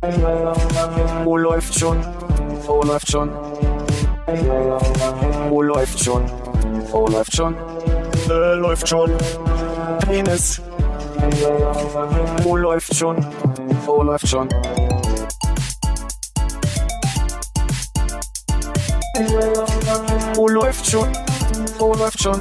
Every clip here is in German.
Oh, läuft schon. Oh, läuft schon. Oh, läuft schon. Oh, läuft schon. Läuft schon. Penis. Oh, läuft schon. Oh, läuft schon. Oh, läuft schon. Oh, läuft schon.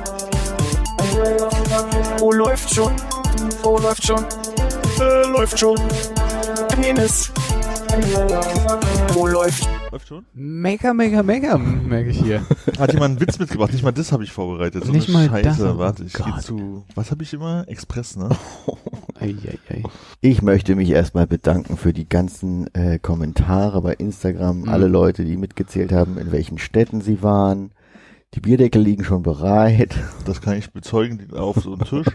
Oh, läuft schon. Oh, läuft schon. Läuft schon. Penis. Oh, läuft. Läuft schon? Mega, merke ich hier. Hat jemand einen Witz mitgebracht? Nicht mal das habe ich vorbereitet. So Nicht eine mal Scheiße. das. Warte, ich gehe Gott. zu, was habe ich immer? Express, ne? Ei. Ich möchte mich erstmal bedanken für die ganzen Kommentare bei Instagram. Alle Leute, die mitgezählt haben, in welchen Städten sie waren. Die Bierdeckel liegen schon bereit. Das kann ich bezeugen, die auf so einem Tisch.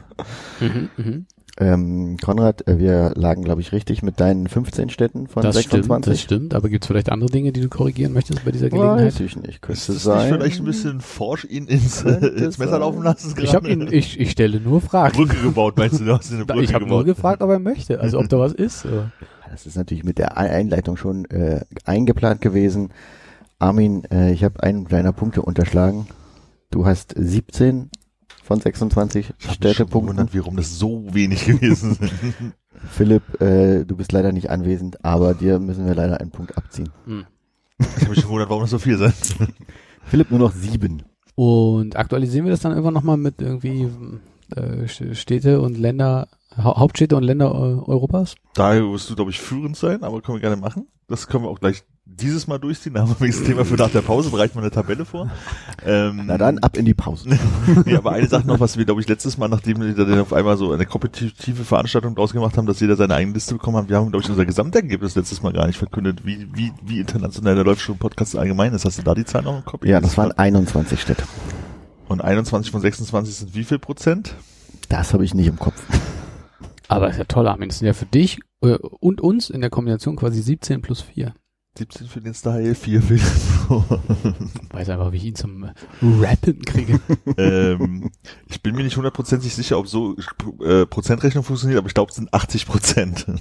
Konrad, wir lagen, glaube ich, richtig mit deinen 15 Städten von Das 26. stimmt. Aber gibt es vielleicht andere Dinge, die du korrigieren möchtest bei dieser Gelegenheit? Weiß ich nicht. Könnte Ist das sein. nicht vielleicht ein bisschen forsch ihn ins Messer sein. laufen lassen? Ich stelle nur Fragen. Brücke gebaut, meinst du? Du hast eine Brücke Ich habe nur gebaut. gefragt, ob er möchte. Also ob da was ist. Das ist natürlich mit der Einleitung schon eingeplant gewesen. Armin, ich habe einen deiner Punkte unterschlagen. Du hast 17 von 26 Ich habe mich schon Städtepunkten. gewundert, warum das so wenig gewesen sind. Philipp, du bist leider nicht anwesend, aber dir müssen wir leider einen Punkt abziehen. Ich habe mich schon gewundert, warum das so viel sind. Philipp nur noch 7. Und aktualisieren wir das dann irgendwann nochmal mit irgendwie Städte und Länder, Hauptstädte und Länder Europas? Daher wirst du, glaube ich, führend sein, aber können wir gerne machen. Das können wir auch gleich dieses Mal durchziehen. Da haben wir nächstes Thema für nach der Pause. Bereiten wir eine Tabelle vor. Na dann, ab in die Pause. Ja, aber eine Sache noch, was wir, glaube ich, letztes Mal, nachdem wir dann auf einmal so eine kompetitive Veranstaltung draus gemacht haben, dass jeder seine eigene Liste bekommen hat. Wir haben, glaube ich, unser Gesamtergebnis letztes Mal gar nicht verkündet, wie international der Läuft-Podcast allgemein ist. Hast du da die Zahl noch im Kopf? Ja, das waren 21 Städte. Und 21 von 26 sind wie viel Prozent? Das habe ich nicht im Kopf. Aber ist ja toll, Armin. Das sind ja für dich und uns in der Kombination quasi 17 plus 4. 17 für den Style, 4 für den Ich weiß einfach, wie ich ihn zum Rappen kriege. Ich bin mir nicht 100%ig sicher, ob so Prozentrechnung funktioniert, aber ich glaube, es sind 80%.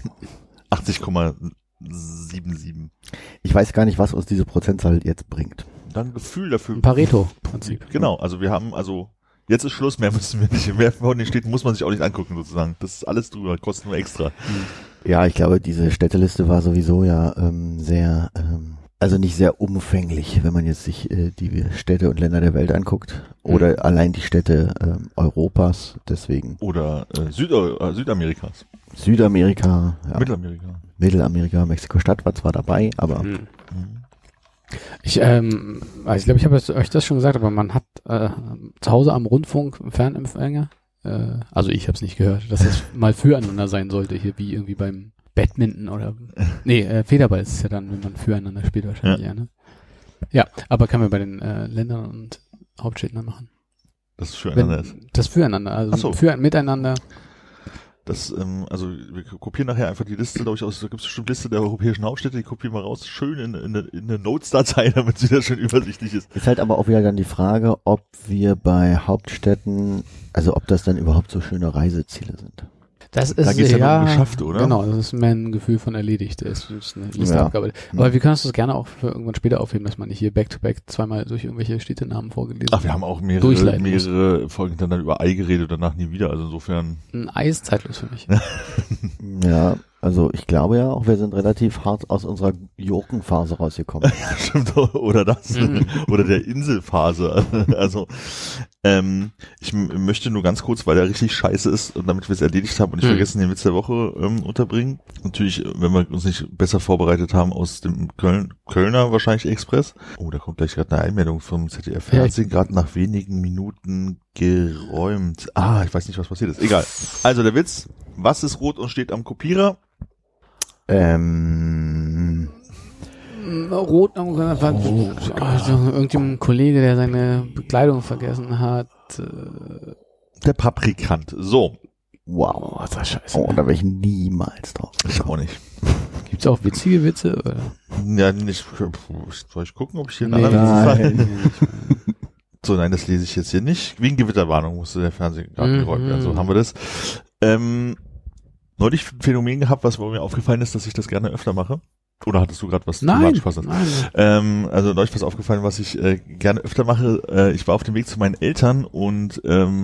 80,77. Ich weiß gar nicht, was uns diese Prozentzahl jetzt bringt. Dann Gefühl dafür. Ein Pareto-Prinzip. Genau, also wir haben, jetzt ist Schluss, mehr müssen wir nicht, mehr von den Städten muss man sich auch nicht angucken sozusagen. Das ist alles drüber, kostet nur extra. Ja, ich glaube, diese Städteliste war sowieso ja sehr, also nicht sehr umfänglich, wenn man jetzt sich die Städte und Länder der Welt anguckt oder allein die Städte Europas, deswegen. Oder Südamerikas. Südamerika, ja, Mittelamerika. Mexiko-Stadt war zwar dabei, aber Ich glaube, ich habe euch das schon gesagt, aber man hat zu Hause am Rundfunk einen Fernempfänger. Also ich habe es nicht gehört, dass das mal füreinander sein sollte, hier wie irgendwie beim Badminton oder Federball ist es ja dann, wenn man füreinander spielt wahrscheinlich, ja, ne? Ja, aber kann man bei den Ländern und Hauptstädten dann machen. Das ist füreinander ist. Das füreinander, also Ach so. Miteinander. Das, also wir kopieren nachher einfach die Liste, glaube ich, aus, da gibt es bestimmt Liste der europäischen Hauptstädte, die kopieren wir raus, schön in eine Notes-Datei, damit es wieder schön übersichtlich ist. ist halt aber auch wieder dann die Frage, ob wir bei Hauptstädten, also ob das dann überhaupt so schöne Reiseziele sind. Das ist Da geht's ja nur um geschafft, oder? Genau, das ist mehr ein Gefühl von erledigt. Das ist eine Liste Ja. abgearbeitet. Aber wir können uns das gerne auch für irgendwann später aufheben, dass man nicht hier back-to-back zweimal durch irgendwelche Städtenamen vorgelesen Ach, wir haben auch Durchleiten mehrere Folgen dann über Ei geredet, danach nie wieder, also insofern. Ein Ei ist zeitlos für mich. Ja, also ich glaube ja auch, wir sind relativ hart aus unserer Gurkenphase rausgekommen. Stimmt, oder das. Oder der Inselphase. Also, ich möchte nur ganz kurz, weil der richtig scheiße ist und damit wir es erledigt haben und ich vergessen den Witz der Woche unterbringen. Natürlich, wenn wir uns nicht besser vorbereitet haben, aus dem Kölner wahrscheinlich Express. Oh, da kommt gleich gerade eine Einmeldung vom ZDF-Fernsehen, gerade nach wenigen Minuten geräumt. Ich weiß nicht, was passiert ist. Egal. Also der Witz, was ist rot und steht am Kopierer? Rot, irgendein Kollege, der seine Bekleidung vergessen hat. Der Paprikant. So. Wow. Was war scheiße. Oh, da wäre ich niemals drauf. Ich auch nicht. Gibt's auch witzige Witze? Oder? Ja, nicht. Soll ich gucken, ob ich hier einen Nee, anderen nein. So, nein, das lese ich jetzt hier nicht. Wegen Gewitterwarnung musste der Fernseher gerade geräumt werden. So haben wir das. Neulich ein Phänomen gehabt, was mir aufgefallen ist, dass ich das gerne öfter mache. Oder hattest du gerade was Nein. Also neulich was aufgefallen, was ich gerne öfter mache. Ich war auf dem Weg zu meinen Eltern und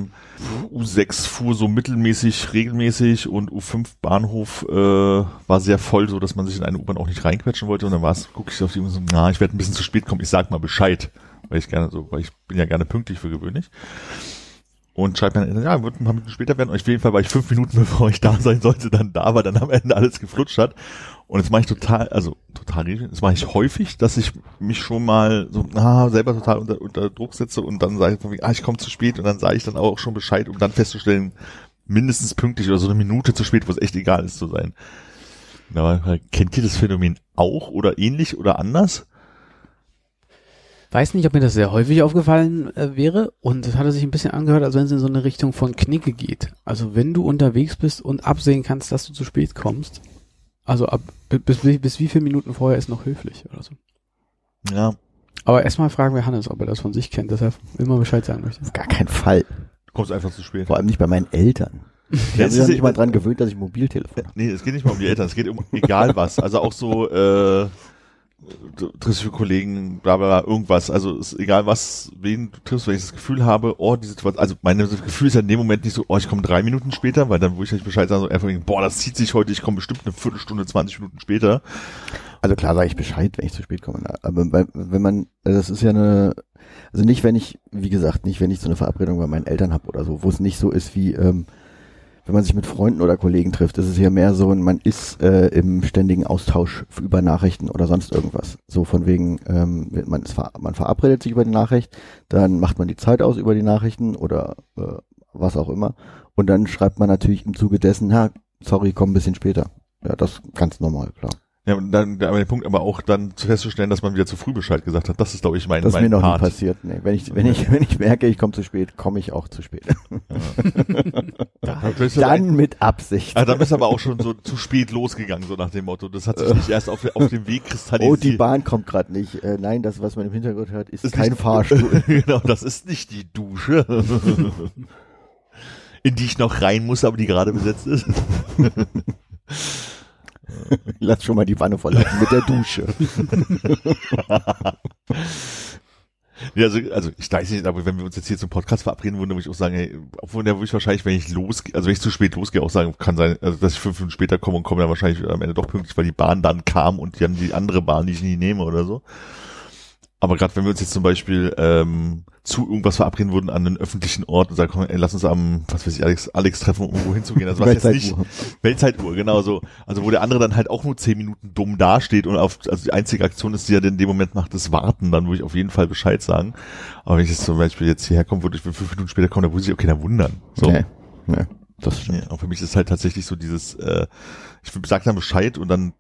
U6 fuhr so mittelmäßig, regelmäßig und U5 Bahnhof war sehr voll, so dass man sich in eine U-Bahn auch nicht reinquetschen wollte. Und dann gucke ich auf die U-Bahn so, ich werde ein bisschen zu spät kommen, ich sag mal Bescheid. Weil ich bin ja gerne pünktlich für gewöhnlich. Und schreibt mir dann, ja, wird ein paar Minuten später werden. Und auf jeden Fall war ich 5 Minuten, bevor ich da sein sollte, dann da, weil dann am Ende alles geflutscht hat. Und jetzt mache ich das mache ich häufig, dass ich mich schon mal so selber total unter Druck setze und dann sage ich, ich komme zu spät und dann sage ich dann auch schon Bescheid, um dann festzustellen, mindestens pünktlich oder so eine Minute zu spät, wo es echt egal ist zu sein. Aber kennt ihr das Phänomen auch oder ähnlich oder anders? Weiß nicht, ob mir das sehr häufig aufgefallen wäre und es hatte sich ein bisschen angehört, als wenn es in so eine Richtung von Knicke geht. Also wenn du unterwegs bist und absehen kannst, dass du zu spät kommst, also bis wie viele Minuten vorher ist noch höflich oder so. Ja. Aber erstmal fragen wir Hannes, ob er das von sich kennt, deshalb immer Bescheid sagen möchte. Auf gar keinen Fall. Du kommst einfach zu spät. Vor allem nicht bei meinen Eltern. Die haben sich ja nicht mal dran gewöhnt, dass ich Mobiltelefon habe. Nee, es geht nicht mal um die Eltern, es geht um egal was. Also auch so, du triffst für Kollegen, bla bla bla, irgendwas. Also ist egal was, wen du triffst, wenn ich das Gefühl habe, die Situation, also mein Gefühl ist ja in dem Moment nicht so, ich komme 3 Minuten später, weil dann, wo ich euch Bescheid sage, so einfach, das zieht sich heute, ich komme bestimmt eine Viertelstunde, 20 Minuten später. Also klar sage ich Bescheid, wenn ich zu spät komme. Aber wenn man, das ist ja nicht wenn ich so eine Verabredung bei meinen Eltern habe oder so, wo es nicht so ist wie, wenn man sich mit Freunden oder Kollegen trifft, ist es ja mehr so, man ist im ständigen Austausch über Nachrichten oder sonst irgendwas. So von wegen, man verabredet sich über die Nachricht, dann macht man die Zeit aus über die Nachrichten oder was auch immer. Und dann schreibt man natürlich im Zuge dessen, sorry, komm ein bisschen später. Ja, das ist ganz normal, klar. Ja, und dann der Punkt aber auch dann festzustellen, dass man wieder zu früh Bescheid gesagt hat. Das ist, glaube ich, mein Das ist mir noch Part. nie passiert. Nee. Wenn ich merke, ich komme zu spät, komme ich auch zu spät. Dann mit Absicht. Also dann bist du aber auch schon so zu spät losgegangen, so nach dem Motto. Das hat sich nicht erst auf dem Weg kristallisiert. Oh, die Bahn kommt gerade nicht. Nein, das, was man im Hintergrund hört, ist kein Fahrstuhl. Genau, das ist nicht die Dusche, in die ich noch rein muss, aber die gerade besetzt ist. Lass schon mal die Wanne volllaufen mit der Dusche. Ja, also ich weiß nicht, aber wenn wir uns jetzt hier zum Podcast verabreden würden, würde ich auch sagen, obwohl da würde ich wahrscheinlich, wenn ich zu spät losgehe, auch sagen, kann sein, also dass ich 5 Minuten später komme und komme dann wahrscheinlich am Ende doch pünktlich, weil die Bahn dann kam und die haben die andere Bahn, die ich nie nehme oder so. Aber gerade wenn wir uns jetzt zum Beispiel zu irgendwas verabreden würden an einen öffentlichen Ort und sagen, komm, lass uns am, was weiß ich, Alex treffen, um irgendwo hinzugehen. Also was jetzt nicht Weltzeituhr, genau so. Also wo der andere dann halt auch nur 10 Minuten dumm dasteht und also die einzige Aktion ist, die er in dem Moment macht, ist warten. Dann würde ich auf jeden Fall Bescheid sagen. Aber wenn ich jetzt zum Beispiel jetzt hierher komme, würde ich 5 Minuten später kommen, dann würde ich, okay, dann wundern. So. Nee, das stimmt. Ja, auch für mich ist halt tatsächlich so dieses, ich sag dann Bescheid und dann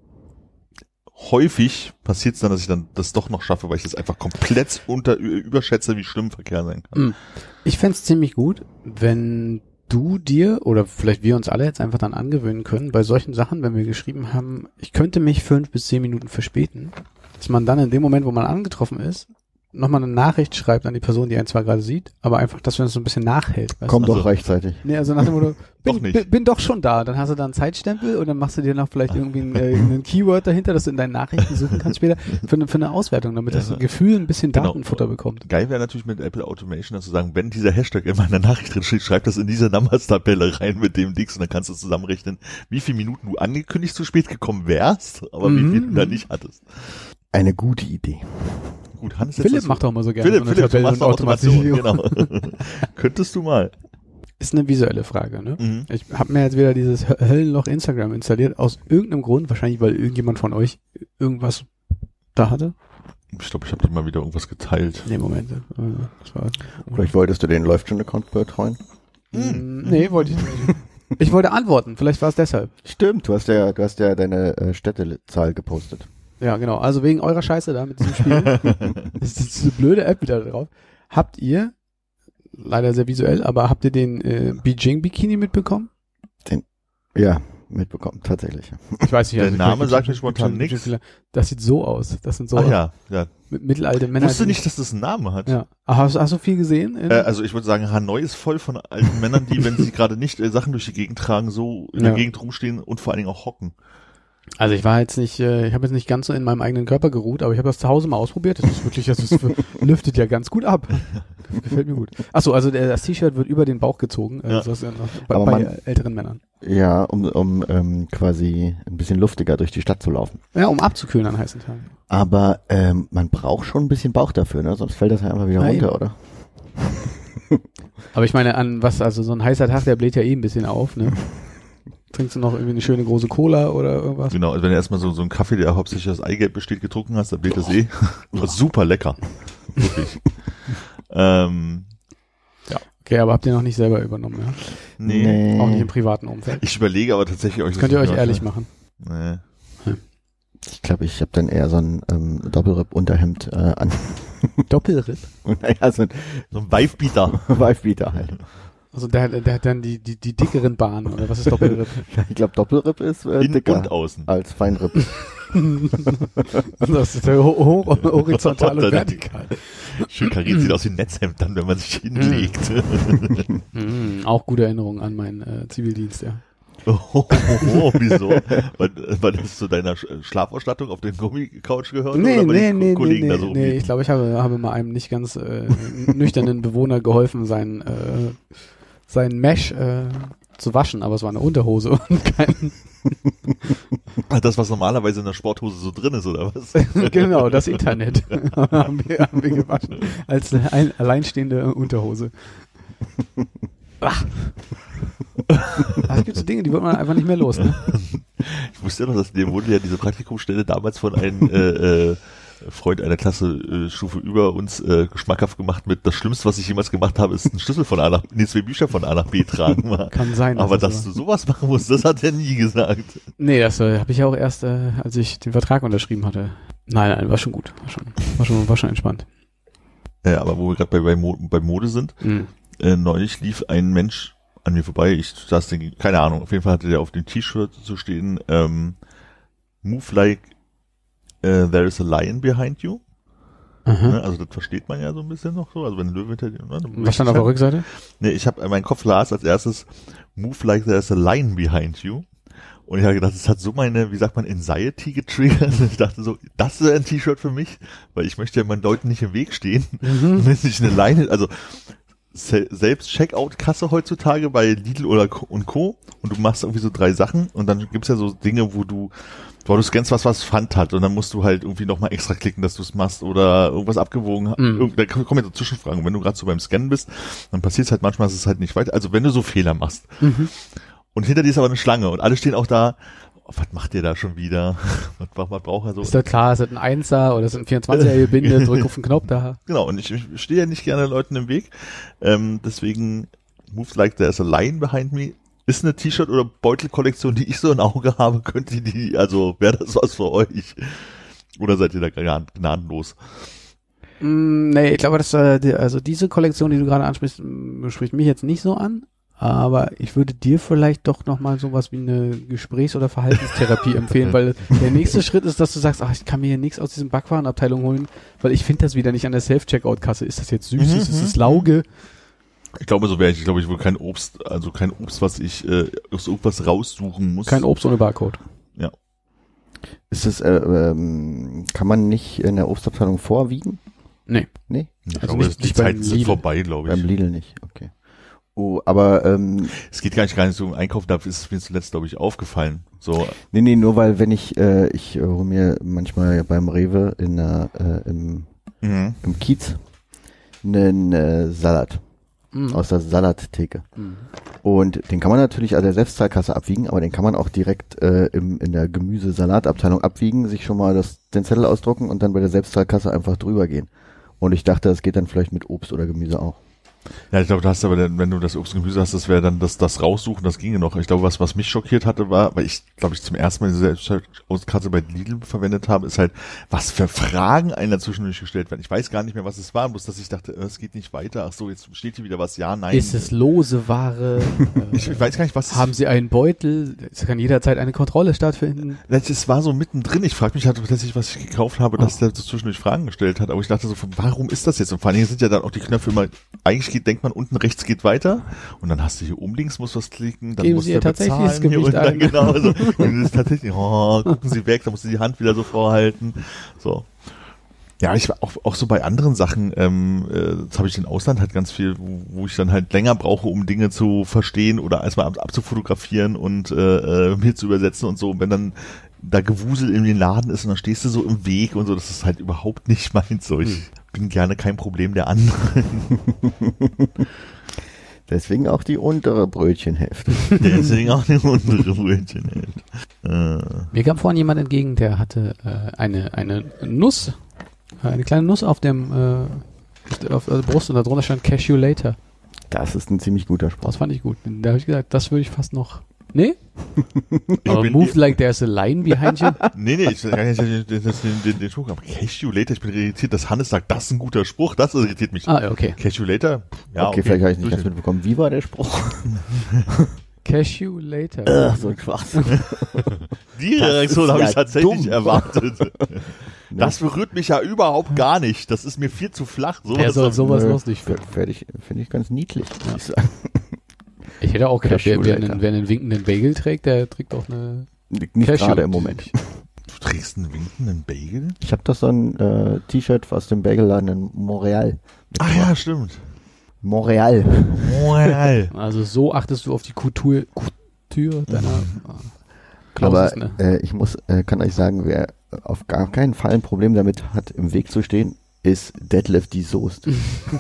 häufig passiert es dann, dass ich dann das doch noch schaffe, weil ich das einfach komplett überschätze, wie schlimm Verkehr sein kann. Ich fänd's ziemlich gut, wenn du dir oder vielleicht wir uns alle jetzt einfach dann angewöhnen können, bei solchen Sachen, wenn wir geschrieben haben, ich könnte mich 5 bis 10 Minuten verspäten, dass man dann in dem Moment, wo man angetroffen ist, nochmal eine Nachricht schreibt an die Person, die einen zwar gerade sieht, aber einfach, dass man das so ein bisschen nachhält. Komm doch rechtzeitig. Nee, also nach dem Motto, bin doch schon da. Dann hast du da einen Zeitstempel und dann machst du dir noch vielleicht irgendwie ein Keyword dahinter, dass du in deinen Nachrichten suchen kannst später für eine Auswertung, damit das Gefühl ein bisschen Datenfutter bekommt. Geil wäre natürlich mit Apple Automation, dass du sagen, wenn dieser Hashtag in meiner Nachricht drin steht, schreib das in diese Numbers-Tabelle rein mit dem Dix und dann kannst du zusammenrechnen, wie viele Minuten du angekündigt zu spät gekommen wärst, aber wie viel du da nicht hattest. Eine gute Idee. Gut, Hannes, Philipp macht doch mal so gerne Philipp, du machst Automation, genau. Könntest du mal. Ist eine visuelle Frage, ne? Mhm. Ich habe mir jetzt wieder dieses Höllenloch Instagram installiert, aus irgendeinem Grund, wahrscheinlich weil irgendjemand von euch irgendwas da hatte. Ich glaube, ich habe da mal wieder irgendwas geteilt. Nee, Moment. Vielleicht wolltest du den Läuft-schon-Account betreuen? Nee, wollte ich nicht. Ich wollte antworten, vielleicht war es deshalb. Stimmt, du hast ja deine Städtezahl gepostet. Ja, genau. Also wegen eurer Scheiße da mit diesem Spiel. Das ist diese blöde App wieder drauf. Habt ihr, leider sehr visuell, aber habt ihr den Beijing-Bikini mitbekommen? Ja, mitbekommen, tatsächlich. Ich weiß nicht. Der Name sagt mir spontan nichts. Das sieht so aus. Das sind so ja. mittelalte Männer. Ich wusste nicht, dass das einen Namen hat. Ja. Hast du viel gesehen? Also ich würde sagen, Hanoi ist voll von alten Männern, die, wenn sie gerade nicht Sachen durch die Gegend tragen, so in der Gegend rumstehen und vor allen Dingen auch hocken. Also ich war jetzt nicht, ich habe jetzt nicht ganz so in meinem eigenen Körper geruht, aber ich habe das zu Hause mal ausprobiert. Das ist wirklich, lüftet ja ganz gut ab. Gefällt mir gut. Achso, also das T-Shirt wird über den Bauch gezogen, Ja. das ist ja noch bei älteren Männern. Ja, um quasi ein bisschen luftiger durch die Stadt zu laufen. Ja, um abzukühlen an heißen Tagen. Aber man braucht schon ein bisschen Bauch dafür, ne? Sonst fällt das ja einfach wieder Ja, runter, eben. oder? Aber ich meine, also so ein heißer Tag, der bläht ja ein bisschen auf, ne? Trinkst du noch irgendwie eine schöne große Cola oder irgendwas? Genau, also wenn du erstmal so einen Kaffee, der hauptsächlich aus Eigelb besteht, getrunken hast, dann bläht das super lecker. Wirklich. Okay, aber habt ihr noch nicht selber übernommen, ja? Nee. Auch nicht im privaten Umfeld. Ich überlege aber tatsächlich euch Das könnt ihr euch ehrlich machen. Nee. Ich glaube, ich habe dann eher so ein Doppelripp-Unterhemd an. Doppelripp? Naja, so ein Weifbeater. Weifbeater halt. Also der hat dann die dickeren Bahnen, oder was ist Doppelripp? Ich glaube, Doppelripp ist Innen dicker und außen. als Feinripp. Das ist horizontal und vertikal. Schön kariert, sieht aus wie ein Netzhemd dann, wenn man sich hinlegt. Auch gute Erinnerungen an meinen Zivildienst, ja. Wieso? Weil das zu deiner Schlafausstattung auf den Gummicouch gehört? Oder weil die Kollegen da so nee. Ich glaube, ich habe mal einem nicht ganz nüchternen Bewohner geholfen, sein Mesh zu waschen, aber es war eine Unterhose und kein... Das, was normalerweise in der Sporthose so drin ist, oder was? Genau, das Internet haben wir gewaschen. Als eine alleinstehende Unterhose. Ach. Es gibt so Dinge, die wird man einfach nicht mehr los, ne? Ich wusste ja noch, dass dir wurde ja diese Praktikumsstelle damals von einem Freund einer Klasse Stufe über uns geschmackhaft gemacht mit: Das Schlimmste, was ich jemals gemacht habe, ist einen Schlüssel von A nach B, 2 Bücher von A nach B tragen. Kann sein. Aber dass du sowas machen musst, das hat er nie gesagt. Nee, das habe ich ja auch erst, als ich den Vertrag unterschrieben hatte. Nein, war schon gut. War schon entspannt. Ja, aber wo wir gerade bei Mode sind, neulich lief ein Mensch an mir vorbei, ich saß den, keine Ahnung, auf jeden Fall hatte der auf dem T-Shirt zu stehen, Move like there is a lion behind you. Ne, also das versteht man ja so ein bisschen noch so, also wenn ein Löwe hinter dir... Ne, was stand auf der Rückseite? Nee, mein Kopf las als erstes Move like there is a lion behind you. Und ich habe gedacht, das hat so meine, wie sagt man, Anxiety getriggert. Ich dachte so, das ist ein T-Shirt für mich, weil ich möchte ja meinen Leuten nicht im Weg stehen. Wenn ich eine Leine, also selbst Checkout-Kasse heutzutage bei Lidl oder und Co. Und du machst irgendwie so 3 Sachen und dann gibt's ja so Dinge, wo du scannst was Pfand hat und dann musst du halt irgendwie nochmal extra klicken, dass du es machst oder irgendwas abgewogen. Da kommen ja so Zwischenfragen. Und wenn du gerade so beim Scannen bist, dann passiert es halt manchmal, ist es halt nicht weiter. Also wenn du so Fehler machst. Und hinter dir ist aber eine Schlange und alle stehen auch da. Oh, was macht ihr da schon wieder? Was braucht er so? Ist doch klar, es ist ein 1er oder es ist ein 24er Gebinde, drück auf den Knopf da. Genau, und ich stehe ja nicht gerne Leuten im Weg. Deswegen Moves like there's a lion behind me ist eine T-Shirt- oder Beutelkollektion, die ich so im Auge habe, wäre das was für euch? Oder seid ihr da gnadenlos? Nee, ich glaube, also diese Kollektion, die du gerade ansprichst, spricht mich jetzt nicht so an. Aber ich würde dir vielleicht doch nochmal sowas wie eine Gesprächs- oder Verhaltenstherapie empfehlen, weil der nächste Schritt ist, dass du sagst, ich kann mir hier nichts aus diesen Backwarenabteilungen holen, weil ich finde das wieder nicht an der Self-Checkout-Kasse. Ist das jetzt süß? Ist es Lauge? Ich glaube, so wäre ich. Ich glaube, ich will kein Obst, was ich aus irgendwas raussuchen muss. Kein Obst ohne Barcode. Ja. Ist das, kann man nicht in der Obstabteilung vorwiegen? Nee. Nee? Ich Also glaube, nicht die Zeiten beim sind Lidl. vorbei, glaube ich. Beim Lidl nicht, okay. Oh, aber Es geht gar nicht so um Einkauf, da ist mir zuletzt, glaube ich, aufgefallen. So. nee, nur weil wenn ich hole mir manchmal beim Rewe im Kiez einen Salat aus der Salattheke. Und den kann man natürlich an der Selbstzahlkasse abwiegen, aber den kann man auch direkt in der Gemüse-Salatabteilung abwiegen, sich schon mal den Zettel ausdrucken und dann bei der Selbstzahlkasse einfach drüber gehen. Und ich dachte, das geht dann vielleicht mit Obst oder Gemüse auch. Ja, ich glaube, du hast aber, wenn du das Obst und Gemüse hast, das wäre dann das raussuchen, das ginge noch. Ich glaube, was mich schockiert hatte, war, weil ich, glaube ich, zum ersten Mal diese Selbstkarte bei Lidl verwendet habe, ist halt, was für Fragen einem dazwischendurch gestellt werden. Ich weiß gar nicht mehr, was es war, bloß dass ich dachte, es geht nicht weiter. Ach so, jetzt steht hier wieder was, ja, nein. Ist es lose Ware? Ich weiß gar nicht, was es Haben Sie einen Beutel? Es kann jederzeit eine Kontrolle stattfinden. Es war so mittendrin. Ich frage mich halt tatsächlich, was ich gekauft habe, dass der so zwischendurch Fragen gestellt hat. Aber ich dachte so, warum ist das jetzt? Und vor allen Dingen sind ja dann auch die Knöpfe immer eigentlich eigentlich denkt man, unten rechts geht weiter und dann hast du hier oben links, musst du was klicken, dann Geben musst Sie du ihr tatsächlich das bezahlen hier Gewicht und dann ein. genau so. Und das ist tatsächlich, gucken Sie weg, da musst du die Hand wieder so vorhalten. So. Ja, ich war auch so bei anderen Sachen, das habe ich in Ausland halt ganz viel, wo ich dann halt länger brauche, um Dinge zu verstehen oder erstmal abzufotografieren und mir zu übersetzen und so. Und wenn dann da Gewusel in den Laden ist und dann stehst du so im Weg und so, das ist halt überhaupt nicht meins. So, ich bin gerne kein Problem der anderen. Deswegen auch die untere Brötchenhälfte. Deswegen auch die untere Brötchenhälfte. Mir kam vorhin jemand entgegen, der hatte eine Nuss, eine kleine Nuss auf dem auf der Brust und da drunter stand Cashew Later. Das ist ein ziemlich guter Spruch. Das fand ich gut. Da habe ich gesagt, das würde ich fast noch... Nee? Ich Aber bin- move like there's a line behind you. Nee, ich kann nicht den Spruch, aber Cashew Later, ich bin irritiert, dass Hannes sagt, das ist ein guter Spruch, das irritiert mich. Ah, okay. Cashew Later? Ja, Okay, vielleicht habe ich nicht ganz mitbekommen. Wie war der Spruch? Cashew Later. So ein Schwachsinn. Die Das Reaktion ist habe ja ich tatsächlich dumm. erwartet. Das berührt mich ja überhaupt gar nicht. Das ist mir viel zu flach. Er soll sowas Nö, lustig finden. Finde ich ganz niedlich. muss ich sagen. Ich hätte auch gedacht, Cashew wer Later. einen winkenden Bagel trägt, der trägt auch eine... Nicht gerade im Moment. Du trägst einen winkenden Bagel? Ich habe doch so ein T-Shirt aus dem Bagelladen in Montreal. Ah ja, stimmt. Montreal. Moral. Also so achtest du auf die Kultur deiner Aber Klausus, ne? kann euch sagen, wer auf gar keinen Fall ein Problem damit hat, im Weg zu stehen, ist Detlef die Soest.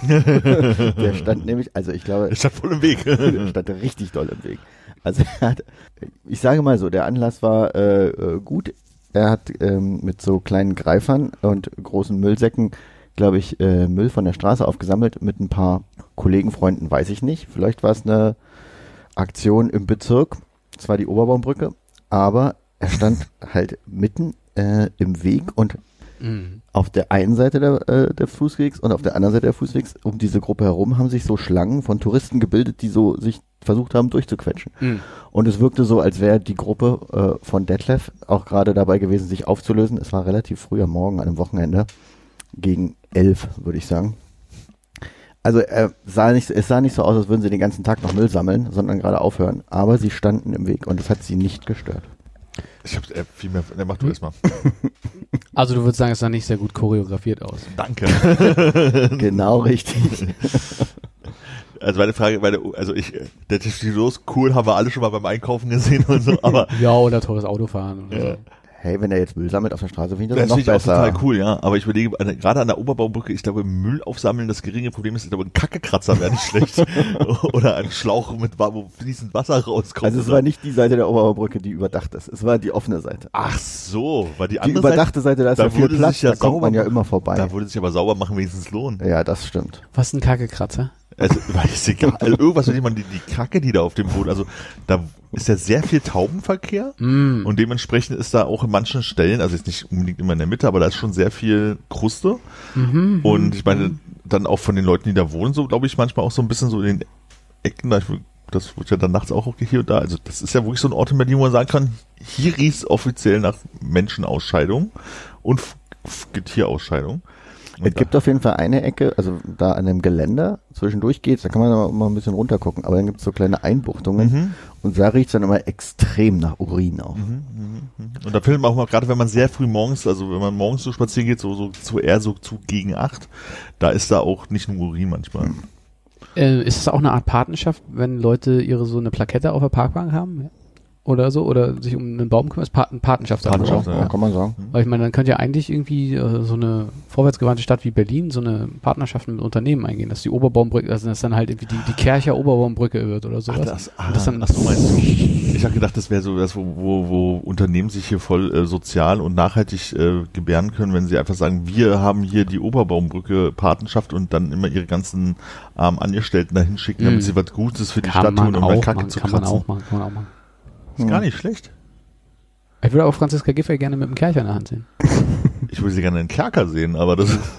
Der stand nämlich, also ich glaube, Ich stand voll im Weg. der stand richtig doll im Weg. Also ich sage mal so, der Anlass war gut. Er hat mit so kleinen Greifern und großen Müllsäcken, glaube ich, Müll von der Straße aufgesammelt mit ein paar Kollegenfreunden, weiß ich nicht. Vielleicht war es eine Aktion im Bezirk, zwar die Oberbaumbrücke, aber er stand halt mitten im Weg und auf der einen Seite der Fußwegs und auf der anderen Seite der Fußwegs um diese Gruppe herum haben sich so Schlangen von Touristen gebildet, die so sich versucht haben durchzuquetschen. Und es wirkte so, als wäre die Gruppe von Detlef auch gerade dabei gewesen, sich aufzulösen. Es war relativ früh am Morgen, an einem Wochenende, gegen 11, würde ich sagen. Also es sah nicht so aus, als würden sie den ganzen Tag noch Müll sammeln, sondern gerade aufhören. Aber sie standen im Weg und es hat sie nicht gestört. Ich hab's viel mehr. Mach du erstmal. Also du würdest sagen, es sah nicht sehr gut choreografiert aus. Danke. Genau richtig. Also meine Frage, der Tischlos, cool, haben wir alle schon mal beim Einkaufen gesehen und so, aber Ja, oder teures Autofahren. Oder Ja. so. Hey, wenn er jetzt Müll sammelt auf der Straße, finde ich das das noch finde ich auch besser. total cool, ja. Aber ich überlege, gerade an der Oberbaumbrücke, ich glaube, Müll aufsammeln, das geringe Problem ist, ich glaube, ein Kackekratzer wäre nicht schlecht. Oder ein Schlauch wo fließend Wasser rauskommt. Also es war nicht die Seite der Oberbaumbrücke, die überdacht ist. Es war die offene Seite. Ach so, weil die Die andere überdachte Seite, da ist da ja viel würde Platz, sich ja da kommt man ja sauber immer vorbei. Da würde sich aber sauber machen wenigstens lohnen. Ja, das stimmt. Was ist ein Kackekratzer? Also, weiß egal. Irgendwas, mit dem man die Kacke, die da auf dem Boden, also da ist ja sehr viel Taubenverkehr und dementsprechend ist da auch in manchen Stellen, also jetzt nicht unbedingt immer in der Mitte, aber da ist schon sehr viel Kruste. Und ich meine, dann auch von den Leuten, die da wohnen, so glaube ich manchmal auch so ein bisschen so in den Ecken, das wird ja dann nachts auch hier und da, also das ist ja wirklich so ein Ort in Berlin, wo man sagen kann, hier riecht es offiziell nach Menschenausscheidung und Getierausscheidung. Es gibt auf jeden Fall eine Ecke, also da an dem Geländer, zwischendurch geht's, da kann man aber mal ein bisschen runter gucken, aber dann gibt's so kleine Einbuchtungen und da riecht's dann immer extrem nach Urin auch. Und da findet man auch mal, gerade wenn man sehr früh morgens, also wenn man morgens so spazieren geht, so zu gegen 8, da ist da auch nicht nur Urin manchmal. Ist es auch eine Art Patenschaft, wenn Leute so eine Plakette auf der Parkbank haben? Ja? Oder so? Oder sich um einen Baum kümmern? Ist Patenschaft. Patenschaft, auch. ja. Kann man sagen. Weil ich meine, dann könnte ja eigentlich irgendwie so eine vorwärtsgewandte Stadt wie Berlin so eine Partnerschaft mit Unternehmen eingehen, dass die Oberbaumbrücke, also dass dann halt irgendwie die Kercher Oberbaumbrücke wird oder sowas. Ach so meinst du. Ich habe gedacht, das wäre so das, wo Unternehmen sich hier voll sozial und nachhaltig gebären können, wenn sie einfach sagen, wir haben hier die Oberbaumbrücke Patenschaft und dann immer ihre ganzen Angestellten dahin schicken, damit sie was Gutes für die Stadt tun, um bei Kacke zu Kann man kratzen. auch machen. Ist gar nicht schlecht. Ich würde auch Franziska Giffey gerne mit dem Kercher in der Hand sehen. Ich würde sie gerne in den Kerker sehen, aber das ist...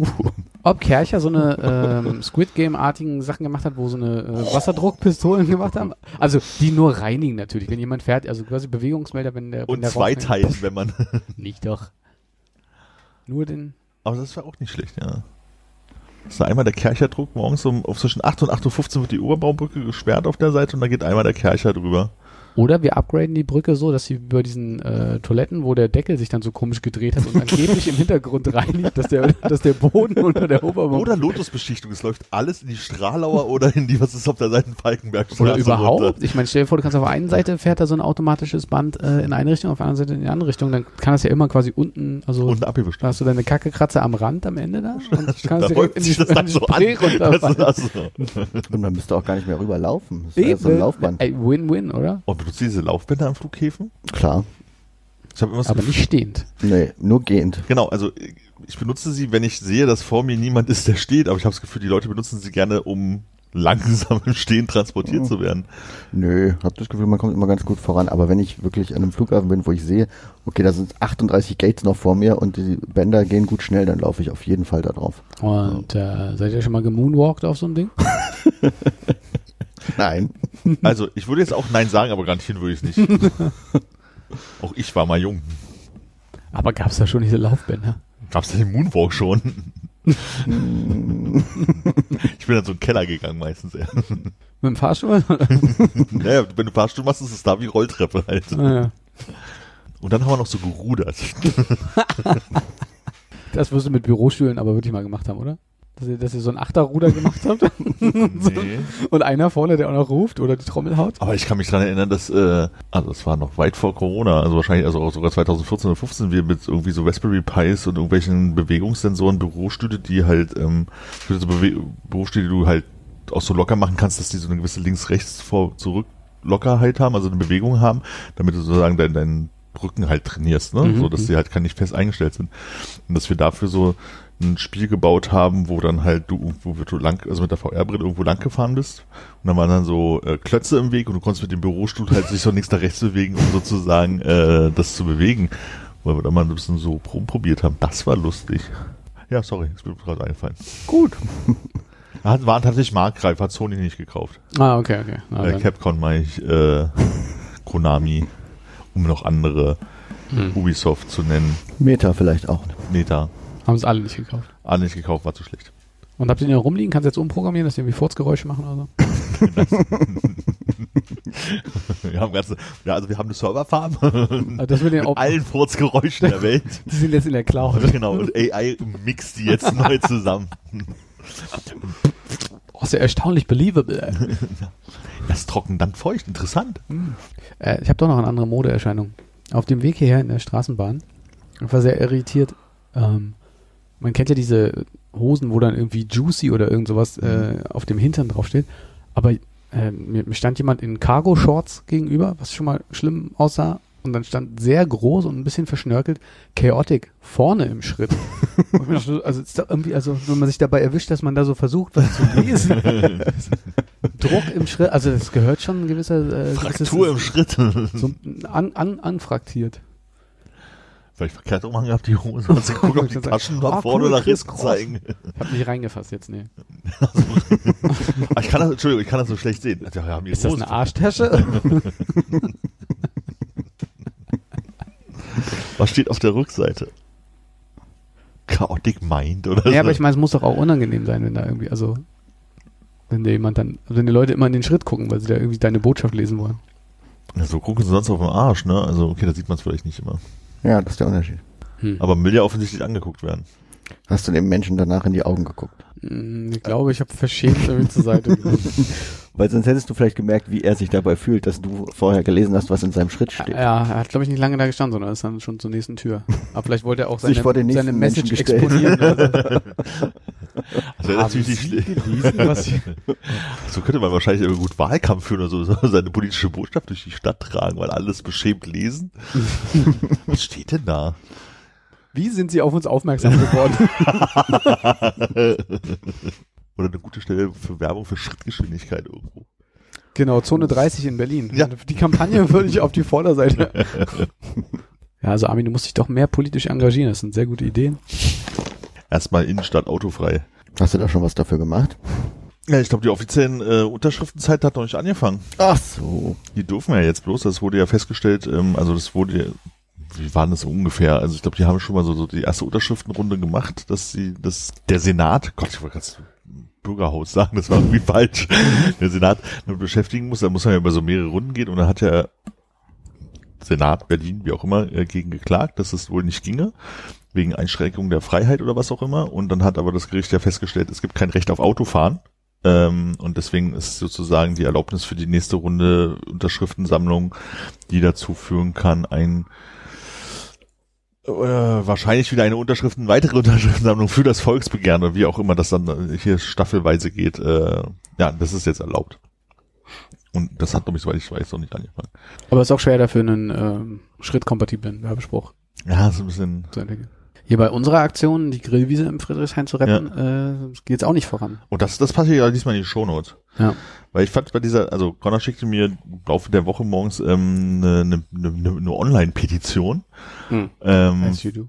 Ob Kercher so eine Squid Game-artigen Sachen gemacht hat, wo so eine Wasserdruckpistolen gemacht haben. Also die nur reinigen natürlich. Wenn jemand fährt, also quasi Bewegungsmelder, wenn der Und Rauch- zweiteilen, wenn man... Nicht doch. Nur den... Aber das wäre auch nicht schlecht, ja. ist da einmal der Kercher-Druck morgens zwischen 8 und 8.15 Uhr wird die Oberbaumbrücke gesperrt auf der Seite und da geht einmal der Kercher drüber. Oder wir upgraden die Brücke so, dass sie über diesen Toiletten, wo der Deckel sich dann so komisch gedreht hat und angeblich im Hintergrund reinigt, dass der Boden unter der Oberbaumbrücke... Oder Lotusbeschichtung, es läuft alles in die Strahlauer oder in die, was ist auf der Seite Falkenbergstraße. Oder überhaupt, runter. ich meine, stell dir vor, du kannst auf der einen Seite fährt da so ein automatisches Band in eine Richtung, auf der anderen Seite in die andere Richtung, dann kann das ja immer quasi unten, also Unten abgewischt. da hast du deine Kackekratze am Rand am Ende da und kannst Da direkt in die Spree runterfallen. Und man müsste auch gar nicht mehr rüberlaufen. Das ist ja so ein Laufband. Ey, Win-Win, oder? Und benutzt diese Laufbänder an Flughäfen? Klar. Ich habe immer das Aber Gefühl- nicht stehend. Nee, nur gehend. Genau, also ich benutze sie, wenn ich sehe, dass vor mir niemand ist, der steht, aber ich habe das Gefühl, die Leute benutzen sie gerne, um langsam im Stehen transportiert zu werden. Nö, hab das Gefühl, man kommt immer ganz gut voran. Aber wenn ich wirklich an einem Flughafen bin, wo ich sehe, okay, da sind 38 Gates noch vor mir und die Bänder gehen gut schnell, dann laufe ich auf jeden Fall da drauf. Und seid ihr schon mal gemoonwalkt auf so einem Ding? Nein. Also ich würde jetzt auch Nein sagen, aber garantieren würde ich es nicht. Auch ich war mal jung. Aber gab's da schon diese Laufbänder? Gab's den Moonwalk schon? Ich bin dann so in den Keller gegangen meistens. Ja. Mit dem Fahrstuhl? Naja, wenn du Fahrstuhl machst, ist es da wie Rolltreppe halt. Ja. Und dann haben wir noch so gerudert. Das wirst du mit Bürostühlen aber wirklich mal gemacht haben, oder? Dass ihr so ein Achterruder gemacht habt? Nee. Und einer vorne, der auch noch ruft oder die Trommel haut? Aber ich kann mich daran erinnern, dass, also es war noch weit vor Corona, also wahrscheinlich also auch sogar 2014 oder 15, wir mit irgendwie so Raspberry Pis und irgendwelchen Bewegungssensoren Bürostühle, die halt, so Bürostühle, die du halt auch so locker machen kannst, dass die so eine gewisse Links-Rechts-Vor-Zurück-Lockerheit haben, also eine Bewegung haben, damit du sozusagen deinen Rücken halt trainierst, ne? So dass die halt nicht fest eingestellt sind. Und dass wir dafür so ein Spiel gebaut haben, wo dann halt du lang, also mit der VR-Brille irgendwo lang gefahren bist und dann waren dann so Klötze im Weg und du konntest mit dem Bürostuhl halt sich so links nach rechts bewegen, um sozusagen das zu bewegen, weil wir da mal ein bisschen so probiert haben. Das war lustig. Ja, sorry, ist mir gerade eingefallen. Gut. Waren tatsächlich Marktgreifer, hat Sony nicht gekauft. Ah, okay. Na, dann. Capcom meine ich, Konami, um noch andere Ubisoft zu nennen. Meta vielleicht auch. Meta. Haben es alle nicht gekauft. Alle nicht gekauft, war zu schlecht. Und habt ihr den da rumliegen? Kannst du jetzt umprogrammieren, dass die irgendwie Furzgeräusche machen oder so? Wir haben wir haben eine Serverfarm Also das mit den mit allen Furzgeräuschen der Welt. Die sind jetzt in der Cloud. Genau, und AI mixt die jetzt neu zusammen. Oh, ist ja erstaunlich believable. Das trocken, dann feucht, interessant. Ich habe doch noch eine andere Modeerscheinung. Auf dem Weg hierher in der Straßenbahn, ich war sehr irritiert. Man kennt ja diese Hosen, wo dann irgendwie Juicy oder irgend sowas auf dem Hintern draufsteht. Aber mir stand jemand in Cargo-Shorts gegenüber, was schon mal schlimm aussah. Und dann stand sehr groß und ein bisschen verschnörkelt Chaotic vorne im Schritt. Und ich mir dachte, also ist da irgendwie, also wenn man sich dabei erwischt, dass man da so versucht, was zu lesen. Druck im Schritt, also das gehört schon ein gewisser Fraktur im Schritt. so anfraktiert. Vielleicht verkehrt rum gehabt, die Hose. Und sie gucken, ob die Taschen nach vorne oder nach hinten zeigen. Ich hab nicht reingefasst jetzt, nee. Ich kann das so schlecht sehen. Ja, wir haben die Ist das Hose. eine Arschtasche? Was steht auf der Rückseite? Chaotic Mind oder so? Ja, aber ich meine, es muss doch auch unangenehm sein, wenn da irgendwie, also wenn dir jemand dann, also wenn die Leute immer in den Schritt gucken, weil sie da irgendwie deine Botschaft lesen wollen. Ja, so gucken sie sonst auf den Arsch, ne? Also okay, da sieht man es vielleicht nicht immer. Ja, das ist der Unterschied. Aber will ja offensichtlich angeguckt werden. Hast du dem Menschen danach in die Augen geguckt? Ich glaube, ich habe verschämt irgendwie zur Seite genommen. Weil sonst hättest du vielleicht gemerkt, wie er sich dabei fühlt, dass du vorher gelesen hast, was in seinem Schritt steht. Ja, er hat, glaube ich, nicht lange da gestanden, sondern ist dann schon zur nächsten Tür. Aber vielleicht wollte er auch Sich vor den nächsten seine Menschen Message gestellt. exponieren. Oder Also natürlich nicht schlecht. gelesen, was hier So könnte man wahrscheinlich irgendwie gut Wahlkampf führen oder so, seine politische Botschaft durch die Stadt tragen, weil alles beschämt lesen. Was steht denn da? Wie sind sie auf uns aufmerksam geworden? Oder eine gute Stelle für Werbung für Schrittgeschwindigkeit irgendwo. Genau, Zone 30 in Berlin. Ja. Die Kampagne würde ich auf die Vorderseite. Ja, also Armin, du musst dich doch mehr politisch engagieren. Das sind sehr gute Ideen. Erstmal Innenstadt autofrei. Hast du da schon was dafür gemacht? Ja, ich glaube, die offiziellen Unterschriftenzeit hat noch nicht angefangen. Ach so. Die dürfen ja jetzt bloß, das wurde ja festgestellt, also das wurde, wie waren das so ungefähr? Also ich glaube, die haben schon mal so die erste Unterschriftenrunde gemacht, dass der Senat, Gott, ich wollte gerade Bürgerhaus sagen, das war irgendwie falsch, der Senat damit beschäftigen muss, da muss man ja über so mehrere Runden gehen und dann hat ja Senat, Berlin, wie auch immer, gegen geklagt, dass es wohl nicht ginge, wegen Einschränkung der Freiheit oder was auch immer, und dann hat aber das Gericht ja festgestellt, es gibt kein Recht auf Autofahren, und deswegen ist sozusagen die Erlaubnis für die nächste Runde Unterschriftensammlung, die dazu führen kann, wahrscheinlich wieder weitere Unterschriftensammlung für das Volksbegehren oder wie auch immer das dann hier staffelweise geht. Ja, das ist jetzt erlaubt. Und das hat, glaube ich, soweit ich weiß, noch nicht angefangen. Aber es ist auch schwer dafür, einen schrittkompatiblen Werbespruch so ein bisschen zu entwickeln. Hier bei unserer Aktion, die Grillwiese im Friedrichshain zu retten, geht's auch nicht voran. Und das passiert ja diesmal in die Shownotes. Ja. Weil ich fand also Connor schickte mir im Laufe der Woche morgens eine Online-Petition. As you do.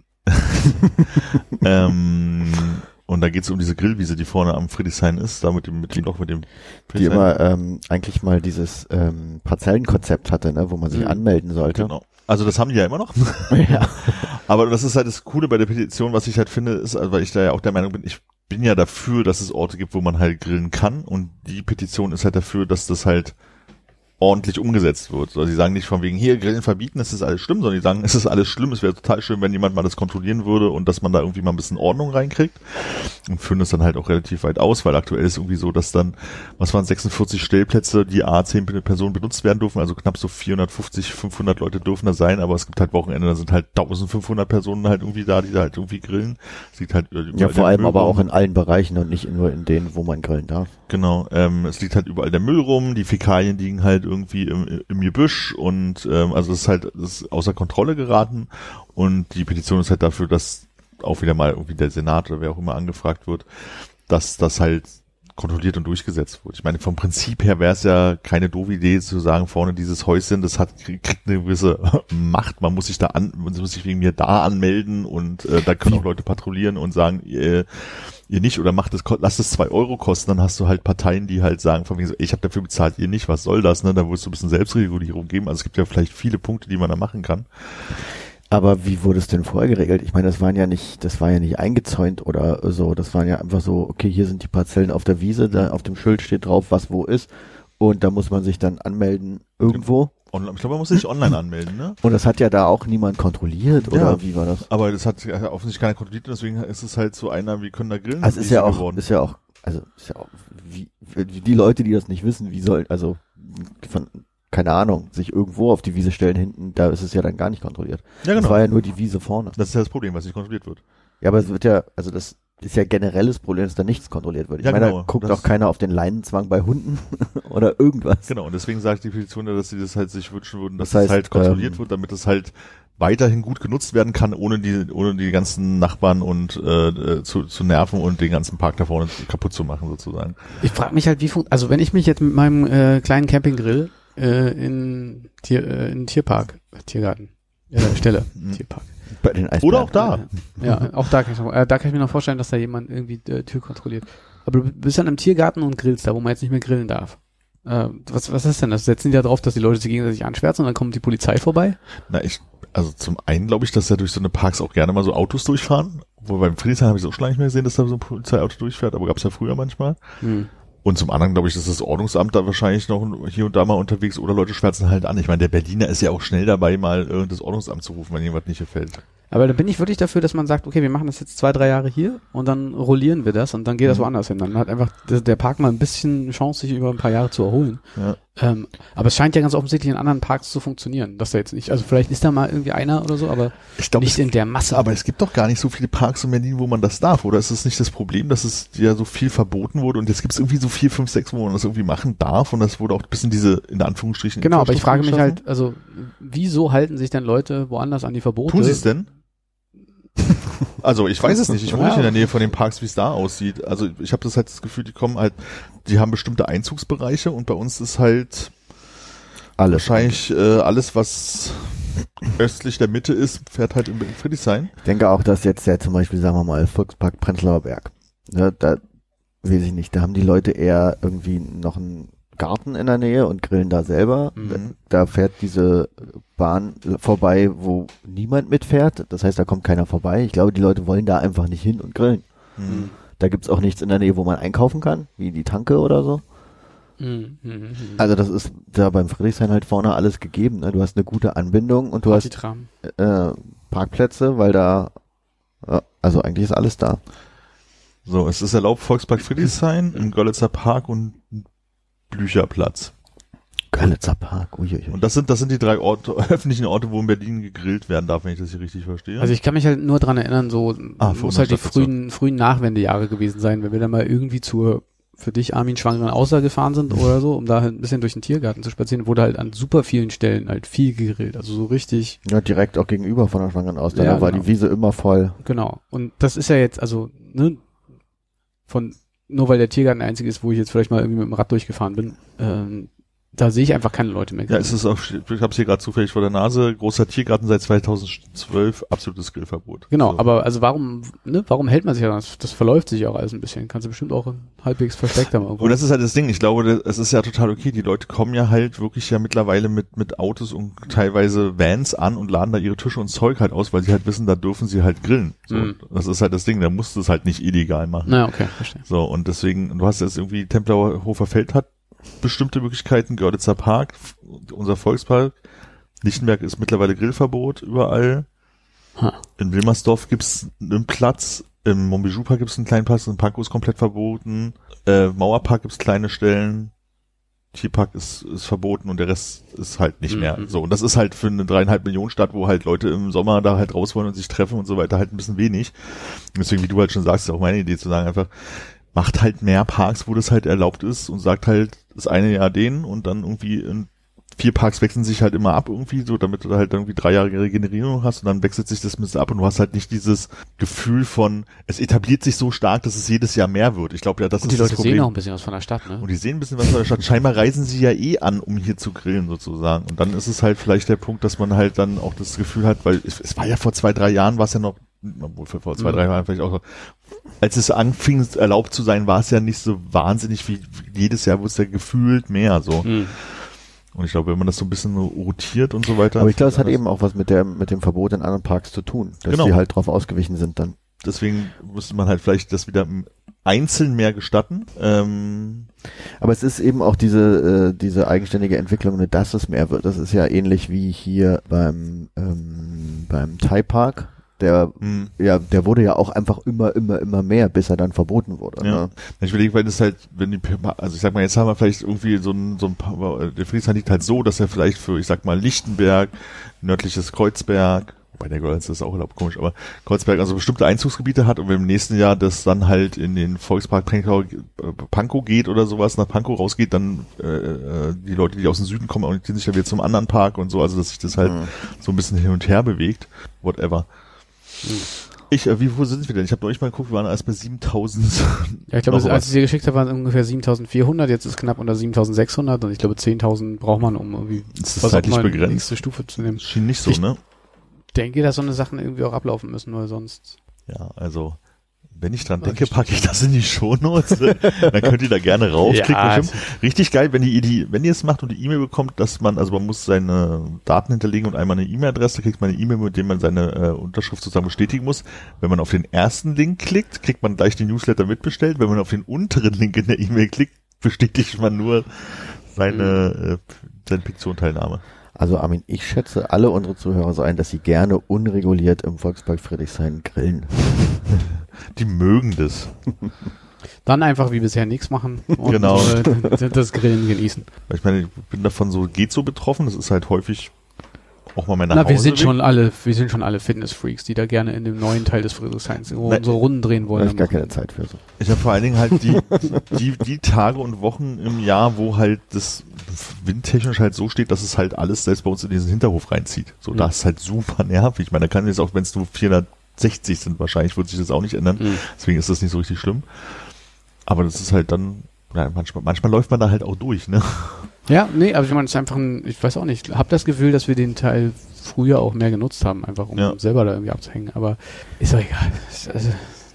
Und da geht es um diese Grillwiese, die vorne am Friedrichshain ist, da mit dem die immer eigentlich mal dieses Parzellenkonzept hatte, ne, wo man sich anmelden sollte. Genau. Also das haben die ja immer noch. Ja. Aber das ist halt das Coole bei der Petition, was ich halt finde, ist, weil ich da ja auch der Meinung bin, ich bin ja dafür, dass es Orte gibt, wo man halt grillen kann, und die Petition ist halt dafür, dass das halt ordentlich umgesetzt wird. Also sie sagen nicht von wegen, hier Grillen verbieten, es ist alles schlimm, sondern die sagen, es ist alles schlimm, es wäre total schön, wenn jemand mal das kontrollieren würde und dass man da irgendwie mal ein bisschen Ordnung reinkriegt, und führen das dann halt auch relativ weit aus, weil aktuell ist irgendwie so, dass dann, 46 Stellplätze, die 10 Personen benutzt werden dürfen, also knapp so 450, 500 Leute dürfen da sein, aber es gibt halt Wochenende, da sind halt 1500 Personen halt irgendwie da, die da halt irgendwie grillen. Es liegt halt ja, vor allem aber auch in allen Bereichen und nicht nur in denen, wo man grillen darf. Genau, es liegt halt überall der Müll rum, die Fäkalien liegen halt irgendwie im Gebüsch, und also das ist außer Kontrolle geraten, und die Petition ist halt dafür, dass auch wieder mal irgendwie der Senat oder wer auch immer angefragt wird, dass das halt kontrolliert und durchgesetzt wird. Ich meine, vom Prinzip her wäre es ja keine doofe Idee zu sagen, vorne dieses Häuschen, das kriegt eine gewisse Macht, man muss sich wegen mir da anmelden, und da können auch Leute patrouillieren und sagen, ihr nicht, oder lasst es 2 Euro kosten, dann hast du halt Parteien, die halt sagen, von wegen so, ich habe dafür bezahlt, ihr nicht, was soll das, ne? Da würdest du ein bisschen Selbstregulierung geben. Also es gibt ja vielleicht viele Punkte, die man da machen kann. Aber wie wurde es denn vorher geregelt? Ich meine, das war ja nicht eingezäunt oder so. Das waren ja einfach so, okay, hier sind die Parzellen auf der Wiese, da auf dem Schild steht drauf, was wo ist. Und da muss man sich dann anmelden irgendwo. Ich glaube, man muss sich online anmelden, ne? Und das hat ja da auch niemand kontrolliert, oder ja, wie war das? Aber das hat offensichtlich keiner kontrolliert, deswegen ist es halt so wir können da grillen. Also ist ja auch, wie die Leute, die das nicht wissen, keine Ahnung, sich irgendwo auf die Wiese stellen hinten, da ist es ja dann gar nicht kontrolliert. Ja, genau. Das war ja nur die Wiese vorne. Das ist ja das Problem, was nicht kontrolliert wird. Ja, aber es wird ja, also das ist ja generelles Problem, dass da nichts kontrolliert wird. Ich meine, da guckt auch keiner auf den Leinenzwang bei Hunden oder irgendwas. Genau, und deswegen sagt die Petition, dass sie das halt sich wünschen würden, dass das halt kontrolliert wird, damit es halt weiterhin gut genutzt werden kann, ohne die ganzen Nachbarn und zu nerven und den ganzen Park da vorne kaputt zu machen, sozusagen. Ich frage mich halt, also wenn ich mich jetzt mit meinem kleinen Campinggrill in Tiergarten stelle, Tierpark. Bei den Eisbären. Oder auch da. Ja, auch da kann ich mir noch vorstellen, dass da jemand irgendwie Tür kontrolliert. Aber du bist dann im Tiergarten und grillst da, wo man jetzt nicht mehr grillen darf. Was ist denn das? Setzen die da drauf, dass die Leute sich gegenseitig anschwärzen und dann kommt die Polizei vorbei? Also zum einen glaube ich, dass da durch so eine Parks auch gerne mal so Autos durchfahren. Wo beim Friedrichshain habe ich es auch schon lange nicht mehr gesehen, dass da so ein Polizeiauto durchfährt, aber gab es ja früher manchmal. Und zum anderen glaube ich, dass das Ordnungsamt da wahrscheinlich noch hier und da mal unterwegs, oder Leute schwärzen halt an. Ich meine, der Berliner ist ja auch schnell dabei, mal das Ordnungsamt zu rufen, wenn jemand nicht gefällt. Aber da bin ich wirklich dafür, dass man sagt, okay, wir machen das jetzt 2-3 Jahre hier und dann rollieren wir das und dann geht das woanders hin. Dann hat einfach der Park mal ein bisschen Chance, sich über ein paar Jahre zu erholen. Ja. Aber es scheint ja ganz offensichtlich in anderen Parks zu funktionieren, dass da jetzt nicht, also vielleicht ist da mal irgendwie einer oder so, aber ich glaub, nicht in der Masse. Aber es gibt doch gar nicht so viele Parks in Berlin, wo man das darf, oder ist es nicht das Problem, dass es ja so viel verboten wurde und jetzt gibt es irgendwie so 4, 5, 6, wo man das irgendwie machen darf und das wurde auch ein bisschen diese, in Anführungsstrichen, genau, aber ich frage mich halt, also wieso halten sich denn Leute woanders an die Verbote? Tun sie es denn? Also ich weiß es nicht, ich wohne nicht in der Nähe von den Parks, wie es da aussieht. Also ich habe das halt das Gefühl, die haben bestimmte Einzugsbereiche und bei uns ist halt wahrscheinlich alles, was östlich der Mitte ist, fährt halt in Friedrichshain. Ich denke auch, dass jetzt ja zum Beispiel, sagen wir mal, Volkspark Prenzlauer Berg, ne, da weiß ich nicht, da haben die Leute eher irgendwie noch ein Garten in der Nähe und grillen da selber. Mhm. Da fährt diese Bahn vorbei, wo niemand mitfährt. Das heißt, da kommt keiner vorbei. Ich glaube, die Leute wollen da einfach nicht hin und grillen. Mhm. Da gibt's auch nichts in der Nähe, wo man einkaufen kann, wie die Tanke oder so. Also das ist da beim Friedrichshain halt vorne alles gegeben. Ne? Du hast eine gute Anbindung und du hast Parkplätze, weil da, also eigentlich ist alles da. So, es ist erlaubt Volkspark Friedrichshain, im Görlitzer Park und Blücherplatz. Görlitzer Park, uiuiui. Und das sind die 3 öffentlichen Orte, wo in Berlin gegrillt werden darf, wenn ich das hier richtig verstehe. Also ich kann mich halt nur dran erinnern, muss halt die frühen Nachwendejahre gewesen sein, wenn wir dann mal irgendwie für dich, Armin, schwangeren Außer gefahren sind oder so, um da halt ein bisschen durch den Tiergarten zu spazieren, wurde halt an super vielen Stellen halt viel gegrillt, also so richtig. Ja, direkt auch gegenüber von der schwangeren Außer, da war die Wiese immer voll. Genau. Und das ist ja jetzt, also, ne, nur weil der Tiergarten der einzige ist, wo ich jetzt vielleicht mal irgendwie mit dem Rad durchgefahren bin, da sehe ich einfach keine Leute mehr. Ja, es ist auch, ich habe es hier gerade zufällig vor der Nase, großer Tiergarten seit 2012, absolutes Grillverbot. Genau, so. Aber also warum hält man sich ja das verläuft sich auch alles ein bisschen. Kannst du bestimmt auch halbwegs versteckt haben. Und das ist halt das Ding, ich glaube, es ist ja total okay, die Leute kommen ja halt wirklich ja mittlerweile mit Autos und teilweise Vans an und laden da ihre Tische und Zeug halt aus, weil sie halt wissen, da dürfen sie halt grillen. So, das ist halt das Ding, da musst du es halt nicht illegal machen. Na, okay, verstehe. So, und deswegen, du hast jetzt irgendwie, Tempelhofer Feld hat bestimmte Möglichkeiten, Görlitzer Park, unser Volkspark, Lichtenberg ist mittlerweile Grillverbot überall. In Wilmersdorf gibt's einen Platz, im Montbijou-Park gibt's einen kleinen Platz, in Pankow ist komplett verboten, Mauerpark gibt's kleine Stellen, Tierpark ist verboten und der Rest ist halt nicht mehr. So, und das ist halt für eine 3,5 Millionen Stadt, wo halt Leute im Sommer da halt raus wollen und sich treffen und so weiter, halt ein bisschen wenig. Und deswegen, wie du halt schon sagst, ist auch meine Idee zu sagen, einfach, macht halt mehr Parks, wo das halt erlaubt ist und sagt halt, das eine Jahr den und dann irgendwie in 4 Parks wechseln sich halt immer ab irgendwie, so damit du halt irgendwie 3 Jahre Regenerierung hast und dann wechselt sich das ein bisschen ab und du hast halt nicht dieses Gefühl von, es etabliert sich so stark, dass es jedes Jahr mehr wird. Ich glaube ja, das ist das Problem. Und die Leute sehen auch ein bisschen was von der Stadt, ne? Und die sehen ein bisschen was von der Stadt. Scheinbar reisen sie ja an, um hier zu grillen sozusagen. Und dann ist es halt vielleicht der Punkt, dass man halt dann auch das Gefühl hat, weil es war ja vor 2-3 Jahren, war es ja noch, obwohl vor 2-3 Jahren vielleicht auch so, als es anfing erlaubt zu sein, war es ja nicht so wahnsinnig wie jedes Jahr, wurde es ja gefühlt mehr so. Und ich glaube, wenn man das so ein bisschen rotiert und so weiter. Aber ich glaube, es hat eben auch was mit dem Verbot in anderen Parks zu tun, dass die halt drauf ausgewichen sind dann. Deswegen müsste man halt vielleicht das wieder einzeln mehr gestatten. Aber es ist eben auch diese eigenständige Entwicklung, dass es mehr wird. Das ist ja ähnlich wie hier beim Thai Park. Der wurde ja auch einfach immer mehr, bis er dann verboten wurde. Ja. Ne? Ich überlege, weil das halt, also ich sag mal, jetzt haben wir vielleicht irgendwie so ein paar, der Friedrichshain liegt halt so, dass er vielleicht für, ich sag mal, Lichtenberg, nördliches Kreuzberg, wobei der Görlitz ist auch erlaubt, komisch, aber Kreuzberg also bestimmte Einzugsgebiete hat und wenn im nächsten Jahr das dann halt in den Volkspark Pankow geht oder sowas, nach Pankow rausgeht, dann die Leute, die aus dem Süden kommen, orientieren sich dann wieder zum anderen Park und so, also dass sich das halt so ein bisschen hin und her bewegt, whatever. Wo sind wir denn? Ich habe neulich mal geguckt, wir waren erst bei 7.000. Ja, ich glaube, als ich sie geschickt habe, waren es ungefähr 7.400, jetzt ist knapp unter 7.600 und ich glaube 10.000 braucht man, um irgendwie das ist zeitlich begrenzt. Die nächste Stufe zu nehmen. Schien nicht so, ne? Ich denke, dass so eine Sachen irgendwie auch ablaufen müssen, weil sonst... Ja, also... Wenn ich dran denke, packe ich das in die Shownotes. Dann könnt ihr da gerne raufklicken. Ja, richtig geil, wenn ihr es macht und die E-Mail bekommt, dass man muss seine Daten hinterlegen und einmal eine E-Mail-Adresse, kriegt man eine E-Mail, mit dem man seine Unterschrift sozusagen bestätigen muss. Wenn man auf den ersten Link klickt, kriegt man gleich den Newsletter mitbestellt. Wenn man auf den unteren Link in der E-Mail klickt, bestätigt man nur seine Piktion-Teilnahme. Also Armin, ich schätze alle unsere Zuhörer so ein, dass sie gerne unreguliert im Volkspark Friedrichshain grillen. Die mögen das. Dann einfach wie bisher nichts machen und genau. Das Grillen genießen. Ich meine, ich bin davon geht so betroffen, das ist halt häufig auch mal mein Nachhauseweg. Wir sind schon alle Fitnessfreaks, die da gerne in dem neuen Teil des Friedrichshains so Runden drehen wollen. Da habe ich gar keine Zeit für so. Ich habe vor allen Dingen halt die Tage und Wochen im Jahr, wo halt das windtechnisch halt so steht, dass es halt alles selbst bei uns in diesen Hinterhof reinzieht. So, das ist halt super nervig. Ich meine, da kann jetzt auch, wenn es nur 460 sind, wahrscheinlich wird sich das auch nicht ändern. Deswegen ist das nicht so richtig schlimm. Aber das ist halt dann, ja, manchmal läuft man da halt auch durch, ne? Ja, nee, aber ich meine, es ist einfach ich weiß auch nicht, hab das Gefühl, dass wir den Teil früher auch mehr genutzt haben, einfach um selber da irgendwie abzuhängen, aber ist doch egal. Also,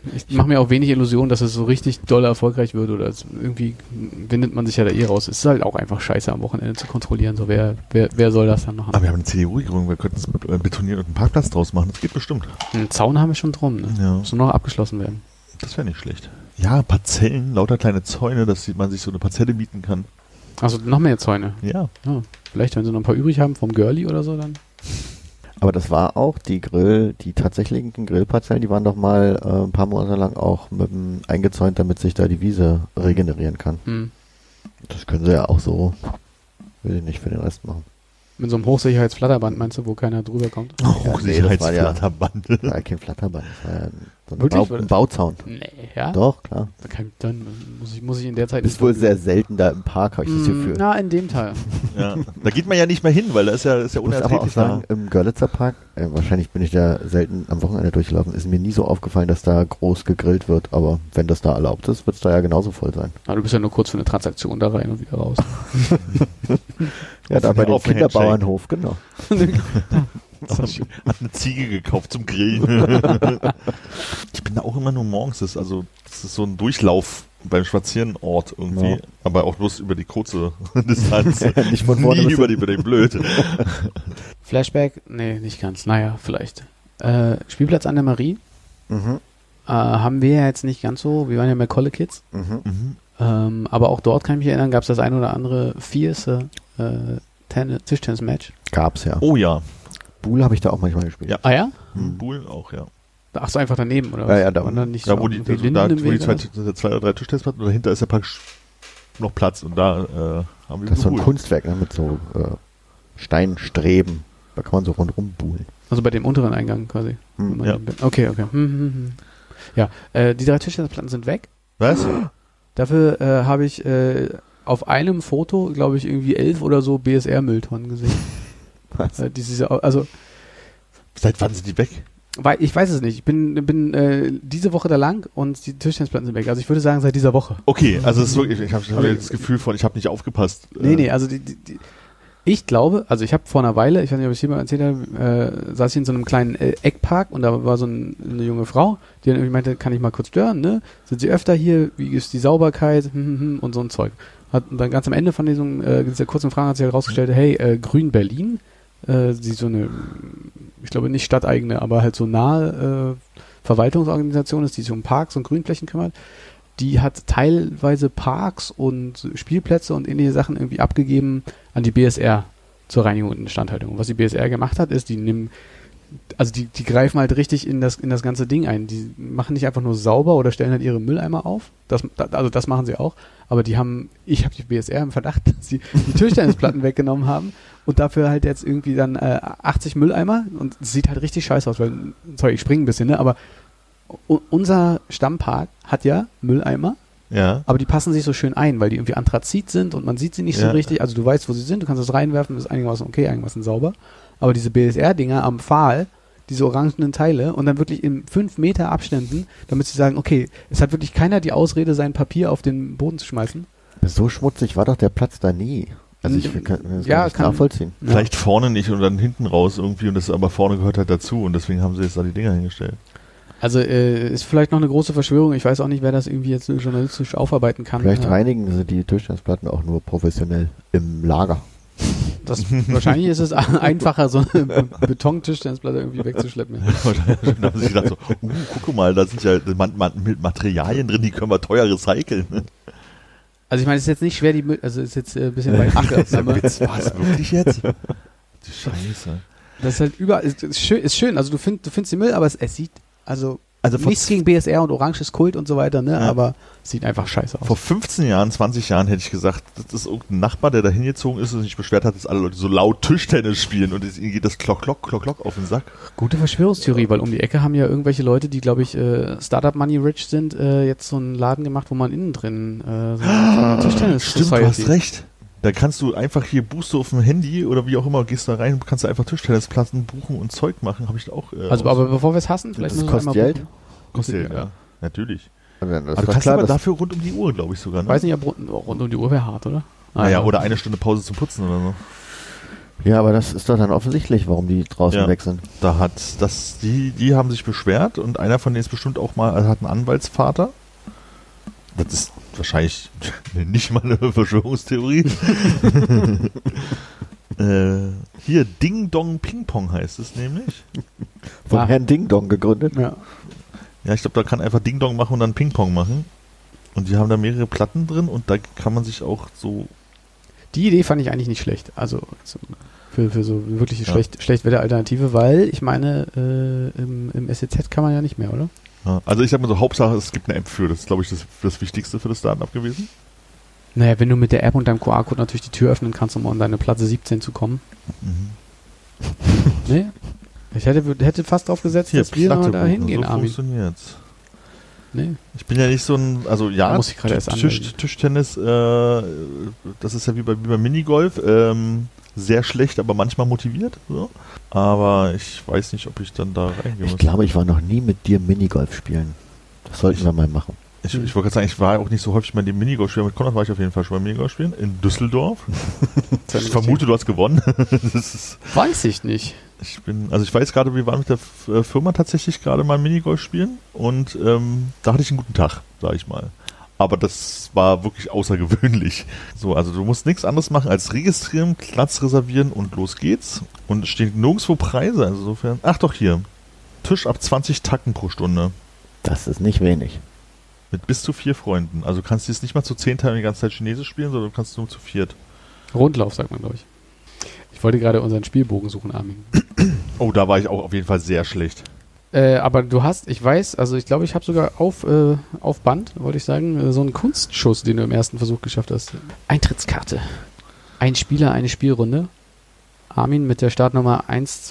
Ich mache mir auch wenig Illusionen, dass es so richtig doll erfolgreich wird oder irgendwie windet man sich ja da raus. Es ist halt auch einfach scheiße am Wochenende zu kontrollieren. So, wer soll das dann machen? Aber wir haben eine CDU-Regierung, wir könnten es betonieren und einen Parkplatz draus machen. Das geht bestimmt. Einen Zaun haben wir schon drum, ne? Ja. Muss nur noch abgeschlossen werden. Das wäre nicht schlecht. Ja, Parzellen, lauter kleine Zäune, dass man sich so eine Parzelle mieten kann. Also noch mehr Zäune. Ja. Ja, vielleicht, wenn sie noch ein paar übrig haben vom Girlie oder so, dann. Aber das war auch die tatsächlichen Grillparzellen, die waren doch mal ein paar Monate lang auch eingezäunt, damit sich da die Wiese regenerieren kann. Mhm. Das können sie ja auch so, will ich nicht, für den Rest machen. Mit so einem Hochsicherheitsflatterband, meinst du, wo keiner drüber kommt? Hochsicherheitsflatterband. Das war ja kein Flatterband, das war ja so Wirklich? ein Bauzaun. Nee, ja? Doch, klar. Dann muss ich in der Zeit... Ist wohl sehr selten da im Park, habe ich das Gefühl. Na, in dem Teil. Ja. Da geht man ja nicht mehr hin, weil da ist ja Ich muss aber auch unerträglich sagen, im Görlitzer Park, wahrscheinlich bin ich da selten am Wochenende durchgelaufen, ist mir nie so aufgefallen, dass da groß gegrillt wird, aber wenn das da erlaubt ist, wird es da ja genauso voll sein. Na, du bist ja nur kurz für eine Transaktion da rein und wieder raus. Ja, da bei dem auf den Kinderbauernhof, genau. Hat eine Ziege gekauft zum Grillen. Ich bin da auch immer nur morgens. Das ist so ein Durchlauf beim Spazierenort irgendwie. Ja. Aber auch bloß über die kurze Distanz. Nicht von vorne Nie bis über die blöd. Flashback? Nee, nicht ganz. Naja, vielleicht. Spielplatz an der Marie haben wir ja jetzt nicht ganz so. Wir waren ja Macaulay Kids. Aber auch dort kann ich mich erinnern, gab es das ein oder andere fierce Tischtennis-Match. Gab's ja. Oh ja. Buhl habe ich da auch manchmal gespielt. Ja. Ah ja? Buhl auch, ja. Ach so, einfach daneben, oder was? Ja, da waren dann nicht Da, so wo die irgendwie Linden im Weg oder so? zwei oder drei Tischtennisplatten und dahinter ist ja praktisch noch Platz und da haben wir Das ist so ein gebuhlt. Kunstwerk, ne, mit so Steinstreben. Da kann man so rundherum buhlen. Also bei dem unteren Eingang quasi. Wenn man ja. Okay. Ja, die 3 Tischtennisplatten sind weg. Was? Dafür habe ich auf einem Foto, glaube ich, irgendwie 11 oder so BSR-Mülltonnen gesehen. Was? Also, Seit wann sind die weg? weil ich weiß es nicht. Ich bin diese Woche da lang und die Tischtennisplatten sind weg. Also ich würde sagen, seit dieser Woche. Okay, also es ist wirklich, ich habe das Gefühl von, ich habe nicht aufgepasst. Nee, also ich glaube, also ich habe vor einer Weile, ich weiß nicht, ob ich es hier mal erzählt habe, saß ich in so einem kleinen Eckpark und da war so eine junge Frau, die dann irgendwie meinte, kann ich mal kurz stören, ne? Sind Sie öfter hier? Wie ist die Sauberkeit? Und so ein Zeug. Und dann ganz am Ende von dieser kurzen Frage hat sich halt rausgestellt, hey, Grün Berlin, die so eine, ich glaube nicht stadteigene, aber halt so nahe Verwaltungsorganisation ist, die sich um Parks und Grünflächen kümmert, die hat teilweise Parks und Spielplätze und ähnliche Sachen irgendwie abgegeben an die BSR zur Reinigung und Instandhaltung. Und was die BSR gemacht hat, ist, die greifen halt richtig in das ganze Ding ein. Die machen nicht einfach nur sauber oder stellen halt ihre Mülleimer auf. Das machen sie auch. Aber ich habe die BSR im Verdacht, dass sie die Tischtennisplatten weggenommen haben und dafür halt jetzt irgendwie dann 80 Mülleimer und es sieht halt richtig scheiße aus, weil, sorry, ich springe ein bisschen, ne, aber unser Stammpark hat ja Mülleimer, Ja. aber die passen sich so schön ein, weil die irgendwie Anthrazit sind und man sieht sie nicht so Ja. richtig. Also du weißt, wo sie sind, du kannst das reinwerfen, ist einigermaßen okay, einigermaßen sauber. Aber diese BSR-Dinger am Pfahl, diese orangenen Teile und dann wirklich in 5 Meter Abständen, damit sie sagen, okay, es hat wirklich keiner die Ausrede, sein Papier auf den Boden zu schmeißen. So schmutzig war doch der Platz da nie. Also ich kann das gar nicht nachvollziehen. Ja. Vielleicht vorne nicht und dann hinten raus irgendwie und das aber vorne gehört halt dazu und deswegen haben sie jetzt da die Dinger hingestellt. Also ist vielleicht noch eine große Verschwörung. Ich weiß auch nicht, wer das irgendwie jetzt journalistisch aufarbeiten kann. Vielleicht reinigen sie die Tischtennisplatten auch nur professionell im Lager. Wahrscheinlich ist es einfacher, so eine Betontischtennisplatte irgendwie wegzuschleppen. Dann haben sie gedacht so, guck mal, da sind ja Materialien drin, die können wir teuer recyceln. Also ich meine, es ist jetzt nicht schwer, also ist jetzt ein bisschen weit abgesetzt, aber Was, wirklich jetzt? Die Scheiße. das ist halt überall, ist schön, also du findest den Müll, aber es sieht, also vor nichts gegen BSR und Orange ist Kult und so weiter, ne, Ja. aber es sieht einfach scheiße aus. Vor 15 Jahren, 20 Jahren hätte ich gesagt, das ist irgendein Nachbar, der da hingezogen ist und sich beschwert hat, dass alle Leute so laut Tischtennis spielen und ihnen geht das Klock, Klock, Klock, Klock auf den Sack. Gute Verschwörungstheorie, weil um die Ecke haben ja irgendwelche Leute, die, glaube ich, Startup Money Rich sind, jetzt so einen Laden gemacht, wo man innen drin so eine Tischtennis Stimmt, du hast recht. Da kannst du einfach hier buchst du auf dem Handy oder wie auch immer, gehst da rein und kannst du einfach Tischtennisplatten buchen und Zeug machen, habe ich auch. Also, aber bevor wir es hassen, vielleicht Das müssen wir kostet einmal Geld? gucken. Kostet Geld, ja. Natürlich. Also das Aber du war kannst klar, aber dass dafür rund um die Uhr, glaube ich sogar. Ne? Weiß nicht, ob rund um die Uhr wäre hart, oder? Naja, oder eine Stunde Pause zum Putzen oder so. Ja, aber das ist doch dann offensichtlich, warum die draußen Ja. weg sind. Da hat die haben sich beschwert und einer von denen ist bestimmt auch mal, also hat einen Anwaltsvater. Das ist wahrscheinlich nicht mal eine Verschwörungstheorie. Hier, Ding Dong Ping Pong heißt es nämlich. Von Ja. Herrn Ding Dong gegründet. Ja. Ja, ich glaube, da kann einfach Ding Dong machen und dann Ping Pong machen. Und die haben da mehrere Platten drin und da kann man sich auch so. Die Idee fand ich eigentlich nicht schlecht. Also für so wirklich Schlechtwetter-Alternative, weil ich meine, im SEZ kann man ja nicht mehr, oder? Ja, also ich sag mal so, Hauptsache, es gibt eine App für. Das ist, glaube ich, das Wichtigste für das Startup gewesen. Naja, wenn du mit der App und deinem QR-Code natürlich die Tür öffnen kannst, um an deine Platz 17 zu kommen. Nee? Ich hätte fast drauf gesetzt, dass wir Platte mal da buchen, hingehen, so Armin. funktioniert's. Nee. Ich bin ja nicht so ein, also ja, Da muss ich gerade erst anmelden. Tischtennis, das ist ja wie bei Minigolf, sehr schlecht, aber manchmal motiviert. So. Aber ich weiß nicht, ob ich dann da reingehen Ich muss. glaube, ich war noch nie mit dir Minigolf spielen. Das sollten wir mal machen. Ich wollte gerade sagen, ich war auch nicht so häufig bei dem Minigolf spielen. Mit Konrad war ich auf jeden Fall schon beim Minigolf spielen in Düsseldorf. Ich vermute, du hast gewonnen. Das ist, Weiß ich nicht. ich weiß gerade, wir waren mit der Firma tatsächlich gerade mal Minigolf spielen und da hatte ich einen guten Tag, sag ich mal. Aber das war wirklich außergewöhnlich. So, also du musst nichts anderes machen als registrieren, Platz reservieren und los geht's. Und es stehen nirgendwo Preise, also insofern. Ach doch, hier. Tisch ab 20 Tacken pro Stunde. Das ist nicht wenig. Mit bis zu 4 Freunden. Also du kannst jetzt nicht mal zu 10 Teilen die ganze Zeit Chinesisch spielen, sondern du kannst nur zu 4. Rundlauf, sagt man, glaube ich. Ich wollte gerade unseren Spielbogen suchen, Armin. Oh, da war ich auch auf jeden Fall sehr schlecht. Aber du hast, ich weiß, also ich glaube, ich habe sogar auf Band, wollte ich sagen, so einen Kunstschuss, den du im ersten Versuch geschafft hast. Eintrittskarte. Ein Spieler, eine Spielrunde. Armin mit der Startnummer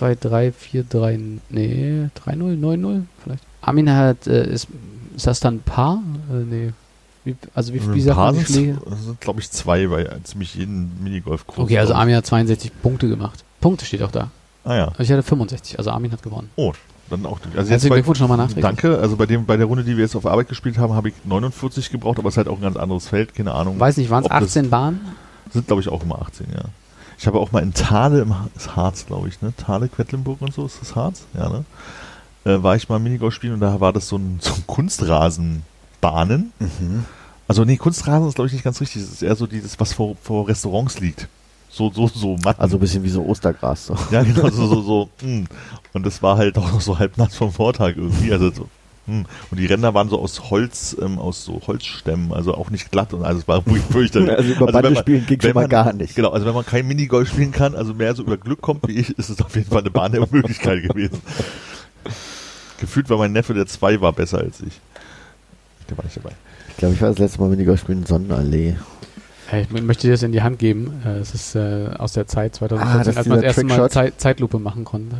12343, 3090 vielleicht. Armin hat, ist das dann Paar? Nee. Wie sagt man die Schläge? Das sind, glaube ich, 2 bei ziemlich jedem Minigolf-Kurs. Okay, also Armin hat 62 Punkte gemacht. Punkte steht auch da. Ah ja. Also ich hatte 65, also Armin hat gewonnen. Oh, dann auch. Also Herzlichen Glückwunsch nochmal nachträglich. Danke. Also bei der Runde, die wir jetzt auf Arbeit gespielt haben, habe ich 49 gebraucht, aber es ist halt auch ein ganz anderes Feld, keine Ahnung. Weiß nicht, waren es ob das- 18 Bahnen? Sind, glaube ich, auch immer 18, ja. Ich habe auch mal in Thale, ist Harz, glaube ich, ne? Thale, Quedlinburg und so, ist das Harz? Ja, ne? War ich mal Minigolf spielen und da war das so ein Kunstrasenbahnen. Also nee, Kunstrasen ist, glaube ich, nicht ganz richtig. Das ist eher so dieses, was vor Restaurants liegt. So Matten. Also ein bisschen wie so Ostergras. So. Ja, genau, so. Und das war halt auch noch so halb nass vom Vortag irgendwie. Also so. Und die Ränder waren so aus Holz, aus so Holzstämmen, also auch nicht glatt. Und also es war wirklich fürchterlich. Also über Bande spielen ging schon mal gar nicht. Genau, also wenn man kein Minigolf spielen kann, also mehr so über Glück kommt wie ich, ist es auf jeden Fall eine Bahn der Möglichkeit gewesen. Gefühlt war mein Neffe, der 2 war, besser als ich. Der war nicht dabei. Ich glaube, ich war das letzte Mal Minigolf spielen in Sonnenallee. Ich möchte dir das in die Hand geben. Es ist aus der Zeit 2014, das ist als man das dieser erste Mal Trickshot. Zeitlupe machen konnte.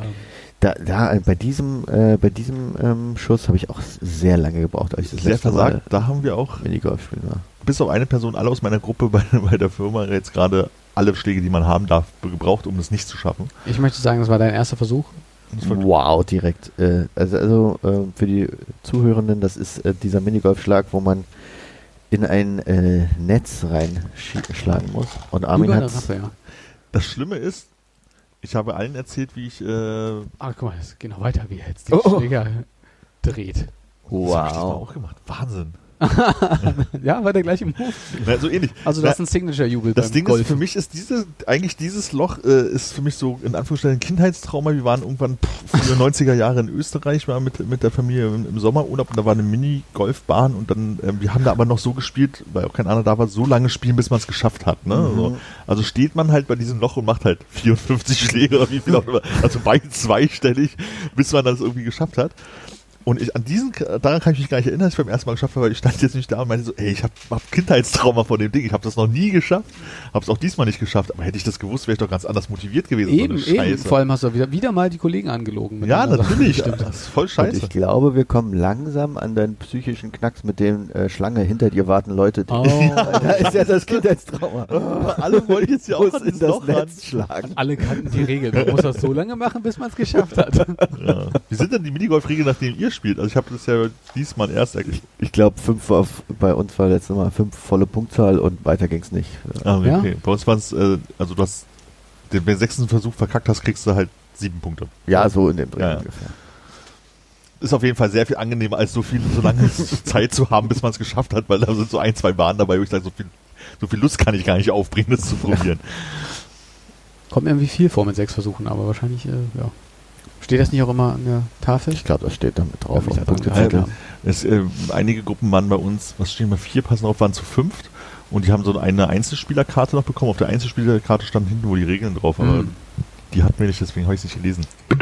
Bei diesem Schuss habe ich auch sehr lange gebraucht, als ich das Sehr letzte versagt, Mal da haben wir auch, Minigolf spielen war. bis auf eine Person, alle aus meiner Gruppe bei der Firma jetzt gerade alle Schläge, die man haben darf, gebraucht, um das nicht zu schaffen. Ich möchte sagen, das war dein erster Versuch. Und das war- Wow, direkt. Also für die Zuhörenden, das ist dieser Minigolfschlag, wo man in ein Netz reinschlagen muss. Und Armin Über hat der Rappe, ja. Das Schlimme ist, ich habe allen erzählt, wie ich Guck mal, es geht noch weiter, wie er jetzt die Oh. Schläger dreht. das hab ich das mal wow. auch gemacht. Wahnsinn. Ja, war der gleiche Move. Na, so ähnlich. Also das ist ein Signature-Jubel Das beim Ding Golf. ist, für mich ist dieses Loch ist für mich so in Anführungsstrichen ein Kindheitstrauma. Wir waren irgendwann früher 90er Jahre in Österreich, waren mit der Familie im Sommerurlaub und da war eine Mini-Golfbahn und dann, wir haben da aber noch so gespielt, weil auch kein anderer da war, so lange spielen, bis man es geschafft hat. Ne? Also steht man halt bei diesem Loch und macht halt 54 Schläge oder wie viel auch immer, also weit zweistellig, bis man das irgendwie geschafft hat. Und daran kann ich mich gar nicht erinnern, dass ich beim ersten Mal geschafft habe, weil ich stand jetzt nicht da und meinte so, ey, ich hab Kindheitstrauma von dem Ding, ich habe das noch nie geschafft, habe es auch diesmal nicht geschafft, aber hätte ich das gewusst, wäre ich doch ganz anders motiviert gewesen. Eben, so eine Scheiße. Vor allem hast du wieder mal die Kollegen angelogen. mit Ja, deiner Sache. natürlich, Stimmt. das ist voll Und scheiße. ich glaube, wir kommen langsam an deinen psychischen Knacks mit dem Schlange hinter dir warten Leute. Oh. Da ist ja das Kindheitstrauma. Alle wollen jetzt ja auch Muss an in das das Loch ran. Netz schlagen. Alle kannten die Regeln. Man muss das so lange machen, bis man es geschafft hat. Ja. Wie sind denn die Minigolf-Regeln, nachdem ihr spielt? Also ich habe das ja diesmal erst erklärt. Ich glaube, bei uns war letztes Mal 5 volle Punktzahl und weiter ging's nicht. Ah, okay. Ja? Okay. Bei uns waren es, also du hast den 6. Versuch verkackt hast, kriegst du halt 7 Punkte. Ja, so in dem Dreh Ja. ungefähr. Ist auf jeden Fall sehr viel angenehmer, als so lange Zeit zu haben, bis man es geschafft hat, weil da sind so 1, 2 Bahnen dabei, wo ich sage, so viel Lust kann ich gar nicht aufbringen, das zu probieren. Kommt mir irgendwie viel vor mit 6 Versuchen, aber wahrscheinlich, ja. Steht das nicht auch immer an der Tafel? Ich glaube, das steht damit drauf. Ja, auf ich dem dachte, Punktezettel. Einige Gruppen waren bei uns, was stehen wir, 4 passen auf, waren zu 5 und die haben so eine Einzelspielerkarte noch bekommen. Auf der Einzelspielerkarte standen hinten wo die Regeln drauf, aber die hatten wir nicht, deswegen habe ich es nicht gelesen.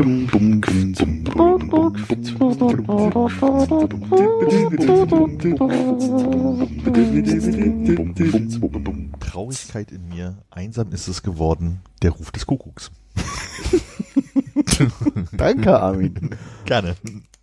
Traurigkeit in mir, einsam ist es geworden, der Ruf des Kuckucks. Danke, Armin. Gerne.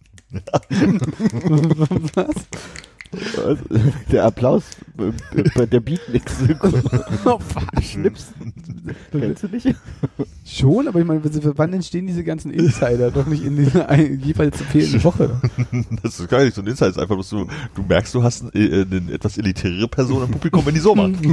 Was? Der Applaus, der Beat nix. Schnipsen. Kennst du nicht? Schon, aber ich meine, wann entstehen diese ganzen Insider? Doch nicht in dieser jeweils fehlenden Woche. Das ist gar nicht so ein Insight, es ist einfach, dass du merkst, du hast eine etwas elitäre Person im Publikum, wenn die so macht.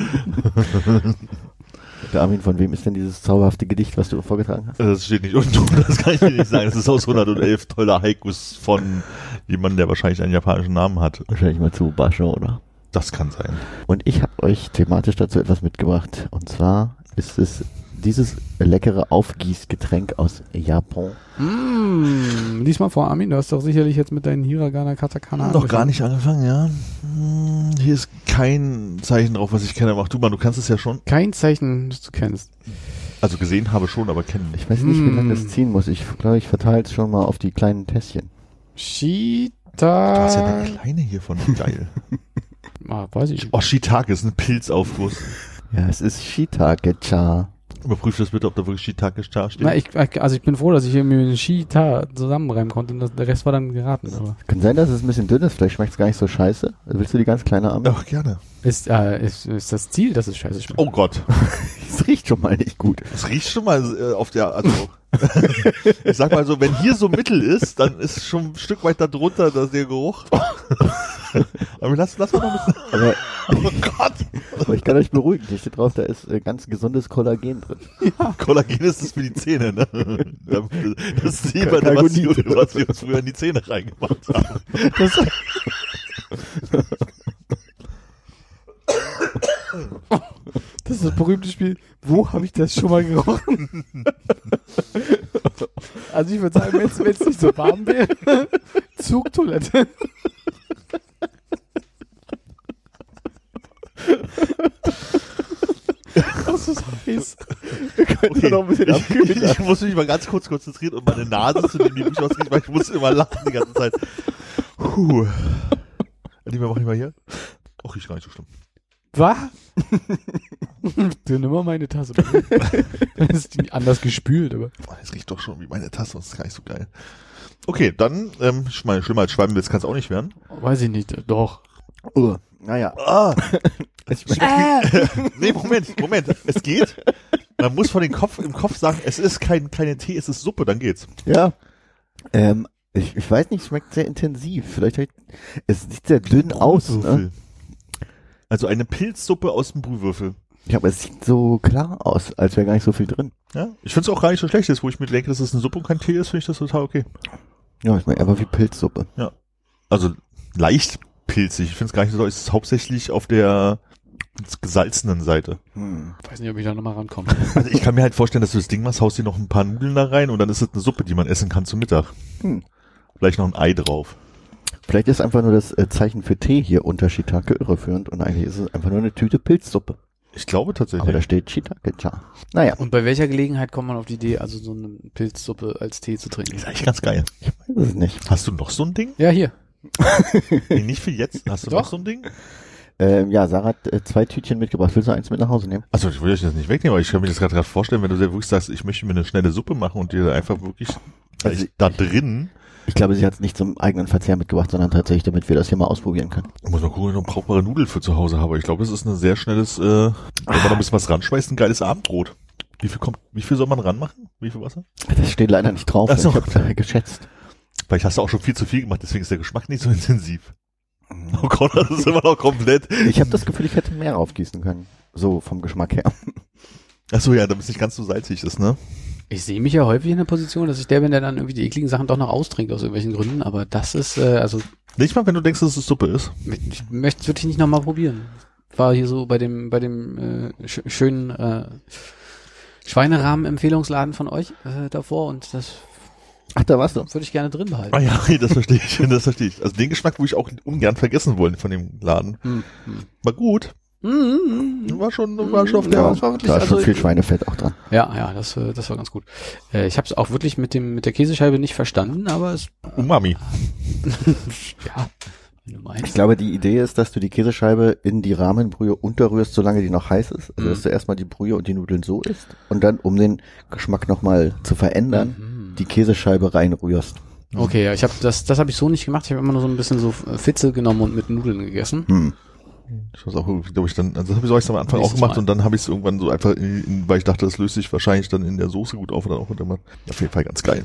Der Armin, von wem ist denn dieses zauberhafte Gedicht, was du vorgetragen hast? Das steht nicht unten, das kann ich dir nicht sagen. Das ist aus 111 toller Haikus von jemandem, der wahrscheinlich einen japanischen Namen hat. Wahrscheinlich mal zu Basho, oder? Das kann sein. Und ich habe euch thematisch dazu etwas mitgebracht. Und zwar ist es dieses leckere Aufgießgetränk aus Japan. Lies mal vor, Armin, du hast doch sicherlich jetzt mit deinen Hiragana Katakana Noch gar nicht angefangen, ja. Hier ist kein Zeichen drauf, was ich kenne. Mach du mal, du kannst es ja schon. Kein Zeichen, das du kennst. Also gesehen habe schon, aber kennen nicht. Ich weiß nicht, wie lange das ziehen muss. Ich glaube, ich verteile es schon mal auf die kleinen Tässchen. Shita. Du hast ja eine kleine hiervon, geil. Weiß ich. Oh, Shiitake ist ein Pilzaufguss. Ja, es ist Shiitake-cha. Überprüf das bitte, ob da wirklich Shiitake-cha steht. Na, ich bin froh, dass ich hier mir einen Shita zusammenreimen konnte und der Rest war dann geraten. Aber Kann sein, dass es ein bisschen dünn ist. Vielleicht schmeckt es gar nicht so scheiße. Willst du die ganz kleine Arme? Ach, gerne. ist das Ziel, dass es scheiße schmeckt? Oh Gott. Es riecht schon mal nicht gut. Es riecht schon mal auf der, also, ich sag mal so, wenn hier so Mittel ist, dann ist schon ein Stück weit da drunter der Geruch. Aber lass mal noch ein bisschen. Aber, Oh Gott. aber ich kann euch beruhigen. Hier steht drauf, da ist ganz gesundes Kollagen drin. Kollagen ist das für die Zähne, ne? Das ist jemand, was wir uns früher in die Zähne reingemacht haben. Das ist das berühmte Spiel. Wo habe ich das schon mal gerochen? Also ich würde sagen, wenn es nicht so warm wäre, Zugtoilette. Das ist heiß. Okay. noch ein bisschen abkühlen. Ich muss mich mal ganz kurz konzentrieren und meine Nase zu nehmen, die mich ausriecht, weil ich muss immer lachen die ganze Zeit. Lieber mach ich mal hier. Och, riecht gar nicht so schlimm. Was? Dann nimm mal meine Tasse. Das ist die anders gespült, aber. Oh, das riecht doch schon wie meine Tasse, das ist gar nicht so geil. Okay, dann, ich meine, schlimmer als Schweibenwitz kann es auch nicht werden. Weiß ich nicht, doch. Naja. Ah! Es schmeckt Nee, Moment. Es geht. Man muss im Kopf sagen, es ist keine Tee, es ist Suppe, dann geht's. Ja. Ich weiß nicht, es schmeckt sehr intensiv. Es sieht sehr dünn aus. Ne? Brühwürfel. Also eine Pilzsuppe aus dem Brühwürfel. Ja, aber es sieht so klar aus, als wäre gar nicht so viel drin. Ja, ich finde es auch gar nicht so schlecht, jetzt wo ich mir denke, dass es eine Suppe und kein Tee ist, finde ich das total okay. Ja, ich meine einfach wie Pilzsuppe. Also leicht pilzig, ich finde es gar nicht so, es ist hauptsächlich auf der gesalzenen Seite. Weiß nicht, ob ich da nochmal rankomme. Also ich kann mir halt vorstellen, dass du das Ding machst, haust dir noch ein paar Nudeln da rein und dann ist es eine Suppe, die man essen kann zum Mittag. Vielleicht noch ein Ei drauf. Vielleicht ist einfach nur das Zeichen für Tee hier unter Shiitake irreführend und eigentlich ist es einfach nur eine Tüte Pilzsuppe. Ich glaube tatsächlich. Aber da steht Shiitake-cha. Naja, Und bei welcher Gelegenheit kommt man auf die Idee, also so eine Pilzsuppe als Tee zu trinken? ist eigentlich ganz geil. ich weiß es nicht. Hast du noch so ein Ding? Ja, hier. Nee, nicht für jetzt. Hast du Doch. noch so ein Ding? Ja, Sarah hat 2 Tütchen mitgebracht. Willst du eins mit nach Hause nehmen? Also ich will euch das nicht wegnehmen, aber ich kann mir das gerade vorstellen, wenn du sehr wirklich sagst, ich möchte mir eine schnelle Suppe machen und dir einfach wirklich Also da drin, Ich glaube, sie hat es nicht zum eigenen Verzehr mitgebracht, sondern tatsächlich, damit wir das hier mal ausprobieren können. muss mal gucken, ob ich noch brauchbare Nudeln für zu Hause habe. Ich glaube, es ist ein sehr schnelles, wenn man noch ein bisschen was ranschmeißt, ein geiles Abendbrot. Wie viel soll man ranmachen? Wie viel Wasser? Das steht leider nicht drauf. Ach so. Ich habe geschätzt. Vielleicht hast du auch schon viel zu viel gemacht, deswegen ist der Geschmack nicht so intensiv. Oh Gott, das ist immer noch komplett. Ich habe das Gefühl, ich hätte mehr aufgießen können. So vom Geschmack her. Achso, ja, damit es nicht ganz so salzig ist, ne? Ich sehe mich ja häufig in der Position, dass ich der bin, der dann irgendwie die ekligen Sachen doch noch austrinkt aus irgendwelchen Gründen, aber das ist, also Nicht mal, wenn du denkst, dass es Suppe ist. ich möchte es wirklich nicht nochmal probieren. War hier so bei dem schönen Schweinerahmen-Empfehlungsladen von euch davor und das Ach, da warst du. würde ich gerne drin behalten. Ah ja, das verstehe ich, das verstehe ich. Also den Geschmack würde ich auch ungern vergessen wollen von dem Laden. War gut. War schon auf der das war wirklich, Da ist schon also, viel Schweinefett auch dran. Ja, das war ganz gut. Ich habe es auch wirklich mit der Käsescheibe nicht verstanden, aber es Umami. ja, wenn du meinst. Ich glaube, die Idee ist, dass du die Käsescheibe in die Rahmenbrühe unterrührst, solange die noch heiß ist. Also, dass du erstmal die Brühe und die Nudeln so isst und dann, um den Geschmack nochmal zu verändern, die Käsescheibe reinrührst. Okay, ja, das habe ich so nicht gemacht. Ich habe immer nur so ein bisschen so Fitzel genommen und mit Nudeln gegessen. Ich weiß auch, glaube ich, dann, also das habe ich am Anfang auch Nächstes gemacht Mal. und dann habe ich es irgendwann so einfach, weil ich dachte, das löst sich wahrscheinlich dann in der Soße gut auf und dann auch mit immer. Auf jeden Fall ganz geil.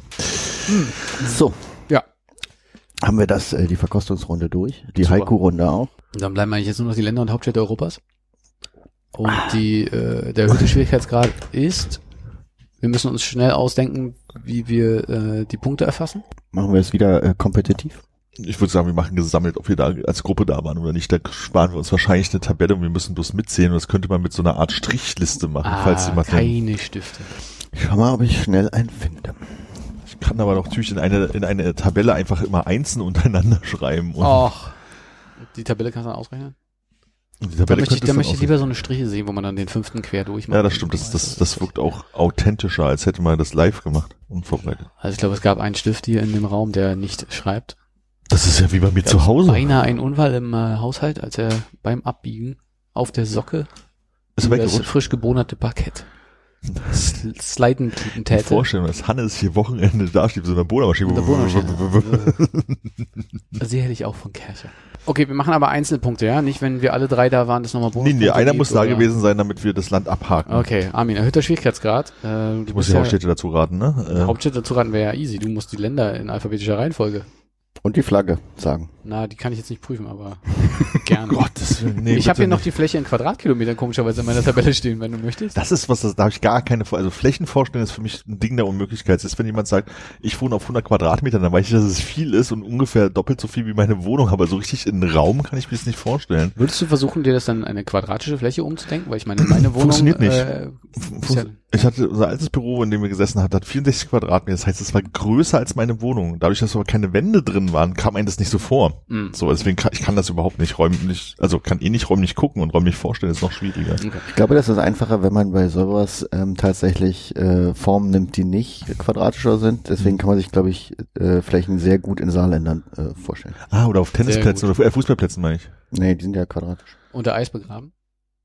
So. Ja. Haben wir die Verkostungsrunde durch? Die Super. Haiku-Runde auch? Und dann bleiben eigentlich jetzt nur noch die Länder und Hauptstädte Europas. Und der erhöhte Schwierigkeitsgrad ist, wir müssen uns schnell ausdenken, wie wir die Punkte erfassen. Machen wir es wieder kompetitiv? Ich würde sagen, wir machen gesammelt, ob wir da als Gruppe da waren oder nicht. Da sparen wir uns wahrscheinlich eine Tabelle und wir müssen bloß mitzählen und das könnte man mit so einer Art Strichliste machen, falls jemand keine Stifte. Ich schau mal, ob ich schnell einen finde. Ich kann aber noch natürlich in eine Tabelle einfach immer Einsen untereinander schreiben. Und Och, die Tabelle kannst du dann ausrechnen? die Da Tabelle möchte ich könnte es dann lieber so eine Striche sehen, wo man dann den 5. quer durchmacht. Ja, das stimmt. Das wirkt auch authentischer, als hätte man das live gemacht und vorbereitet. Also ich glaube, es gab einen Stift hier in dem Raum, der nicht schreibt. Das ist ja wie bei mir zu Hause. Beinahe ein Unfall im Haushalt, als er beim Abbiegen auf der Socke Ist über das weggerutscht. frisch gebonerte Parkett sliden Ich täte. vorstellen, dass Hannes hier Wochenende da steht, so einer Bohrmaschine. Mit der Bohrmaschine. Sie hätte ich auch von Kercher. Okay, wir machen aber Einzelpunkte, ja? Nicht, wenn wir alle drei da waren, das nochmal Nee, einer gibt, muss da oder? gewesen sein, damit wir das Land abhaken. Okay, Armin, erhöhter Schwierigkeitsgrad. Ich muss die Hauptstädte dazu raten, ne? Hauptstädte dazu raten wäre ja easy. Du musst die Länder in alphabetischer Reihenfolge. Und die Flagge sagen. Na, die kann ich jetzt nicht prüfen, aber gerne. Gottes Willen, nee, ich habe bitte hier noch nicht. die Fläche in Quadratkilometern komischerweise in meiner Tabelle stehen, wenn du möchtest. Das ist da habe ich gar keine, also Flächenvorstellung ist für mich ein Ding der Unmöglichkeit. Das ist, wenn jemand sagt, ich wohne auf 100 Quadratmetern, dann weiß ich, dass es viel ist und ungefähr doppelt so viel wie meine Wohnung, aber so richtig in einen Raum kann ich mir das nicht vorstellen. Würdest du versuchen, dir das dann in eine quadratische Fläche umzudenken? Weil ich meine, meine Wohnung Funktioniert nicht. Ist ja, Ich hatte unser altes Büro, in dem wir gesessen haben, hat 64 Quadratmeter. Das heißt, es war größer als meine Wohnung. Dadurch, dass aber keine Wände drin waren, kam einem das nicht so vor. So, deswegen ich kann das überhaupt nicht räumlich, also kann nicht räumlich gucken und räumlich vorstellen, ist noch schwieriger. okay. Ich glaube, das ist einfacher, wenn man bei sowas tatsächlich Formen nimmt, die nicht quadratischer sind. Deswegen kann man sich, glaube ich, Flächen sehr gut in Saarländern vorstellen. Ah, oder auf Tennisplätzen oder Fußballplätzen, meine ich. Nee, die sind ja quadratisch. Unter Eis begraben?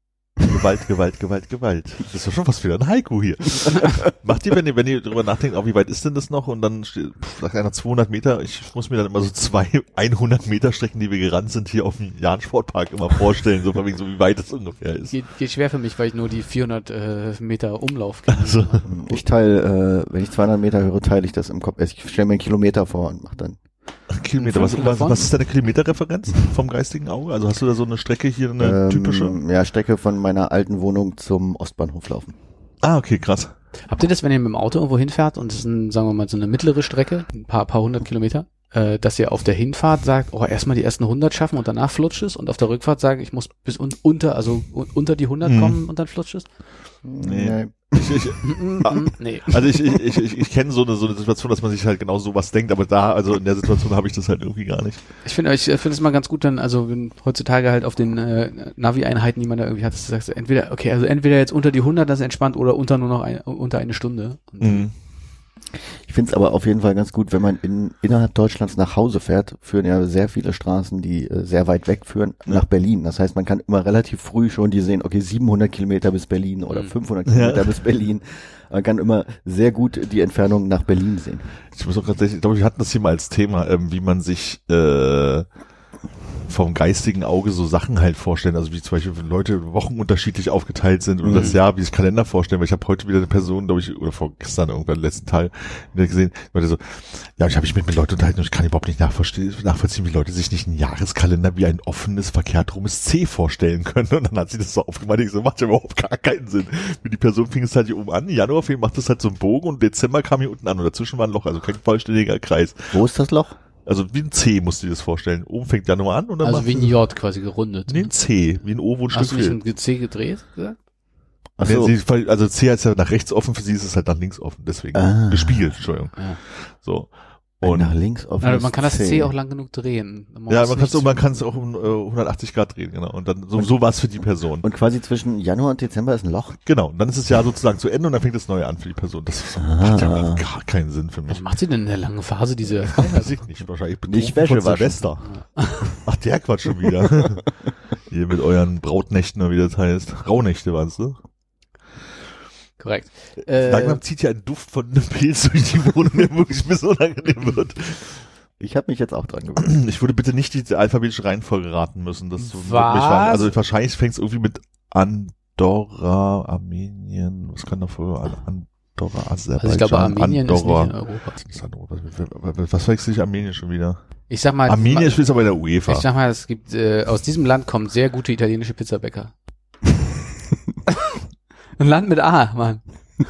Gewalt. Das ist doch schon was für ein Haiku hier. Macht ihr, wenn ihr drüber nachdenkt, wie weit ist denn das noch? Und dann sagt einer 200 Meter. Ich muss mir dann immer so 100 Meter Strecken, die wir gerannt sind, hier auf dem Jahn-Sportpark immer vorstellen, so von wegen so, wie weit es ungefähr ist. Geht schwer für mich, weil ich nur die 400 Meter Umlauf kenne. Also. Ich teile, wenn ich 200 Meter höre, teile ich das im Kopf. Ich stelle mir einen Kilometer vor und mache dann. Kilometer, was ist deine Kilometerreferenz vom geistigen Auge? Also hast du da so eine Strecke hier, eine typische? Ja, Strecke von meiner alten Wohnung zum Ostbahnhof laufen. Ah, okay, krass. Habt ihr das, wenn ihr mit dem Auto irgendwo hinfährt und es ist sagen wir mal, so eine mittlere Strecke, ein paar hundert Kilometer, dass ihr auf der Hinfahrt sagt, erstmal die ersten 100 schaffen und danach flutscht es und auf der Rückfahrt sagt, ich muss bis unter die 100 kommen und dann flutscht es? Nee. Nee. Also ich kenne so eine Situation, dass man sich halt genau sowas denkt, aber also in der Situation habe ich das halt irgendwie gar nicht. Ich finde es mal ganz gut, dann, also wenn heutzutage halt auf den Navi-Einheiten, die man da irgendwie hat, dass du sagst, entweder jetzt unter die 100, das ist entspannt, oder unter eine Stunde. Und Ich finde es aber auf jeden Fall ganz gut, wenn man innerhalb Deutschlands nach Hause fährt, führen ja sehr viele Straßen, die sehr weit weg führen, nach Berlin. Das heißt, man kann immer relativ früh schon die sehen, okay, 700 Kilometer bis Berlin oder 500 Kilometer bis Berlin. Man kann immer sehr gut die Entfernung nach Berlin sehen. Ich glaube, wir hatten das hier mal als Thema, wie man sich vom geistigen Auge so Sachen halt vorstellen, also wie zum Beispiel, wenn Leute Wochen unterschiedlich aufgeteilt sind und das Jahr wie das Kalender vorstellen, weil ich habe heute wieder eine Person, glaube ich, oder vorgestern irgendwann, letzten Teil, wieder gesehen, Leute so, ja, ich habe mich mit Leuten unterhalten und ich kann überhaupt nicht nachvollziehen, wie Leute sich nicht einen Jahreskalender wie ein offenes, verkehrtrumes C vorstellen können. Und dann hat sie das so aufgemacht, ich so, macht ja überhaupt gar keinen Sinn. Für die Person fing es halt hier oben an, Januar macht das halt so einen Bogen und Dezember kam hier unten an und dazwischen war ein Loch, also kein vollständiger Kreis. Wo ist das Loch? Also wie ein C musst du dir das vorstellen. Oben fängt Januar an und dann Also wie ein J quasi gerundet. Nee, ein C, wie ein O, wo ein Hast Stück du fehlt. nicht ein C gedreht gesagt? Ach so. Also C heißt ja nach rechts offen, für sie ist es halt nach links offen, deswegen gespiegelt, Entschuldigung. Ja. So. Und Und nach links offen. Also man kann das C auch lang genug drehen. man kann es auch um 180 Grad drehen, genau. Und dann so war es für die Person. Und quasi zwischen Januar und Dezember ist ein Loch. Genau. Und dann ist das Jahr sozusagen zu Ende und dann fängt das Neue an für die Person. Das hat ja gar keinen Sinn für mich. Was macht sie denn in der langen Phase, diese Weiß ich nicht, wahrscheinlich Nicht betrunken Wäsche von waschen. Silvester. Ach, der Quatsch schon wieder. Hier mit euren Brautnächten, oder wie das heißt. Rauhnächte waren's, ne? Korrekt. Langsam zieht ja ein Duft von einem Pilz durch die Wohnung, der wirklich bis unangenehm wird. Ich habe mich jetzt auch dran gewöhnt. Ich würde bitte nicht die alphabetische Reihenfolge raten müssen. Das würde mich Was? also wahrscheinlich fängt es irgendwie mit Andorra, Armenien, was kann da vorher Andorra, Aserbaidschan, Also ich glaube, Armenien Andorra. ist nicht in Europa. Was wechsle ich Armenien schon wieder? Ich sag mal, Armenien ist aber bei der UEFA. ich sag mal, es gibt aus diesem Land kommen sehr gute italienische Pizzabäcker. Ein Land mit A, Mann.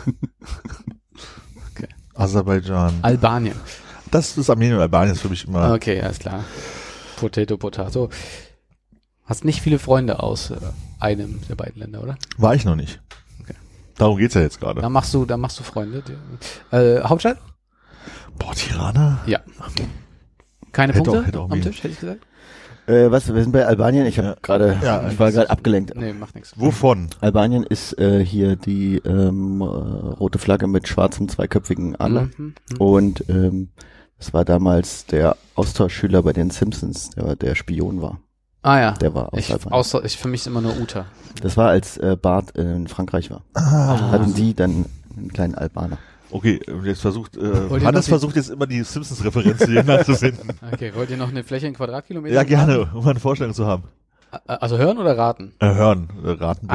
Aserbaidschan. Albanien. Das ist Armenien und Albanien ist für mich immer. Okay, alles klar. Potato. Hast nicht viele Freunde aus einem der beiden Länder, oder? War ich noch nicht. Okay. Darum geht's ja jetzt gerade. Da machst du Freunde. Hauptstadt? Boah, Tirana? Ja. Keine Hätte Punkte auch am gehen. Tisch, hätte ich gesagt? Wir sind bei Albanien. Ich habe ich war gerade abgelenkt. Nee, macht nichts. Wovon? Albanien ist hier die rote Flagge mit schwarzem zweiköpfigen Adler. Und das war damals der Austauschschüler bei den Simpsons, der Spion war. Ah ja. Der war aus Albanien. Ich für mich ist immer nur Uta. Das war, als Bart in Frankreich war. Hatten die dann einen kleinen Albaner. Okay, jetzt versucht, ihr Hannes noch versucht jetzt immer die Simpsons-Referenz hier nachzufinden. Okay, wollt ihr noch eine Fläche in Quadratkilometer? Ja, gerne, um mal eine Vorstellung zu haben. Also hören oder raten? Hören, raten.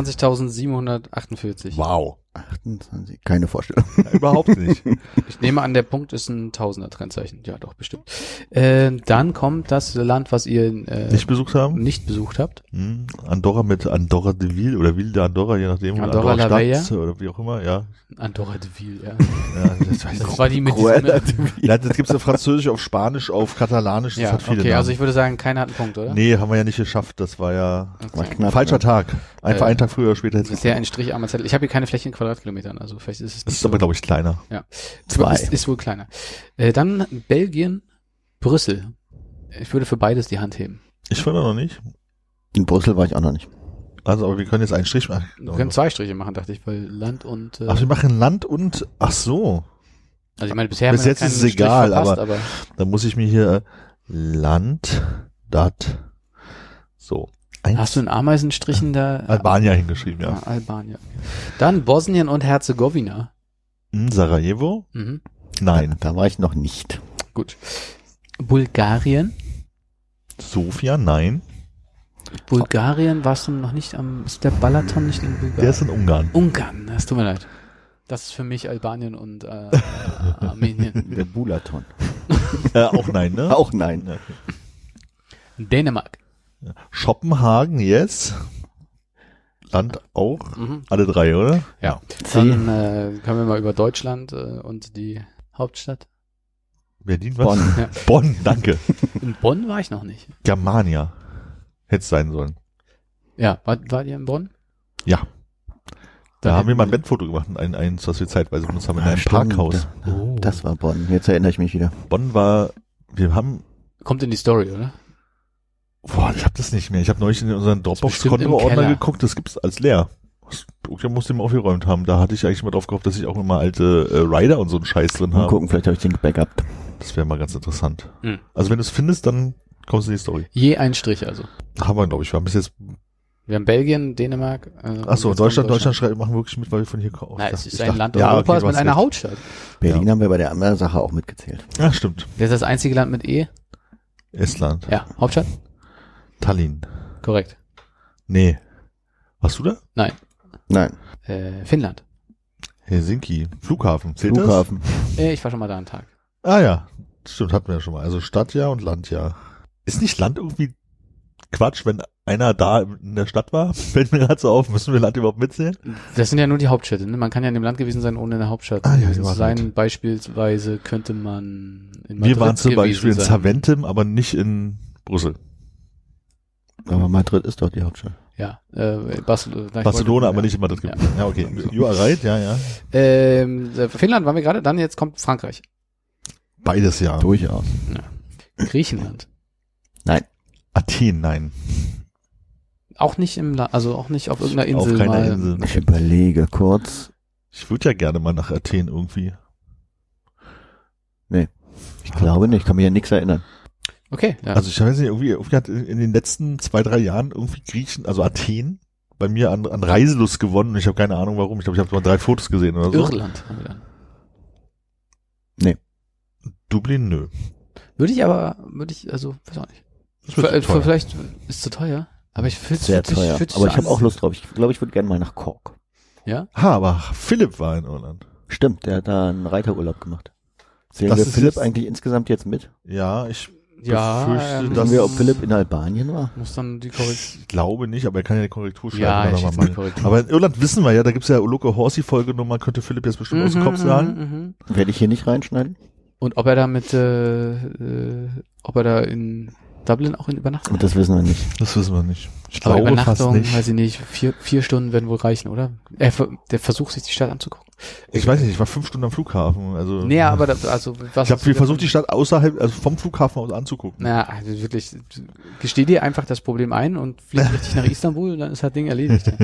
28.748. Wow. 28, keine Vorstellung. Ja, überhaupt nicht. Ich nehme an, der Punkt ist ein Tausender-Trennzeichen. Ja, doch, bestimmt. Dann kommt das Land, was ihr Nicht besucht haben? nicht besucht habt. Andorra mit Andorra de Ville oder Ville de Andorra, je nachdem. oder Andorra la Vella. oder wie auch immer, ja. Andorra de Ville, ja. Ja, das weiß ich Das auch. war die mit Cruella diesem... Ja, das gibt's auf Französisch, auf Spanisch, auf Katalanisch, das Ja, hat viele okay, Namen. also ich würde sagen, keiner hat einen Punkt, oder? Nee, haben wir ja nicht geschafft, das war ja War Okay. knapp. falscher Ne? Tag. Einfach einen Tag früher oder später. Bisher ein Strich armer Zettel. Ich habe hier keine Fläche in Quadratkilometern, also vielleicht ist es Das nicht ist aber, glaube ich, kleiner. Ja. 2. Ist wohl kleiner. Dann Belgien, Brüssel. Ich würde für beides die Hand heben. Ich finde noch nicht. In Brüssel war ich auch noch nicht. Also, aber wir können jetzt einen Strich machen. Wir können 2 Striche machen, dachte ich, weil Land und... Ach, wir machen Land und, ach so. also ich meine, bisher Bis haben wir jetzt keinen ist es Strich egal, verpasst, aber da muss ich mir hier Land, dat, so. Hast du in Ameisenstrichen da... Albania hingeschrieben, ja. Ah, Albanien. Dann Bosnien und Herzegowina. Sarajevo? Mhm. Nein. Da war ich noch nicht. Gut. Bulgarien. Sofia? Nein. Bulgarien warst du noch nicht am... Ist der Balaton nicht in Bulgarien? Der ist in Ungarn. Ungarn, das tut mir leid. Das ist für mich Albanien und Armenien. Der Bulaton. Auch nein, ne? Auch nein. Ja. Dänemark. Schopenhagen, yes. Land auch. Mhm. Alle drei, oder? Ja. C. Dann können wir mal über Deutschland und die Hauptstadt. Berlin, was? Bonn. Ja. Bonn, danke. In Bonn war ich noch nicht. Germania. Hätte es sein sollen. Ja, war ihr in Bonn? Ja. Da Dann haben wir mal ein hätten Bandfoto gemacht, eins, was wir zeitweise benutzt haben, in Ah, einem stimmt. Parkhaus. Oh. Das war Bonn. Jetzt erinnere ich mich wieder. Bonn war, wir haben, Kommt in die Story, oder? boah, ich hab das nicht mehr. Ich habe neulich in unseren bestimmt im Dropbox-Konto-Ordner Keller. geguckt, das gibt's als leer. Ich muss den mal aufgeräumt haben. Da hatte ich eigentlich mal drauf gehofft, dass ich auch immer alte Rider und so einen Scheiß drin Mal habe. gucken, vielleicht habe ich den gebackupt. Das wäre mal ganz interessant. Mhm. Also wenn du es findest, dann kommst du in die Story. Je ein Strich also. Haben wir, glaube ich. Wir haben bis jetzt, Wir haben Belgien, Dänemark. achso, und jetzt Deutschland kommt schreiben, machen wir wirklich mit, weil wir von hier kommen. Na, es ist Ich ein dachte- Land ja, Europas okay, du mit hast einer recht. Hauptstadt. Berlin haben wir bei der anderen Sache auch mitgezählt. Ja, stimmt. Wer ist das einzige Land mit E? Estland. Ja, Hauptstadt? Tallinn. Korrekt. Nee. Warst du da? Nein. Nein. Finnland. Helsinki. Flughafen. Zählt Flughafen. Ich war schon mal da einen Tag. das? Ah ja. Stimmt, hatten wir ja schon mal. Also Stadtjahr und Landjahr. Ist nicht Land irgendwie Quatsch, wenn einer da in der Stadt war? Fällt mir gerade so auf. Müssen wir Land überhaupt mitzählen? Das sind ja nur die Hauptstädte. Ne? Man kann ja in dem Land gewesen sein, ohne in der Hauptstadt Ah, ja, gewesen du zu hast sein. recht. Beispielsweise könnte man in Madrid Wir waren zum Beispiel in sein. Zaventem, aber nicht in Brüssel. Aber Madrid ist doch die Hauptstadt. Ja, Barcelona, aber nicht in Madrid. Ja. Ja, okay. You are right, ja. Finnland waren wir gerade, dann jetzt kommt Frankreich. Beides ja. Durchaus. Griechenland. Nein. Athen, nein. Auch nicht also auch nicht auf irgendeiner Auf Insel. keiner mal. Insel. Ich überlege kurz. Ich würde ja gerne mal nach Athen irgendwie. Ich glaube nicht. Ich kann mich an nichts erinnern. Okay, ja. Also ich weiß nicht, irgendwie hat in den letzten 2-3 Jahren irgendwie Griechen, also Athen, bei mir an Reiselust gewonnen und ich habe keine Ahnung warum. Ich glaube, ich habe mal 3 Fotos gesehen oder so. Irland haben wir dann. Dublin, nö. Würde ich, also, weiß auch nicht. Das wird zu teuer. Vielleicht ist es zu teuer, aber ich finde es Sehr teuer. Aber ich habe auch Lust drauf. Ich glaube, ich würde gerne mal nach Cork. Ja? Aber Philipp war in Irland. Stimmt, der hat da einen Reiterurlaub gemacht. Sehen Das wir ist Philipp jetzt- eigentlich insgesamt jetzt mit? Ja, ich Ja, befürchte, muss dass Wissen wir, ob Philipp in Albanien war? dann die Korrektur. glaube nicht, aber er kann ja die Korrektur schreiben. Ja, oder ich mal schätze die mal. Korrektur. Aber in Irland wissen wir ja, da gibt's ja Uluka Horsey-Folge Nummer, könnte Philipp jetzt bestimmt aus dem Kopf sagen. Werde ich hier nicht reinschneiden? Und ob er da ob er da in Dublin auch in übernachtet? Und das wissen wir nicht. Das wissen wir nicht. Ich Aber glaube fast Übernachtung, nicht. weiß ich nicht, 4 Stunden werden wohl reichen, oder? Der versucht sich die Stadt anzugucken. Ich weiß nicht, ich war 5 Stunden am Flughafen. Also, Nee, aber also was ich habe versucht, die Stadt außerhalb, also vom Flughafen aus anzugucken. Na, also wirklich, gesteh dir einfach das Problem ein und flieg richtig nach Istanbul und dann ist das Ding erledigt.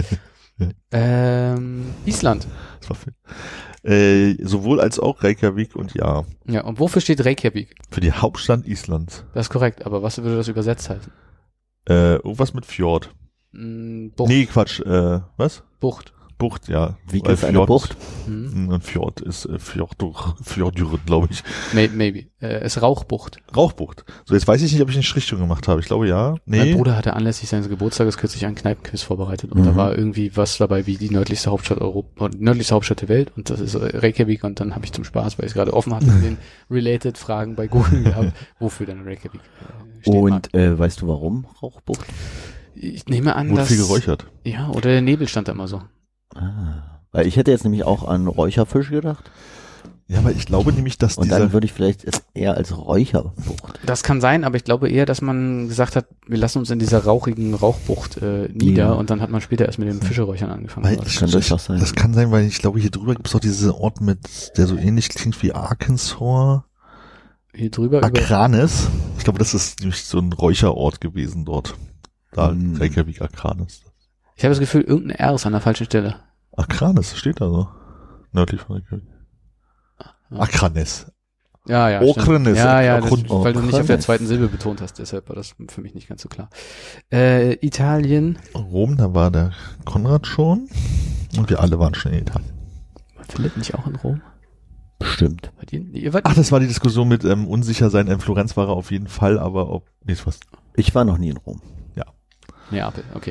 Island. Das war viel. Sowohl als auch Reykjavik und ja. Ja, und wofür steht Reykjavik? Für die Hauptstadt Islands. Das ist korrekt, aber was würde das übersetzt heißen? Irgendwas mit Fjord. Bucht. Nee, Quatsch. Was? Bucht. Bucht, ja. Wie Weil ist eine Bucht? Ein Fjord ist Fjordjüren, glaube ich. Maybe. Ist Rauchbucht. Rauchbucht. So, jetzt weiß ich nicht, ob ich eine Richtung gemacht habe. Ich glaube, ja. Mein Nee. Bruder hatte anlässlich seines Geburtstages kürzlich einen Kneipenquiz vorbereitet und da war irgendwie was dabei wie die nördlichste Hauptstadt nördlichste Hauptstadt der Welt und das ist Reykjavik und dann habe ich zum Spaß, weil ich es gerade offen hatte, den Related Fragen bei Google gehabt, wofür dann Reykjavik stehen mag. Und weißt du warum Rauchbucht? Ich nehme an, Wurde dass viel geräuchert. ja, oder der Nebel stand da immer so. Weil ich hätte jetzt nämlich auch an Räucherfisch gedacht. Ja, aber ich glaube nämlich, dass Und dann würde ich vielleicht es eher als Räucherbucht. Das kann sein, aber ich glaube eher, dass man gesagt hat, wir lassen uns in dieser rauchigen Rauchbucht nieder Ja. und dann hat man später erst mit dem Fischeräuchern angefangen. Weil Das kann durchaus sein. Das kann sein, weil ich glaube, hier drüber gibt es auch diesen Ort mit, der so ähnlich klingt wie Arkansas. hier drüber über Akranes. Ich glaube, das ist nämlich so ein Räucherort gewesen dort. Da, Reykjavik, Akranes. ich habe das Gefühl, irgendein R ist an der falschen Stelle. Akranes, steht da so. Nördlich von Reykjavik. Akranes. Ja, Okranes. stimmt. Ja, Okranes. weil du nicht auf der Okranes. zweiten Silbe betont hast, deshalb war das für mich nicht ganz so klar. Italien. Rom, da war der Konrad schon. Und wir alle waren schon in Italien. War Philipp nicht auch in Rom? Bestimmt. Wart ihr wart Ach, das war die Diskussion mit unsicher sein. In Florenz war er auf jeden Fall, aber ob, nee, was? Ich war noch nie in Rom. Neapel, okay.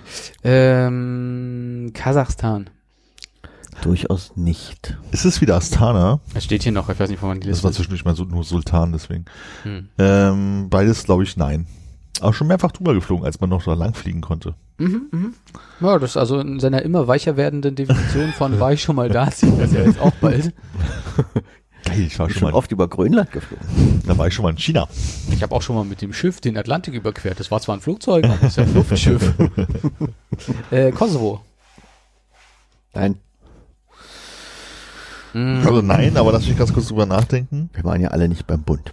Kasachstan. Durchaus nicht. Ist es wieder Astana? Das steht hier noch, ich weiß nicht, wo man die Das Liste war ist. zwischendurch mal so nur Sultan, deswegen. Hm. Beides glaube ich nein. Aber schon mehrfach drüber geflogen, als man noch so lang fliegen konnte. Ja, das ist also in seiner immer weicher werdenden Definition von war ich schon mal da, sieht das ja jetzt auch bald. Geil, ich war Ich bin schon schon mal, oft über Grönland geflogen. da war ich schon mal in China. Ich habe auch schon mal mit dem Schiff den Atlantik überquert. Das war zwar ein Flugzeug, aber das ist ja ein Luftschiff. Kosovo. Nein, Also nein, aber lass mich ganz kurz drüber nachdenken. wir waren ja alle nicht beim Bund.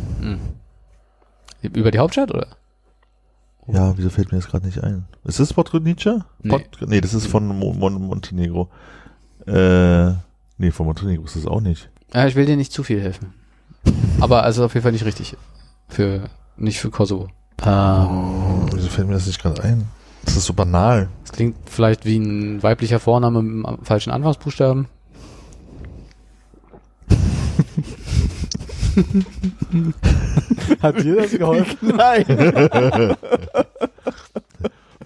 Über die Hauptstadt, oder? Ja, wieso fällt mir das gerade nicht ein? Ist das Podgorica? Nee. Nee, das ist von Montenegro. Nee, von Montenegro ist das auch nicht. Ja, ich will dir nicht zu viel helfen. Aber also auf jeden Fall nicht richtig. Nicht für Kosovo. Wieso fällt mir das nicht gerade ein? Das ist so banal. Das klingt vielleicht wie ein weiblicher Vorname mit einem falschen Anfangsbuchstaben. Hat dir das geholfen? Nein.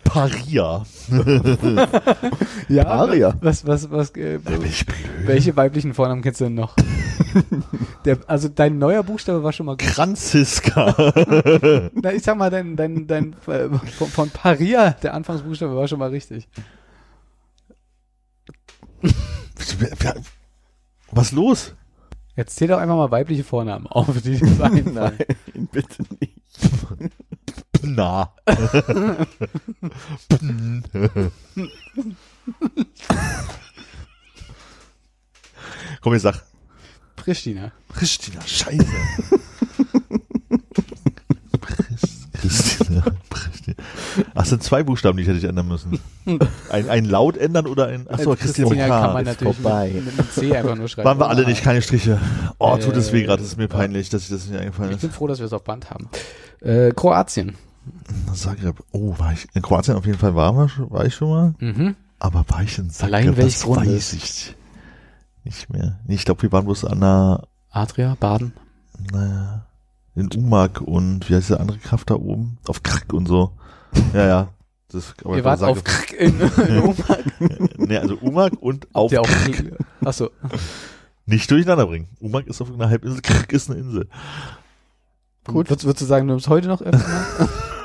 Paria. Ja, Aria. welche weiblichen Vornamen kennst du denn noch? Also dein neuer Buchstabe war schon mal gut. Franziska. Na, ich sag mal, dein von Paria, der Anfangsbuchstabe war schon mal richtig. Was los? Jetzt zähl doch einfach mal weibliche Vornamen auf, die dir so einfallen. Nein, bitte nicht. Na. Komm, ich sag. Pristina. Pristina, scheiße. Pristina. Ach, sind 2 Buchstaben, die hätte ich ändern müssen. Ein Laut ändern oder ein... Achso, Christina mit kann K. man natürlich mit einem C einfach nur schreiben. Waren wir alle nicht, keine Striche. Oh, tut es weh gerade, das ist mir peinlich, dass ich das nicht eingefallen Ich ist. bin froh, dass wir es auf Band haben. Kroatien. Zagreb. Oh, war ich in Kroatien auf jeden Fall war ich schon mal. Mhm. Aber war ich in Zagreb? Allein welches das Grund weiß ich nicht mehr. Nee, ich glaube, wir waren bloß an der, Adria, Baden. naja, in Umag und wie heißt der andere Kraft da oben? Auf Krk und so. Ja. Das, aber Ihr wart auf Krk in Umag. Nee, also Umag und auf Der auch Krk. Achso. Nicht durcheinander bringen. Umag ist auf einer Halbinsel, Krk ist eine Insel. Gut. Würdest du sagen, du nimmst heute noch öfter mal?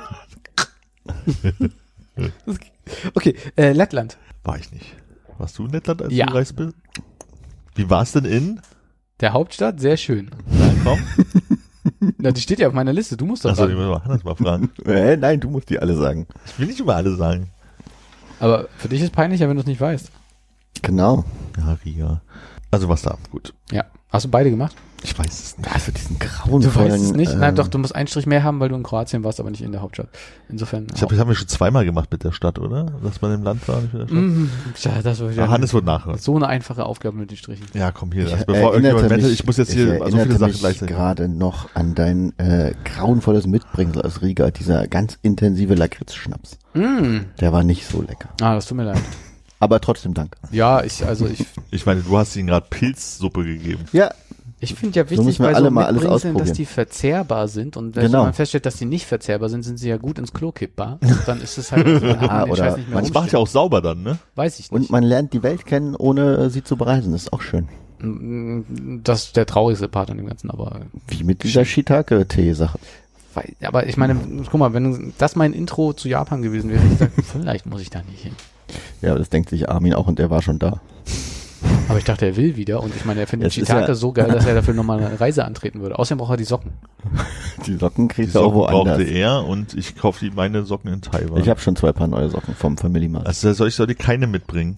Okay, Lettland. War ich nicht. Warst du in Lettland, als Ja. du gereist bist? Wie war es denn in? Der Hauptstadt, sehr schön. Na, komm. Na, die steht ja auf meiner Liste, du musst doch Achso, ich sagen. muss mal Hannes mal fragen. Nein, du musst die alle sagen. Ich will nicht über alle sagen. Aber für dich ist peinlicher, wenn du es nicht weißt. Genau. Ja, Riga. Also was da, gut. Ja. Hast du beide gemacht? Ich weiß es nicht. Also diesen Du grauenvollen... weißt es nicht? Nein, doch, du musst einen Strich mehr haben, weil du in Kroatien warst, aber nicht in der Hauptstadt. Insofern. Ich habe wir schon 2-mal gemacht mit der Stadt, oder? Dass man im Land war, nicht mit der Stadt. Tja, das war Ja, Hannes wird nachhören. so eine einfache Aufgabe mit den Strichen. Ja, komm hier. Ich Also, bevor irgendjemand wettet, ich muss jetzt hier so erinnerte viele Sachen mich gleichzeitig. gerade noch an dein grauenvolles Mitbringsel aus Riga, dieser ganz intensive Lakritzschnaps. Der war nicht so lecker. Ah, das tut mir leid. Aber trotzdem Dank. Ja, Ich meine, du hast ihnen gerade Pilzsuppe gegeben. Ja, ich finde ja So wichtig müssen wir bei alle so mal alles Mitbringseln, dass ausprobieren. die verzehrbar sind und wenn Genau. man feststellt, dass die nicht verzehrbar sind, sind sie ja gut ins Klo kippbar. Und dann ist es halt, dann hat man den oder Scheiß nicht mehr Das macht ja auch sauber dann, ne? Weiß ich und nicht. man lernt die Welt kennen, ohne sie zu bereisen. Das ist auch schön. Das ist der traurigste Part an dem Ganzen, aber Wie mit dieser Shiitake-Tee-Sache. aber ich meine, guck mal, wenn das mein Intro zu Japan gewesen wäre, hätte ich gesagt, vielleicht muss ich da nicht hin. Ja, aber das denkt sich Armin auch und der war schon da. Aber ich dachte, er will wieder und ich meine, er findet Jetzt ist Shiitake er- so geil, dass er dafür nochmal eine Reise antreten würde. Außerdem braucht er die Socken. Die Socken Die kriegst du auch Socken woanders. brauchte er und ich kaufe meine Socken in Taiwan. Ich habe schon 2 Paar neue Socken vom Family Mart. Also soll ich keine mitbringen?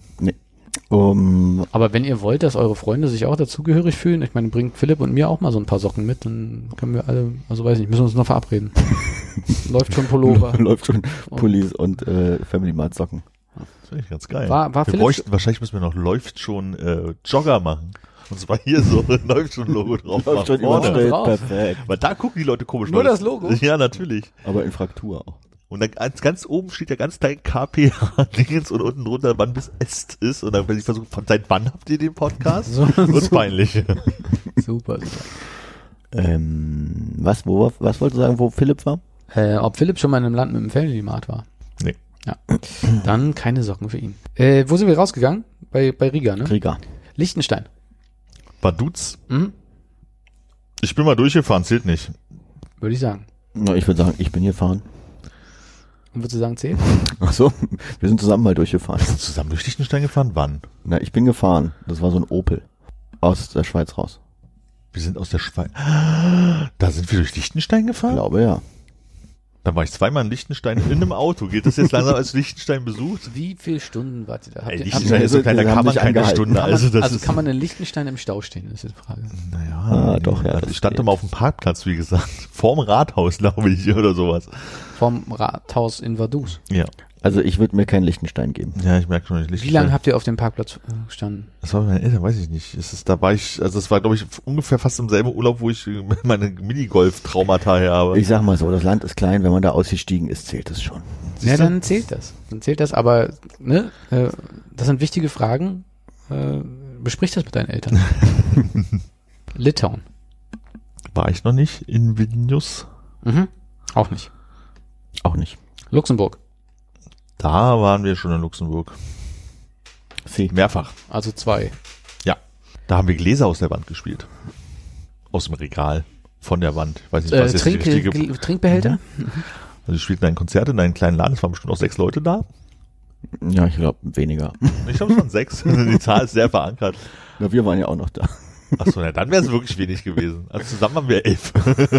Aber wenn ihr wollt, dass eure Freunde sich auch dazugehörig fühlen, ich meine, bringt Philipp und mir auch mal so ein paar Socken mit, dann können wir alle, also weiß nicht, müssen wir uns noch verabreden. Läuft schon Pullover. Läuft schon Pullis und Family Mart Socken. Das finde ich ganz geil. War wir Philipp bräuchten, wahrscheinlich müssen wir noch läuft schon Jogger machen. Und zwar hier so läuft schon Logo drauf. nach Läuft schon vorne. überstellt, drauf. perfekt. Weil da gucken die Leute komisch. Nur weil das Logo? Ja, natürlich. Aber in Fraktur auch. Und dann ganz oben steht ja ganz klein KPH-Dingens und unten drunter, wann bis Est ist. Und dann werde ich versuchen, seit wann habt ihr den Podcast? So, Wird's peinlich. super. Was wolltest du sagen, wo Philipp war? Ob Philipp schon mal in einem Land mit einem Family Mart war? Nee. Ja. Dann keine Socken für ihn. Wo sind wir rausgegangen? Bei Riga, ne? Riga. Liechtenstein. Vaduz? Mhm. Ich bin mal durchgefahren, zählt nicht. Würde ich sagen. Na, ich würde sagen, ich bin hier gefahren. Und würdest du sagen 10? Ach so, wir sind zusammen mal durchgefahren. Zusammen durch Liechtenstein gefahren? Wann? Na, ich bin gefahren. Das war so ein Opel. Aus der Schweiz raus. Wir sind aus der Schweiz. Da sind wir durch Liechtenstein Ich gefahren? glaube, ja. Da war ich 2-mal in Liechtenstein in einem Auto. Geht das jetzt langsam als Liechtenstein besucht? Wie viele Stunden wart ihr da? Ey, Habt ihr- Liechtenstein ist so klein, da die haben kann man sich keine angehalten. Stunde. Also das ist, kann man in Liechtenstein im Stau stehen, ist die Frage. naja, doch, ja, das ich stand da mal auf dem Parkplatz, wie gesagt. Vorm Rathaus, glaube ich, oder sowas. Vom Rathaus in Vaduz. Ja. Also ich würde mir keinen Liechtenstein geben. Ja, ich merke schon nicht. Wie Liechtenstein. lange habt ihr auf dem Parkplatz gestanden? Das war bei meinen Eltern, weiß ich nicht. Da war ich, also es war, glaube ich, ungefähr fast im selben Urlaub, wo ich meine Minigolf-Traumata her habe. Ich sag mal so, das Land ist klein, wenn man da ausgestiegen ist, zählt es schon. Ja, dann zählt das. Dann zählt das, aber ne, das sind wichtige Fragen. Besprich das mit deinen Eltern. Litauen. War ich noch nicht in Vilnius? Mhm. Auch nicht. Auch nicht. Luxemburg. Da waren wir schon in Luxemburg. Mehrfach. Also 2. Da haben wir Gläser aus der Wand gespielt. Aus dem Regal. Von der Wand. Ich weiß nicht, was jetzt die richtige... Trinkbehälter? Also wir spielten ein Konzert in einem kleinen Laden. Es waren bestimmt auch 6 Leute da. Ja, ich glaube weniger. Ich glaube, es waren 6. Die Zahl ist sehr verankert. Na, wir waren ja auch noch da. Achso, na, dann wäre es wirklich wenig gewesen. Also zusammen haben wir 11.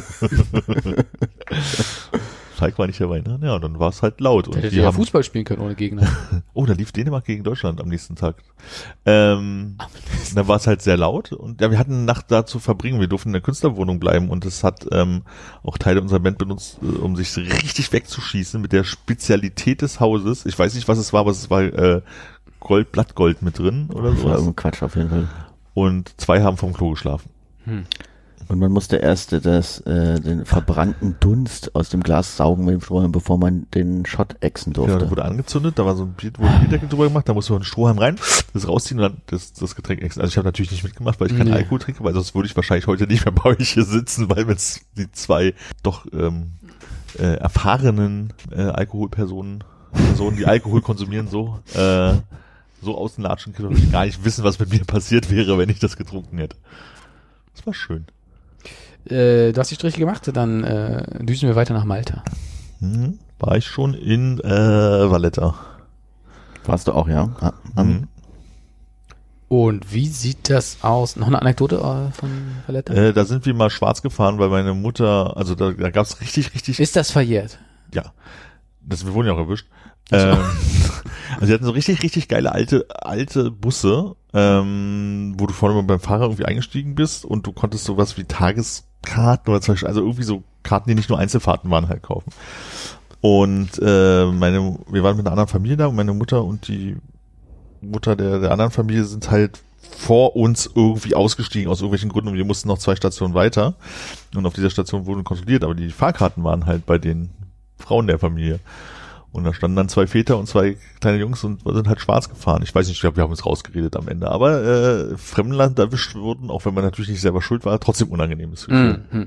Schalke war nicht dabei, ne? Ja, dann war es halt laut. Und Hättet die ihr ja haben Fußball spielen können ohne Gegner. Oh, da lief Dänemark gegen Deutschland am nächsten Tag. Dann war es halt sehr laut und ja, wir hatten eine Nacht da zu verbringen. Wir durften in der Künstlerwohnung bleiben und es hat auch Teile unserer Band benutzt, um sich richtig wegzuschießen mit der Spezialität des Hauses. Ich weiß nicht, was es war, aber es war Blattgold mit drin oder Das war sowas. irgendein Quatsch auf jeden Fall. Und 2 haben vom Klo geschlafen. Und man musste erst den verbrannten Dunst aus dem Glas saugen mit dem Strohhalm, bevor man den Shot exen Genau, durfte. da wurde angezündet, da war so ein Bierdeckel drüber gemacht, da musst du einen Strohhalm rein, das rausziehen und dann das Getränk exen. Also ich habe natürlich nicht mitgemacht, weil ich keinen Alkohol trinke, weil sonst würde ich wahrscheinlich heute nicht mehr bei euch hier sitzen, weil mit die 2 doch erfahrenen Alkoholpersonen, die Alkohol konsumieren, so außenlatschen können und gar nicht wissen, was mit mir passiert wäre, wenn ich das getrunken hätte. Das war schön. Du hast die Striche gemacht, dann düsen wir weiter nach Malta. War ich schon in Valletta. Warst du auch, ja? Und wie sieht das aus? Noch eine Anekdote von Valletta? Da sind wir mal schwarz gefahren, weil meine Mutter, also da gab's richtig... Ist das verjährt? Ja, wir wurden ja auch erwischt. Also sie hatten so richtig geile alte Busse, wo du vorne mal beim Fahrer irgendwie eingestiegen bist und du konntest sowas wie Tageskarten oder zum Beispiel, also irgendwie so Karten, die nicht nur Einzelfahrten waren, halt kaufen. Und wir waren mit einer anderen Familie da und meine Mutter und die Mutter der anderen Familie sind halt vor uns irgendwie ausgestiegen aus irgendwelchen Gründen und wir mussten noch 2 Stationen weiter und auf dieser Station wurden kontrolliert, aber die Fahrkarten waren halt bei den Frauen der Familie. Und da standen dann 2 Väter und 2 kleine Jungs und sind halt schwarz gefahren. Ich weiß nicht, ich glaube, wir haben uns rausgeredet am Ende. Aber Fremdenland erwischt wurden, auch wenn man natürlich nicht selber schuld war, trotzdem unangenehmes Gefühl.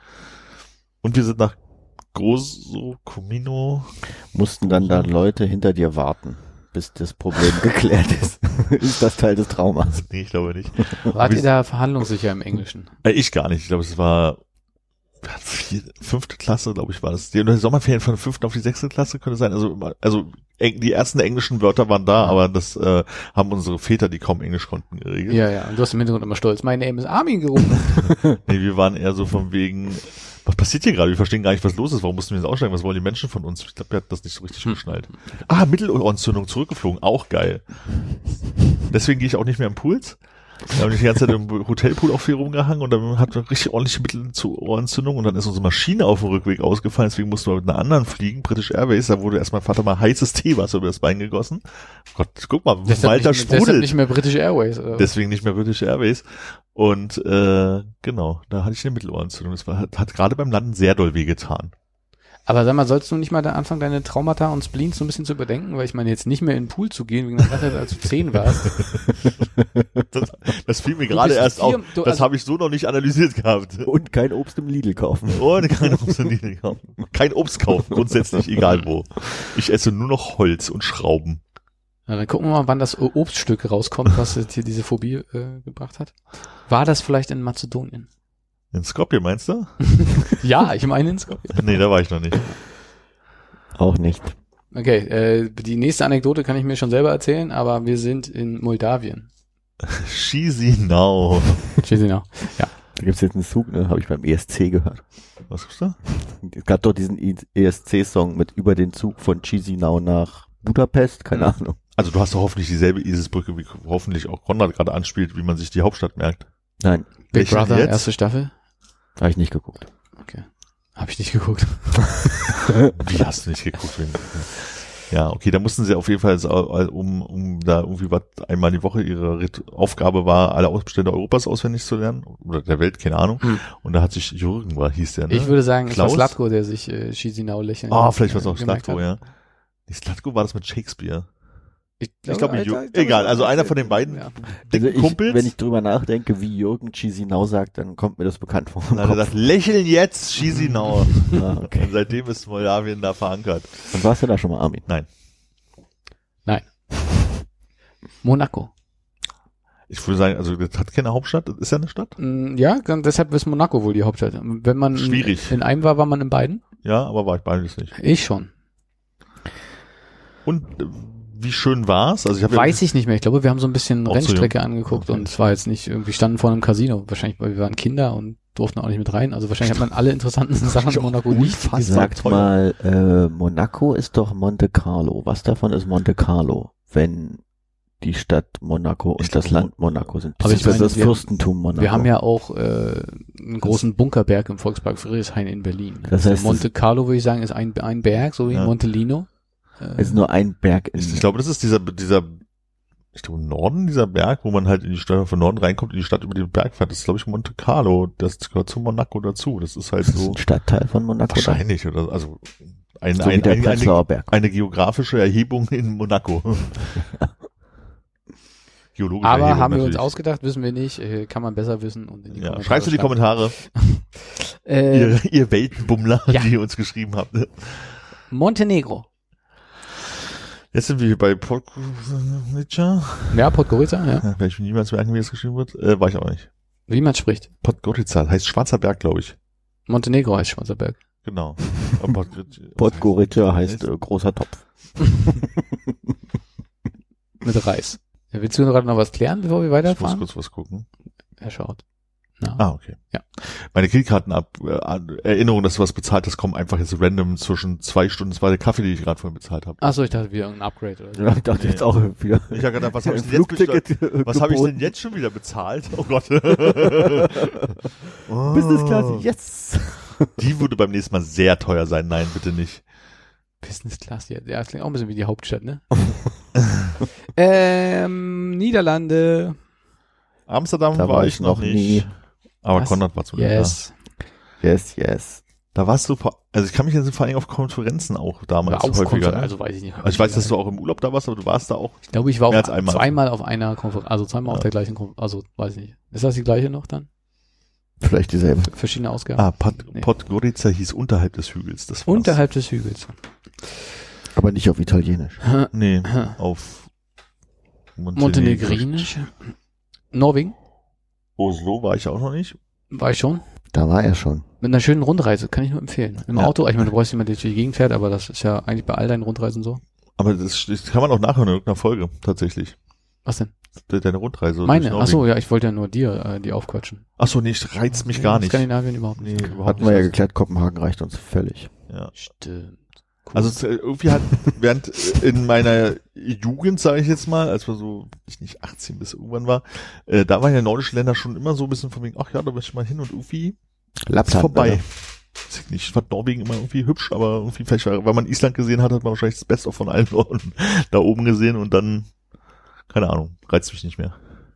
Und wir sind nach Grosso Comino. Mussten dann da Leute hinter dir warten, bis das Problem geklärt ist. Ist das Teil des Traumas? Nee, ich glaube nicht. Wart ihr da verhandlungssicher im Englischen? Ich gar nicht. Ich glaube, es war 5. Klasse, glaube ich, war das. Die Sommerferien von der 5. auf die 6. Klasse könnte sein. Also die ersten englischen Wörter waren da, aber das haben unsere Väter, die kaum Englisch konnten, geregelt. Ja. Und du hast im Hintergrund immer stolz, mein Name ist Armin gerufen. Nee, wir waren eher so von wegen, was passiert hier gerade? Wir verstehen gar nicht, was los ist. Warum mussten wir jetzt aussteigen? Was wollen die Menschen von uns? Ich glaube, der hat das nicht so richtig geschnallt. Mittelohrentzündung zurückgeflogen. Auch geil. Deswegen gehe ich auch nicht mehr im Pools. Wir haben die ganze Zeit im Hotelpool auch viel rumgehangen und dann hat man richtig ordentliche Mittel zur Ohrentzündung und dann ist unsere Maschine auf dem Rückweg ausgefallen, deswegen mussten wir mit einer anderen fliegen, British Airways, da wurde erstmal Vater mal heißes Teewasser über das Bein gegossen. Gott, guck mal, Malta sprudelt. Deshalb nicht mehr British Airways. Oder? Deswegen nicht mehr British Airways. Und genau, da hatte ich eine Mittelohrentzündung. Das hat gerade beim Landen sehr doll wehgetan. Aber sag mal, sollst du nicht mal da anfangen, deine Traumata und Spleens so ein bisschen zu überdenken? Weil ich meine, jetzt nicht mehr in den Pool zu gehen, wegen der Sache, als du 10 warst. Das fiel mir gerade erst auf. Das habe ich so noch nicht analysiert gehabt. Und kein Obst im Lidl kaufen. Und kein Obst im Lidl kaufen. Kein Obst kaufen, grundsätzlich, egal wo. Ich esse nur noch Holz und Schrauben. Ja, dann gucken wir mal, wann das Obststück rauskommt, was jetzt hier diese Phobie gebracht hat. War das vielleicht in Mazedonien? In Skopje, meinst du? Ja, ich meine in Skopje. Nee, da war ich noch nicht. Auch nicht. Okay, die nächste Anekdote kann ich mir schon selber erzählen, aber wir sind in Moldawien. Chisinau. Chisinau, ja. Da gibt's jetzt einen Zug, ne? Habe ich beim ESC gehört. Was gibt's da? Es gab doch diesen ESC-Song mit über den Zug von Chisinau nach Budapest, keine Ahnung. Also du hast doch hoffentlich dieselbe ISIS-Brücke, wie hoffentlich auch Konrad gerade anspielt, wie man sich die Hauptstadt merkt. Nein. Big Welchen Brother, jetzt? erste Staffel? Habe ich nicht geguckt. Okay. Habe ich nicht geguckt. Wie hast du nicht geguckt? Ja, okay, da mussten sie auf jeden Fall, um da irgendwie was einmal die Woche ihre Aufgabe war, alle Ausbestände Europas auswendig zu lernen, oder der Welt, keine Ahnung. Und da hat sich Jürgen, hieß der, ne? Ich würde sagen, es war Klaus? Slatko, der sich Chisinau lächeln. Vielleicht war es auch gemerkt Slatko, hat. ja. Nee, Slatko war das mit Shakespeare. Ich glaube, egal, also einer von den beiden Ja. dicken Kumpels. Wenn ich drüber nachdenke, wie Jürgen Chisinau sagt, dann kommt mir das bekannt vor. Dann hat er gesagt, lächeln jetzt, Chisinau. Ah, okay. Und seitdem ist Moldawien da verankert. Und warst du da schon mal, Armin? Nein. Monaco. Ich würde sagen, also das hat keine Hauptstadt, das ist ja eine Stadt. Ja, deshalb ist Monaco wohl die Hauptstadt. Wenn man Schwierig. in einem war man in beiden? Ja, aber war ich beides nicht. Ich schon. Und wie schön war's? Also ich habe Weiß ich nicht mehr. Ich glaube, wir haben so ein bisschen Auch Rennstrecke angeguckt Okay. und es war jetzt nicht irgendwie, standen vor einem Casino. Wahrscheinlich, weil wir waren Kinder und durften auch nicht mit rein. Also wahrscheinlich hat man alle interessanten Sachen in Monaco nicht gesehen. Sagt mal, Monaco ist doch Monte Carlo. Was davon ist Monte Carlo, wenn die Stadt Monaco und das Land Monaco sind? Aber ich meine, das Fürstentum Monaco. Wir haben ja auch einen großen Bunkerberg im Volkspark Friedrichshain in Berlin. Das heißt, Monte Carlo, würde ich sagen, ist ein Berg, so wie Ja. Montelino. ist nur ein Berg in Ich glaube, das ist dieser, ich glaube, Norden, dieser Berg, wo man halt in die Stadt von Norden reinkommt, in die Stadt über den Berg fährt. Das ist, glaube ich, Monte Carlo. Das gehört zu Monaco dazu. Das ist halt das ist so ein Stadtteil von Monaco. wahrscheinlich oder also So wie der Prenzlauer Berg. eine geografische Erhebung in Monaco. Geologische Aber Erhebung haben wir uns natürlich. ausgedacht, wissen wir nicht, kann man besser wissen. Und in die Ja, Kommentare schreibt in die schreiben. Kommentare, ihr Weltenbummler, ja. die ihr uns geschrieben habt. Montenegro. Jetzt sind wir hier bei Podgorica. Ja, Podgorica, ja. Ja, werde ich mir niemals merken, wie das geschrieben wird. War ich aber nicht. Wie man spricht. Podgorica, heißt Schwarzer Berg, glaube ich. Montenegro heißt Schwarzer Berg. Genau. Aber Podgorica heißt großer Topf. Mit Reis. Ja, willst du gerade noch was klären, bevor wir Ich muss weiterfahren? kurz was gucken. Er schaut. Na. Ah, okay. Ja. Meine Erinnerung, dass du was bezahlt hast, kommen einfach jetzt random zwischen 2 Stunden. Das war der Kaffee, den ich gerade vorhin bezahlt habe. Achso, ich dachte wieder irgendein Upgrade oder so. Ja, ich dachte jetzt auch wieder. Ich habe gedacht, was habe ich, Ein denn jetzt Flugticket was hab ich geboten. denn jetzt schon wieder bezahlt? Oh Gott. Business Class, yes. Die würde beim nächsten Mal sehr teuer sein. Nein, bitte nicht. Business Class, ja, das klingt auch ein bisschen wie die Hauptstadt, ne? Niederlande. Amsterdam Da war ich noch nicht. nie. Aber Was? Konrad war zu lange Yes. Yes, yes. da. Da warst du, also ich kann mich jetzt vor allem auf Konferenzen auch damals häufiger. Ne? Also weiß ich nicht. Also ich weiß, dass du auch im Urlaub da warst, aber du warst da auch. Ich glaube, ich war mehr auch als einmal. zweimal auf einer Konferenz, also zweimal Ja. auf der gleichen Konferenz, also weiß ich nicht. Ist das die gleiche noch dann? Vielleicht dieselbe. Verschiedene Ausgaben? Ah, Nee. Podgorica hieß unterhalb des Hügels. Das war's. Unterhalb des Hügels. Aber nicht auf Italienisch. Nee, auf Montenegrinisch. Norwegen? Oslo war ich auch noch nicht. War ich schon. Da war er schon. Mit einer schönen Rundreise, kann ich nur empfehlen. Im Ja. Auto, ich meine, du brauchst jemanden, der durch die Gegend fährt, aber das ist ja eigentlich bei all deinen Rundreisen so. Aber das kann man auch nachhören in irgendeiner Folge, tatsächlich. Was denn? Deine Rundreise. Meine? durch Achso, Norwegen. ja, ich wollte ja nur dir die aufquatschen. Achso, nee, reizt mich gar nicht. Skandinavien überhaupt Nee, nicht. überhaupt Hatten wir ja nicht. geklärt, Kopenhagen reicht uns völlig. Ja. Stimmt. Cool. Also irgendwie hat während in meiner Jugend, sage ich jetzt mal, als wir so, ich nicht 18 bis irgendwann war, da waren ja nordische Länder schon immer so ein bisschen von wegen, ach ja, da möchte ich mal hin und irgendwie ist Lappland, vorbei. Alter. Weiß ich nicht, ich fand Norwegen immer irgendwie hübsch, aber irgendwie vielleicht, weil man Island gesehen hat, hat man wahrscheinlich das Beste von allen Orten da oben gesehen und dann, keine Ahnung, reizt mich nicht mehr.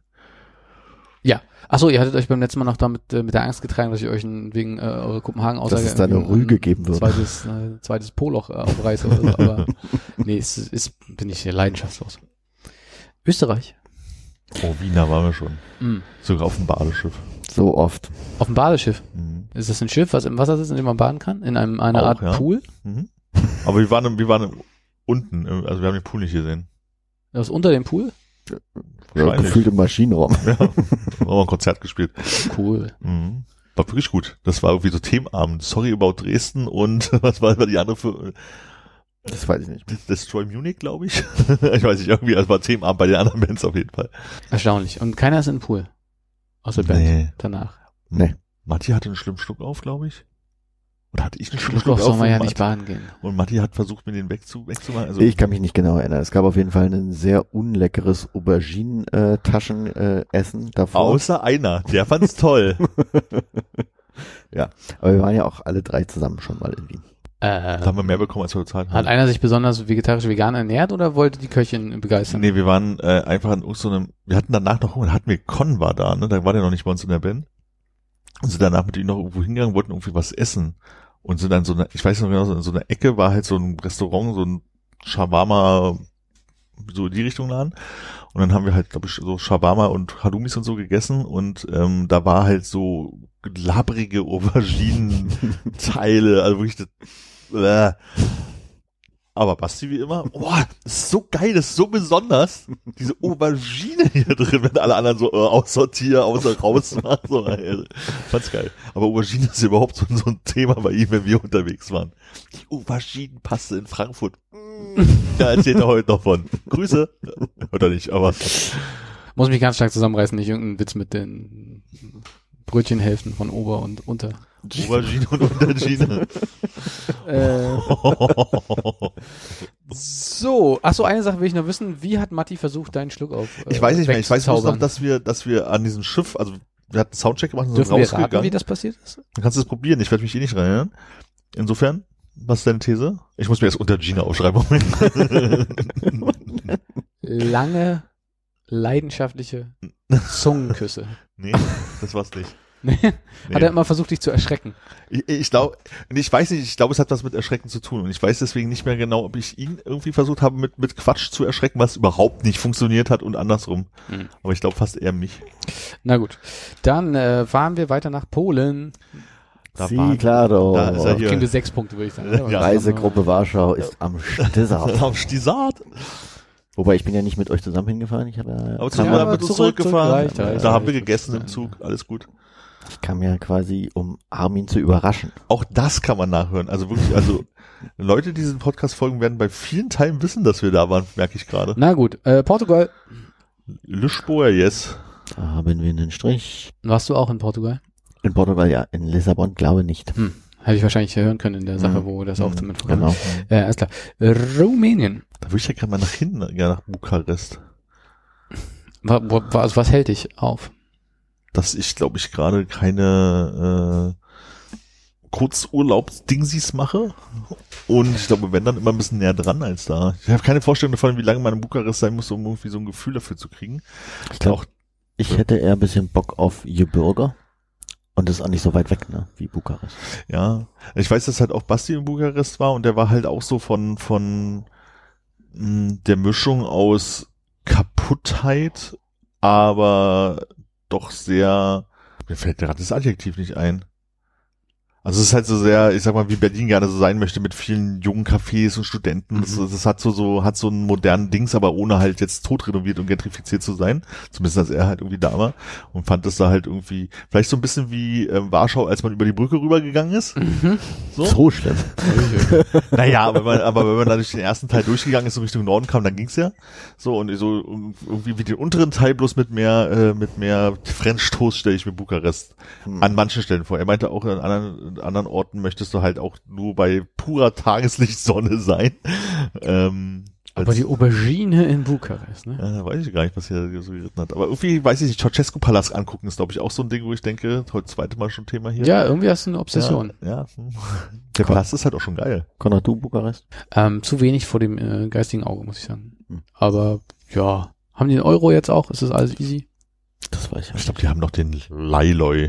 Ja. Achso, ihr hattet euch beim letzten Mal noch damit mit der Angst getragen, dass ich euch wegen eure Kopenhagen-Aussage Dass es da eine Rüge geben würde. Zweites Poloch aufreiße oder so, aber nee, bin ich leidenschaftslos. Österreich. Oh, Wiener waren wir schon. Mhm. Sogar auf dem Badeschiff. So oft. Auf dem Badeschiff. Mhm. Ist das ein Schiff, was im Wasser sitzt, in dem man baden kann? In einer Auch, Art ja. Pool? Mhm. Aber wir waren unten, also wir haben den Pool nicht gesehen. Das ist unter dem Pool? Ja, Wahrscheinlich. gefühlt im Maschinenraum. Ja, haben wir ein Konzert gespielt. Cool. Mhm. War wirklich gut. Das war irgendwie so Themenabend. Sorry about Dresden und was war die andere für Das weiß ich nicht. Destroy Munich, glaube ich. Ich weiß nicht, irgendwie, es war Themenabend bei den anderen Bands auf jeden Fall. Erstaunlich. Und keiner ist in den Pool. Aus der Band. Nee. Danach. Nee. Matti hatte einen schlimmen Schluck auf, glaube ich. Oder hatte ich einen schlimmen Schluck Schluck soll man ja und nicht baden gehen. Und Matti hat versucht, mir den wegzumachen. Also, Ich kann mich nicht genau erinnern. Es gab auf jeden Fall ein sehr unleckeres Auberginen-Taschenessen davor. außer einer, der fand's toll. Ja, aber wir waren ja auch alle drei zusammen schon mal in Wien. Da haben wir mehr bekommen, als wir bezahlt Hat haben. einer sich besonders vegetarisch-vegan ernährt oder wollte die Köchin begeistern? Nee, wir waren einfach an so einem, wir hatten danach noch Hunger, hatten wir Con war da, ne? Da war der noch nicht bei uns in der Band. Und sind danach mit ihm noch irgendwo hingegangen, wollten irgendwie was essen. Und sind dann so eine, ich weiß noch genau, so in so einer Ecke war halt so ein Restaurant, so ein Shawarma, so in die Richtung Laden. Und dann haben wir halt, glaube ich, so Shawarma und Halloumis und so gegessen und da war halt so labbrige Auberginen-Teile, also wirklich das, Aber Basti wie immer, das ist so geil, das ist so besonders. Diese Aubergine hier drin, wenn alle anderen so aussortieren, außer raus machen. So, fand's geil. Aber Aubergine ist überhaupt so ein Thema bei ihm, wenn wir unterwegs waren. Die Auberginenpaste in Frankfurt. Da erzählt er heute noch von. Grüße. Oder nicht, aber. Muss mich ganz stark zusammenreißen, nicht irgendeinen Witz mit den Brötchenhälften von Ober und Unter. Aubergine und Untergine. So, eine Sache will ich noch wissen. Wie hat Matti versucht, deinen Schluck auf Ich weiß nicht mehr. Ich weiß bloß noch, wegzuzaubern? dass wir an diesem Schiff, also wir hatten einen Soundcheck gemacht und sind Dürfen wir rausgegangen. raten, wie das passiert ist? Dann kannst du es probieren. Ich werde mich nicht dran erinnern. Insofern, was ist deine These? Ich muss mir erst Untergine aufschreiben. Lange, leidenschaftliche Zungenküsse. Nee, das war's nicht. Hat er immer versucht, dich zu erschrecken? Ich glaube, ich weiß nicht, ich glaube, es hat was mit Erschrecken zu tun. Und ich weiß deswegen nicht mehr genau, ob ich ihn irgendwie versucht habe, mit Quatsch zu erschrecken, was überhaupt nicht funktioniert hat und andersrum. Aber ich glaube fast eher mich. Na gut, dann fahren wir weiter nach Polen. Claro. Da ist er hier. Kriegen wir 6 Punkte, würde ich sagen. Ja. Reisegruppe Warschau ist am Stissart. Am Stisart. Wobei, ich bin ja nicht mit euch zusammen hingefahren. Ich habe Aber Ja, aber mit uns zurück, zurückgefahren. reicht. Da haben wir gegessen im Zug. Alles gut. ich kam ja quasi, um Armin zu überraschen. Auch das kann man nachhören. Also wirklich, Leute, die diesen Podcast folgen, werden bei vielen Teilen wissen, dass wir da waren, merke ich gerade. Na gut, Portugal. Lisboa, yes. Da haben wir einen Strich. Warst du auch in Portugal? In Portugal, ja. In Lissabon, glaube nicht. Hätte ich wahrscheinlich hören können in der Sache, wo das auch zum Informieren. Genau. Alles klar. Rumänien. Da würde ich ja gerade mal nach hinten, ja, nach Bukarest. Was hält dich auf? Dass ich, glaube ich, gerade keine Kurzurlaubsdingsies mache. Und ich glaube, wenn dann immer ein bisschen näher dran als da. Ich habe keine Vorstellung davon, wie lange man in Bukarest sein muss, um irgendwie so ein Gefühl dafür zu kriegen. Ich glaube, ich hätte eher ein bisschen Bock auf Gebirge. Und das ist auch nicht so weit weg, ne, wie Bukarest. Ja, ich weiß, dass halt auch Basti in Bukarest war und der war halt auch so von der Mischung aus Kaputtheit, aber doch sehr, mir fällt gerade das Adjektiv nicht ein. Also es ist halt so sehr, ich sag mal, wie Berlin gerne so sein möchte mit vielen jungen Cafés und Studenten. Das hat so einen modernen Dings, aber ohne halt jetzt totrenoviert und gentrifiziert zu sein. Zumindest als er halt irgendwie da war. Und fand das da halt irgendwie, vielleicht so ein bisschen wie Warschau, als man über die Brücke rübergegangen ist. So schlimm. Naja, aber wenn man da durch den ersten Teil durchgegangen ist und Richtung Norden kam, dann ging's ja. So, und so irgendwie wie den unteren Teil bloß mit mehr French Toast stelle ich mir Bukarest an manchen Stellen vor. Er meinte auch an anderen Orten möchtest du halt auch nur bei purer Tageslichtsonne sein. Aber die Aubergine in Bukarest, ne? Ja, da weiß ich gar nicht, was hier so geritten hat. Aber irgendwie, weiß ich nicht, Ceausescu-Palast angucken ist, glaube ich, auch so ein Ding, wo ich denke, heute zweite Mal schon Thema hier. Ja, irgendwie hast du eine Obsession. Ja. Der Palast ist halt auch schon geil. Konrad, du Bukarest? Zu wenig vor dem geistigen Auge, muss ich sagen. Aber, ja. Haben die den Euro jetzt auch? Ist das alles easy? Das weiß ich nicht. Ich glaube, die haben noch den Lei.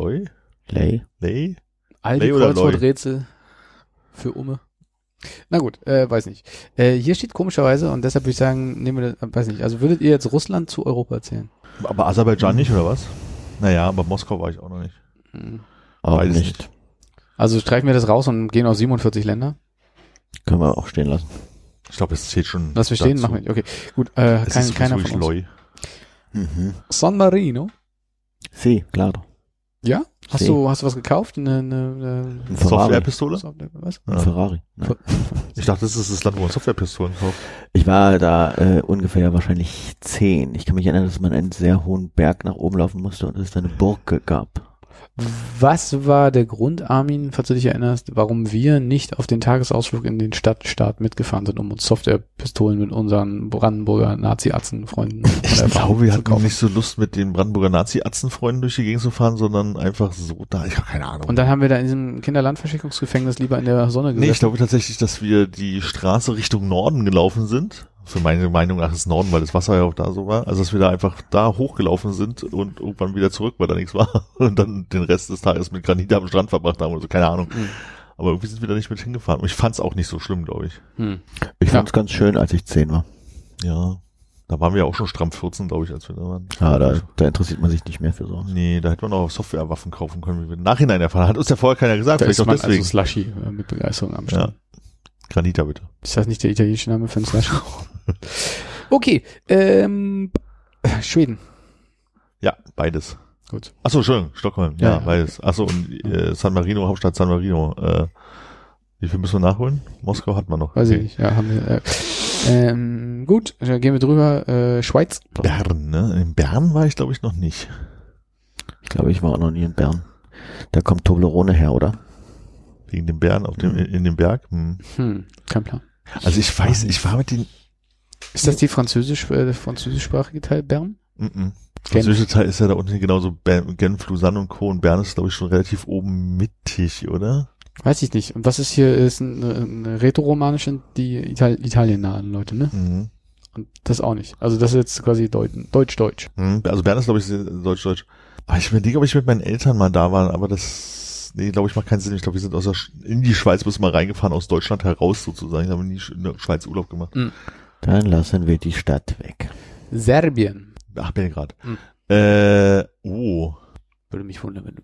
All die Lei oder Kreuzworträtsel für Umme. Na gut, weiß nicht. Hier steht komischerweise, und deshalb würde ich sagen, nehmen wir das, weiß nicht, also würdet ihr jetzt Russland zu Europa zählen? Aber Aserbaidschan nicht, oder was? Naja, aber Moskau war ich auch noch nicht. Auch Weiß nicht. Also streichen wir das raus und gehen aus 47 Länder? Können wir auch stehen lassen. Ich glaube, es zählt schon. Lass wir stehen, dazu. machen wir nicht. Okay, gut, Es ist keiner wirklich von uns. Loi. San Marino? Sí, claro. Ja? Hast Sí. du was gekauft? Eine Ein Ferrari. Softwarepistole? was? Ein Ferrari. Nein. Ich dachte, das ist das Land, wo man Softwarepistolen kauft. Ich war da ungefähr wahrscheinlich 10. Ich kann mich erinnern, dass man einen sehr hohen Berg nach oben laufen musste und es da eine Burg gab. Was war der Grund, Armin, falls du dich erinnerst, warum wir nicht auf den Tagesausflug in den Stadtstaat mitgefahren sind, um uns Softwarepistolen mit unseren Brandenburger Nazi-Atzen-Freunden Ich glaube, wir hatten nicht so Lust, mit den Brandenburger Nazi-Atzenfreunden durch die Gegend zu fahren, sondern einfach so da. Ich habe keine Ahnung. Und dann haben wir da in diesem Kinderlandverschickungsgefängnis lieber in der Sonne gesessen. Nee, ich glaube tatsächlich, dass wir die Straße Richtung Norden gelaufen sind. Für meine Meinung nach ist Norden, weil das Wasser ja auch da so war. Also, dass wir da einfach da hochgelaufen sind und irgendwann wieder zurück, weil da nichts war. Und dann den Rest des Tages mit Granit am Strand verbracht haben oder so, keine Ahnung. Aber irgendwie sind wir da nicht mit hingefahren. Und ich fand es auch nicht so schlimm, glaube ich. Ich fand's ganz schön, als ich 10 war. Ja, da waren wir ja auch schon stramm 14, glaube ich, als wir da waren. Ah, da interessiert man sich nicht mehr für sowas. Nee, da hätte man auch Softwarewaffen kaufen können, wie wir im Nachhinein erfahren. Hat uns ja vorher keiner gesagt, Da vielleicht ist auch man deswegen. also Slushy mit Begeisterung am Start. Granita, bitte. Ist das nicht der italienische Name für einen Slasher? Okay, Schweden. Ja, beides. Gut. Achso, Entschuldigung, Stockholm. Ja, Ja. beides. Achso, und San Marino, Hauptstadt San Marino. Wie viel müssen wir nachholen? Moskau hat man noch. Weiß ich Okay. nicht. Ja, haben wir. Gut, dann gehen wir drüber. Schweiz. Bern, ne? In Bern war ich, glaube ich, noch nicht. Ich glaube, ich war auch noch nie in Bern. Da kommt Toblerone her, oder? Wegen dem Bären auf dem, in dem Berg. Kein Plan. Also ich weiß, ich war mit den Ist das die französischsprachige Teil Bern? französische Teil ist ja da unten genauso Genf, Lausanne und Co. Und Bern ist, glaube ich, schon relativ oben mittig, oder? Weiß ich nicht. Und was ist hier, ist eine rätoromanische, die Italien-nahen Leute, ne? Mhm. Und das auch nicht. Also das ist jetzt quasi Deutsch-Deutsch. Also Bern ist, glaube ich, Deutsch. Aber ich überlege, ob ich mit meinen Eltern mal da war, aber das, nee, glaube ich, macht keinen Sinn. Ich glaube, wir sind in die Schweiz bis mal reingefahren, aus Deutschland heraus sozusagen. Ich habe nie in der Schweiz Urlaub gemacht. Dann lassen wir die Stadt weg. Serbien. Ach, Belgrad. Würde mich wundern, wenn du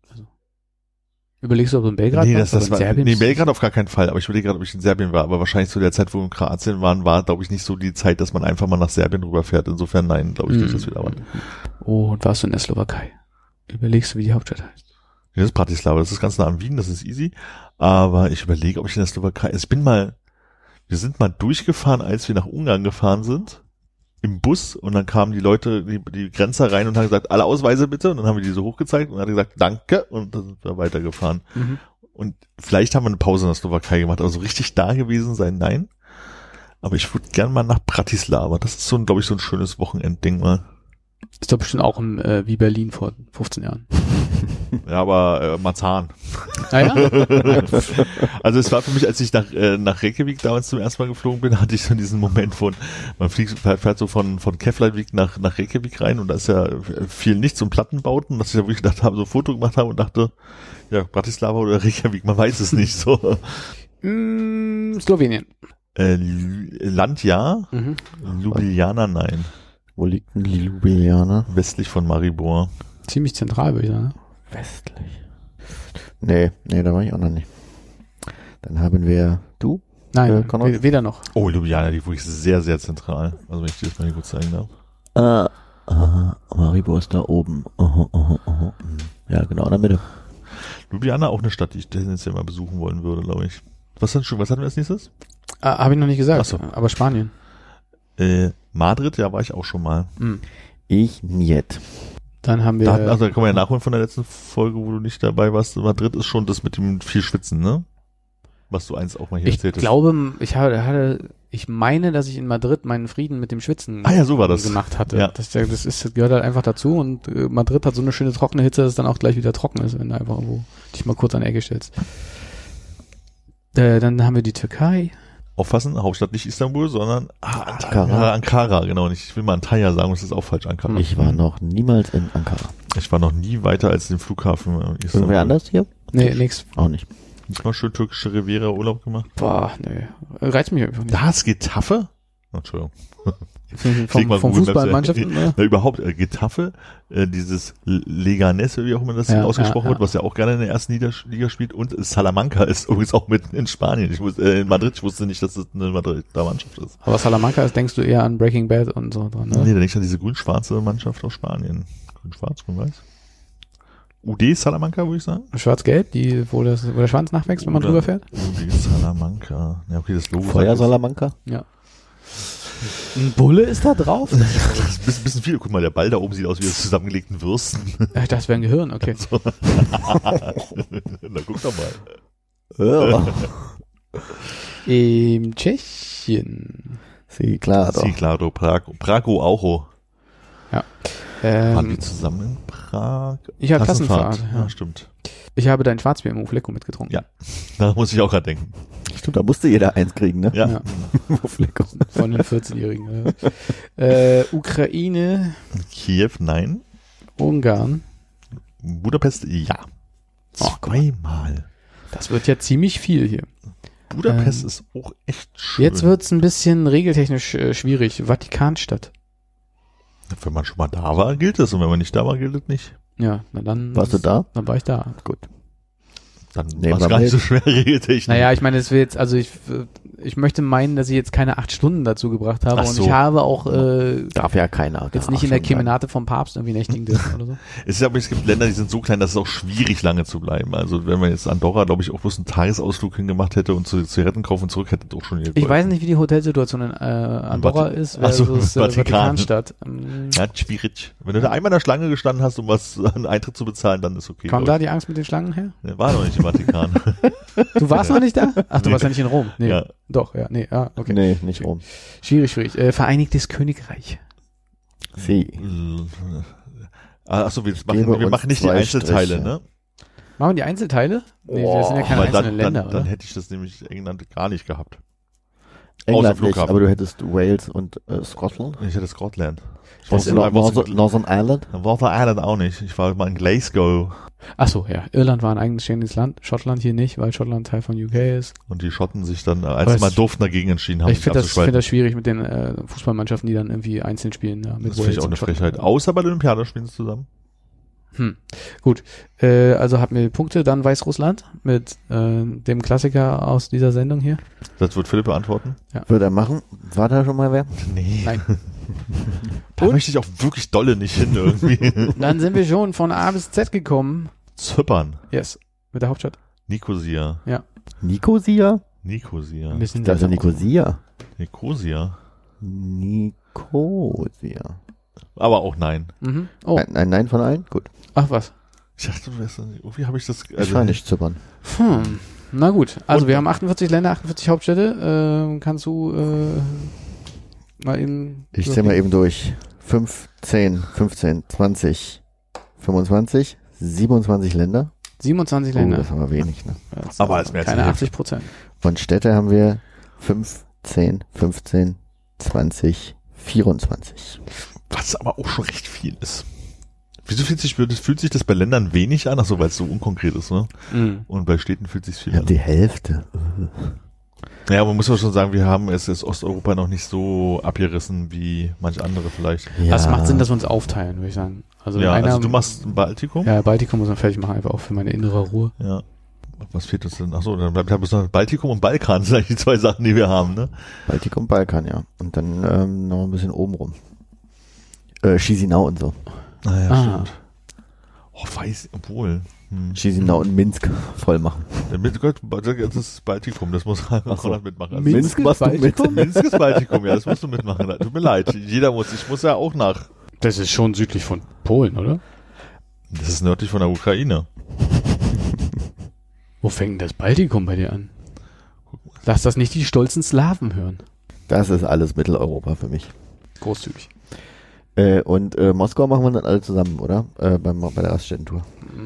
überlegst du, ob du in Belgrad Nee, warst, das aber war, in Serbien nee, bist? Belgrad auf gar keinen Fall, aber ich überlege gerade, ob ich in Serbien war, aber wahrscheinlich zu der Zeit, wo wir in Kroatien waren, war, glaube ich, nicht so die Zeit, dass man einfach mal nach Serbien rüberfährt. Insofern nein, glaube ich nicht, dass wir da waren. Oh, und warst du in der Slowakei? Überlegst du, wie die Hauptstadt heißt? Das ist Bratislava, das ist ganz nah am Wien, das ist easy, aber ich überlege, ob ich in der Slowakei, wir sind mal durchgefahren, als wir nach Ungarn gefahren sind, im Bus, und dann kamen die Leute, die Grenzer rein und haben gesagt, alle Ausweise bitte, und dann haben wir die so hochgezeigt und hat gesagt, danke, und dann sind wir weitergefahren. Und vielleicht haben wir eine Pause in der Slowakei gemacht, also richtig da gewesen sein, nein. Aber ich würde gern mal nach Bratislava. Das ist glaube ich, so ein schönes Wochenendding mal. Ist doch bestimmt auch wie Berlin vor 15 Jahren. Ja, aber Marzahn. Ah ja? Also es war für mich, als ich nach Reykjavik damals zum ersten Mal geflogen bin, hatte ich so diesen Moment von, man fährt so von Keflavik nach Reykjavik rein, und da ist ja viel nichts und Plattenbauten, dass ich da wirklich gedacht habe, so ein Foto gemacht habe und dachte, ja, Bratislava oder Reykjavik, man weiß es nicht so. Slowenien. Land ja, Ljubljana nein. Wo liegt denn Ljubljana? Westlich von Maribor. Ziemlich zentral, würde ich sagen. Westlich. Nee, da war ich auch noch nicht. Dann haben wir, du? Nein, Konrad? weder noch. Oh, Ljubljana, die wirklich sehr, sehr zentral. Also wenn ich dir das mal hier gut zeigen darf. Maribor ist da oben. Ja, genau in der Mitte. Ljubljana, auch eine Stadt, die ich tendenziell mal besuchen wollen würde, glaube ich. Was hatten wir als nächstes? Habe ich noch nicht gesagt, Ach so. aber Spanien. Madrid, ja, war ich auch schon mal. Ich niet. Dann haben wir... Da kann man ja nachholen von der letzten Folge, wo du nicht dabei warst. Madrid ist schon das mit dem viel Schwitzen, ne? Was du eins auch mal hier ich erzählt hast. glaube, ich meine, dass ich in Madrid meinen Frieden mit dem Schwitzen Ja, so war das. gemacht hatte. Ja. Das gehört halt einfach dazu, und Madrid hat so eine schöne trockene Hitze, dass es dann auch gleich wieder trocken ist, wenn du einfach irgendwo dich mal kurz an die Ecke stellst. Dann haben wir die Türkei. Aufpassen, Hauptstadt nicht Istanbul, sondern Ankara. Ankara, genau. Ich will mal Antalya sagen, das ist auch falsch, Ankara. Ich war noch niemals in Ankara. Ich war noch nie weiter als den Flughafen Istanbul. Irgendwer anders hier? Nee, nix. Auch nicht. Nicht mal schön türkische Riviera Urlaub gemacht. Boah, nee. Reizt mich einfach nicht. Da ist Getafe? Entschuldigung. Vom Fußballmannschaften, ne? Ja, überhaupt, Getafe, dieses Leganés, wie auch immer das ausgesprochen wird, was ja auch gerne in der ersten Liga spielt, und Salamanca ist übrigens auch mitten in Spanien. In Madrid, ich wusste nicht, dass das eine Madrider Mannschaft ist. Aber Salamanca ist, denkst du eher an Breaking Bad und so dran, ne? Nee, da denkst du an diese grün-schwarze Mannschaft aus Spanien. Grün-schwarz, grün-weiß. UD Salamanca, würde ich sagen. Schwarz-Gelb, wo der Schwanz nachwächst, wenn man drüber fährt? UD Salamanca. Ja, okay, das Logo. Feuer Salamanca? Ja. Ein Bulle ist da drauf? Das ist ein bisschen viel. Guck mal, der Ball da oben sieht aus wie aus zusammengelegten Würsten. Ich dachte, das wäre ein Gehirn, okay. Na, guck doch mal. Tschechien. Sie klar, doch. Sí, claro, Prago auch. Ja. Waren die zusammen in Prag? Ich habe Klassenfahrt. Ja, stimmt. Ich habe dein Schwarzbier im Ufleco mitgetrunken. Ja, da muss ich auch gerade denken. Stimmt, da musste jeder eins kriegen, ne? Ja. Von den 14-Jährigen. Ukraine. Kiew, nein. Ungarn. Budapest, ja. Oh, Zweimal. Das wird ja ziemlich viel hier. Budapest ist auch echt schön. Jetzt wird's ein bisschen regeltechnisch schwierig. Vatikanstadt. Wenn man schon mal da war, gilt es. Und wenn man nicht da war, gilt es nicht. Ja, na dann. Warst du da? Dann war ich da. Gut. Dann Nee, war es war gar nicht mild. so schwer Regeltechnik. Naja, ich meine, es wird jetzt, also ich möchte meinen, dass ich jetzt keine 8 Stunden dazu gebracht habe. Ach Und so. ich habe auch Darf ja keiner. jetzt nicht in der Kemenate vom Papst irgendwie nächtigen dürfen oder so. Es gibt Länder, die sind so klein, dass es auch schwierig, lange zu bleiben. Also wenn man jetzt Andorra, glaube ich, auch bloß einen Tagesausflug hingemacht hätte und zu Zigaretten kaufen zurück, hätte doch schon Ich weiß nicht, wie die Hotelsituation in Andorra ist Ach so, versus Vatikan. Vatikanstadt. Ja, schwierig. Wenn du da einmal in der Schlange gestanden hast, um was einen Eintritt zu bezahlen, dann ist okay. Kam da die Angst mit den Schlangen her? Ja, war noch nicht im Vatikan. Du warst noch nicht da? Ach, du warst ja nicht in Rom. Nee. Ja. Doch, ja, nee, okay. Nee, nicht rum. Schwierig. Vereinigtes Königreich. Sie. Achso, wir Gebe machen nicht uns die 2 Einzelteile, Striche. ne? Machen wir die Einzelteile? Nee, das sind ja keine Weil einzelnen Länder, dann oder? hätte ich das nämlich England gar nicht gehabt. England nicht, Flughafen. aber du hättest Wales und Scotland. Ich hätte Scotland. Northern Ireland. Northern Ireland auch nicht. Ich war mal in Glasgow Ach so, ja. Irland war ein eigenständiges Land. Schottland hier nicht, weil Schottland Teil von UK ist. und die Schotten sich dann, als Aber sie mal es- durften, dagegen entschieden haben, Ich sich finde das abzuspalten. schwierig mit den Fußballmannschaften, die dann irgendwie einzeln spielen. Ja, mit Das finde ich auch eine und Schottland. Frechheit. Außer bei der Olympiade spielen sie zusammen. Gut, also hatten wir Punkte, dann Weißrussland mit dem Klassiker aus dieser Sendung hier. Das wird Philipp beantworten. Würde er machen. War da schon mal wer? Nee. Nein. Da möchte ich auch wirklich dolle nicht hin irgendwie. Dann sind wir schon von A bis Z gekommen. Zypern. Yes, mit der Hauptstadt. Nicosia. Nicosia? Nicosia. Wir sind Also Nicosia. Nicosia. Nicosia. Aber auch nein. Mhm. Oh, Ein Nein von allen? Gut. ach was. Ich dachte, du wärst, irgendwie habe ich das, Ich war nicht Zypern. Na gut, also Und- wir haben 48 Länder, 48 Hauptstädte. Kannst du mal eben... Ich zähle mal eben durch. 5, 10, 15, 20, 25, 27 Länder. 27 Oh, Länder. das haben wir wenig, ne? Das ist Aber als mehr als keine die Hälfte. 80%. Und Städte haben wir 5, 10, 15, 20, 24. was aber auch schon recht viel ist. Wieso fühlt sich das bei Ländern wenig an? Achso, weil es so unkonkret ist, ne? Mhm. Und bei Städten fühlt sich viel Ja, an. die Hälfte. Ja, man muss aber schon sagen, wir haben es ist Osteuropa noch nicht so abgerissen wie manch andere vielleicht. Ja. Das macht Sinn, dass wir uns aufteilen, würde ich sagen. Also, Ja, einer, also du machst ein Baltikum? Ja, Baltikum muss man fertig machen, einfach auch für meine innere Ruhe. Ja. Was fehlt uns denn? Achso, dann bleibt bloß noch Baltikum und Balkan. Das sind eigentlich die zwei Sachen, die wir haben, ne? Baltikum, Balkan, ja. Und dann noch ein bisschen oben rum. Chisinau und so. Naja, Ah. stimmt. Oh, obwohl. Chisinau und Minsk voll machen. Das ist Baltikum, das muss Konrad mitmachen. Also Minsk machst du mit. Baltikum? Minsk ist Baltikum, ja, das musst du mitmachen. Tut mir leid, ich muss ja auch nach. Das ist schon südlich von Polen, oder? Das ist nördlich von der Ukraine. Wo fängt denn das Baltikum bei dir an? Lass das nicht die stolzen Slawen hören. Das ist alles Mitteleuropa für mich. Großzügig. Und Moskau machen wir dann alle zusammen, oder? Bei der Raststätten-Tour.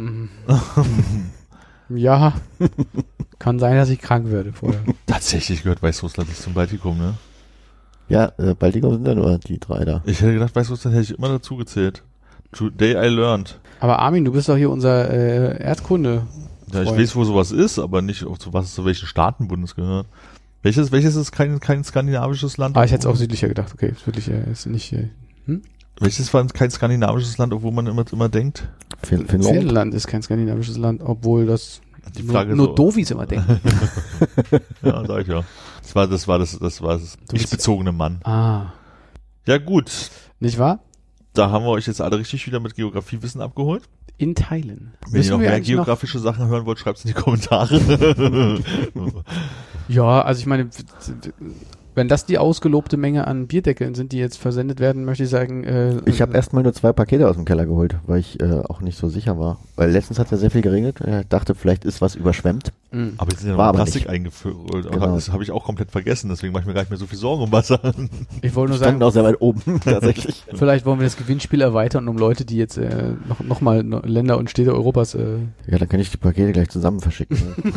Ja, kann sein, dass ich krank werde vorher. Tatsächlich gehört Weißrussland nicht zum Baltikum, ne? Ja, Baltikum sind ja nur die 3 da. Ich hätte gedacht, Weißrussland hätte ich immer dazu gezählt. Today I learned. Aber Armin, du bist doch hier unser Erdkunde. Ja, ich Freund. weiß, wo sowas ist, aber nicht zu welchen Staatenbund es gehört. Welches ist kein skandinavisches Land? Ah, ich hätte es auch südlicher gedacht. Okay, südlich ist nicht... Welches war kein skandinavisches Land, obwohl man immer denkt? Finnland. Finnland ist kein skandinavisches Land, obwohl das Die Frage nur so- Doofies immer denken. Ja, sag ich ja. Das war das ich-bezogene Mann. Ah, Ja gut, nicht wahr? da haben wir euch jetzt alle richtig wieder mit Geografiewissen abgeholt. In Teilen. Wenn ihr Wissen noch wir mehr eigentlich noch- geografische Sachen hören wollt, schreibt es in die Kommentare. Ja, also ich meine, wenn das die ausgelobte Menge an Bierdeckeln sind, die jetzt versendet werden, möchte ich sagen... Ich habe erstmal nur 2 Pakete aus dem Keller geholt, weil ich auch nicht so sicher war. Weil letztens hat es ja sehr viel geregnet. Ich dachte, vielleicht ist was überschwemmt. Mhm. Aber jetzt sind ja War noch aber Plastik nicht. eingeführt. Genau. Das habe ich auch komplett vergessen, deswegen mache ich mir gar nicht mehr so viel Sorgen um Wasser. Ich wollte nur Standen sagen, auch sehr weit oben, tatsächlich. vielleicht wollen wir das Gewinnspiel erweitern, um Leute, die jetzt noch mal Länder und Städte Europas... Ja, dann kann ich die Pakete gleich zusammen verschicken.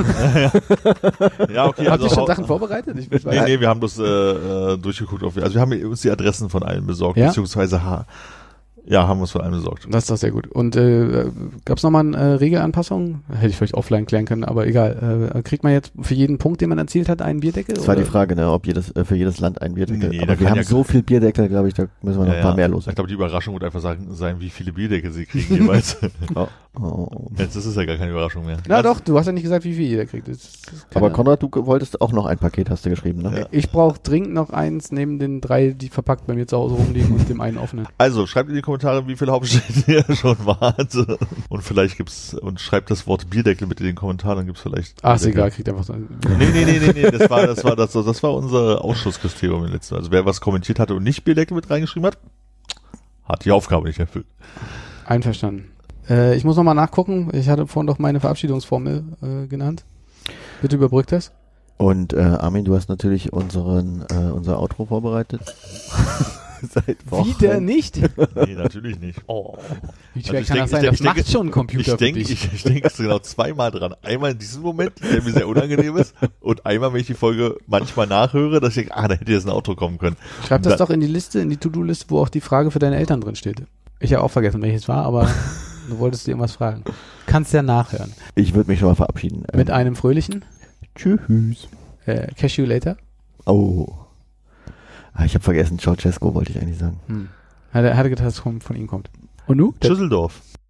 Ja, okay. Habt ihr schon hau- Sachen vorbereitet? Ich weiß- Nee, wir haben bloß durchgeguckt. Also wir haben uns die Adressen von allen besorgt, Ja? beziehungsweise haben uns von allen besorgt. Das ist doch sehr gut. Und gab es nochmal eine Regelanpassung? Hätte ich vielleicht offline klären können, aber egal. Kriegt man jetzt für jeden Punkt, den man erzielt hat, einen Bierdeckel? Das war die oder? Frage, ne, ob für jedes Land ein Bierdeckel. Nee, da aber wir kann haben ja- so viel Bierdeckel, glaube ich, da müssen wir noch ein paar mehr los. Ich glaube, die Überraschung wird einfach sein, wie viele Bierdeckel sie kriegen jeweils. Ja. Oh. Jetzt ist es ja gar keine Überraschung mehr. Na doch, du hast ja nicht gesagt, wie viel jeder kriegt. Das Aber Konrad, du wolltest auch noch ein Paket, hast du geschrieben, ne? Ja. Ich brauche dringend noch eins neben den 3, die verpackt bei mir zu Hause rumliegen und dem einen offenen. Also, schreibt in die Kommentare, wie viele Hauptstädte ihr schon wart. Und vielleicht und schreibt das Wort Bierdeckel mit in den Kommentaren, dann gibt's vielleicht. Ach, ist Bierdeckel. egal, kriegt einfach so. Nee, das war unser Ausschusskriterium im letzten. Also wer was kommentiert hatte und nicht Bierdeckel mit reingeschrieben hat die Aufgabe nicht erfüllt. Einverstanden. Ich muss nochmal nachgucken. Ich hatte vorhin doch meine Verabschiedungsformel genannt. Bitte überbrückt das. Und Armin, du hast natürlich unser Outro vorbereitet. Seit Wochen. Wieder nicht? Nee, natürlich nicht. Oh. Wie Also schwer ich kann denk- das sein? ich Das denke- macht schon ein Computer Ich denke für dich. ich denke jetzt genau zweimal dran. Einmal in diesem Moment, der mir sehr unangenehm ist, und einmal, wenn ich die Folge manchmal nachhöre, dass ich denke, da hätte jetzt ein Auto kommen können. Schreib das Und doch in die Liste, in die To-Do-Liste, wo auch die Frage für deine Eltern drin steht. Ich habe auch vergessen, welches war, aber du wolltest dir irgendwas fragen. Kannst ja nachhören. Ich würde mich schon mal verabschieden. Mit einem fröhlichen Tschüss. Catch you later. Oh. Ich habe vergessen, Ceausescu wollte ich eigentlich sagen. Hat er gedacht, dass es von ihm kommt. Und du? Schüsseldorf.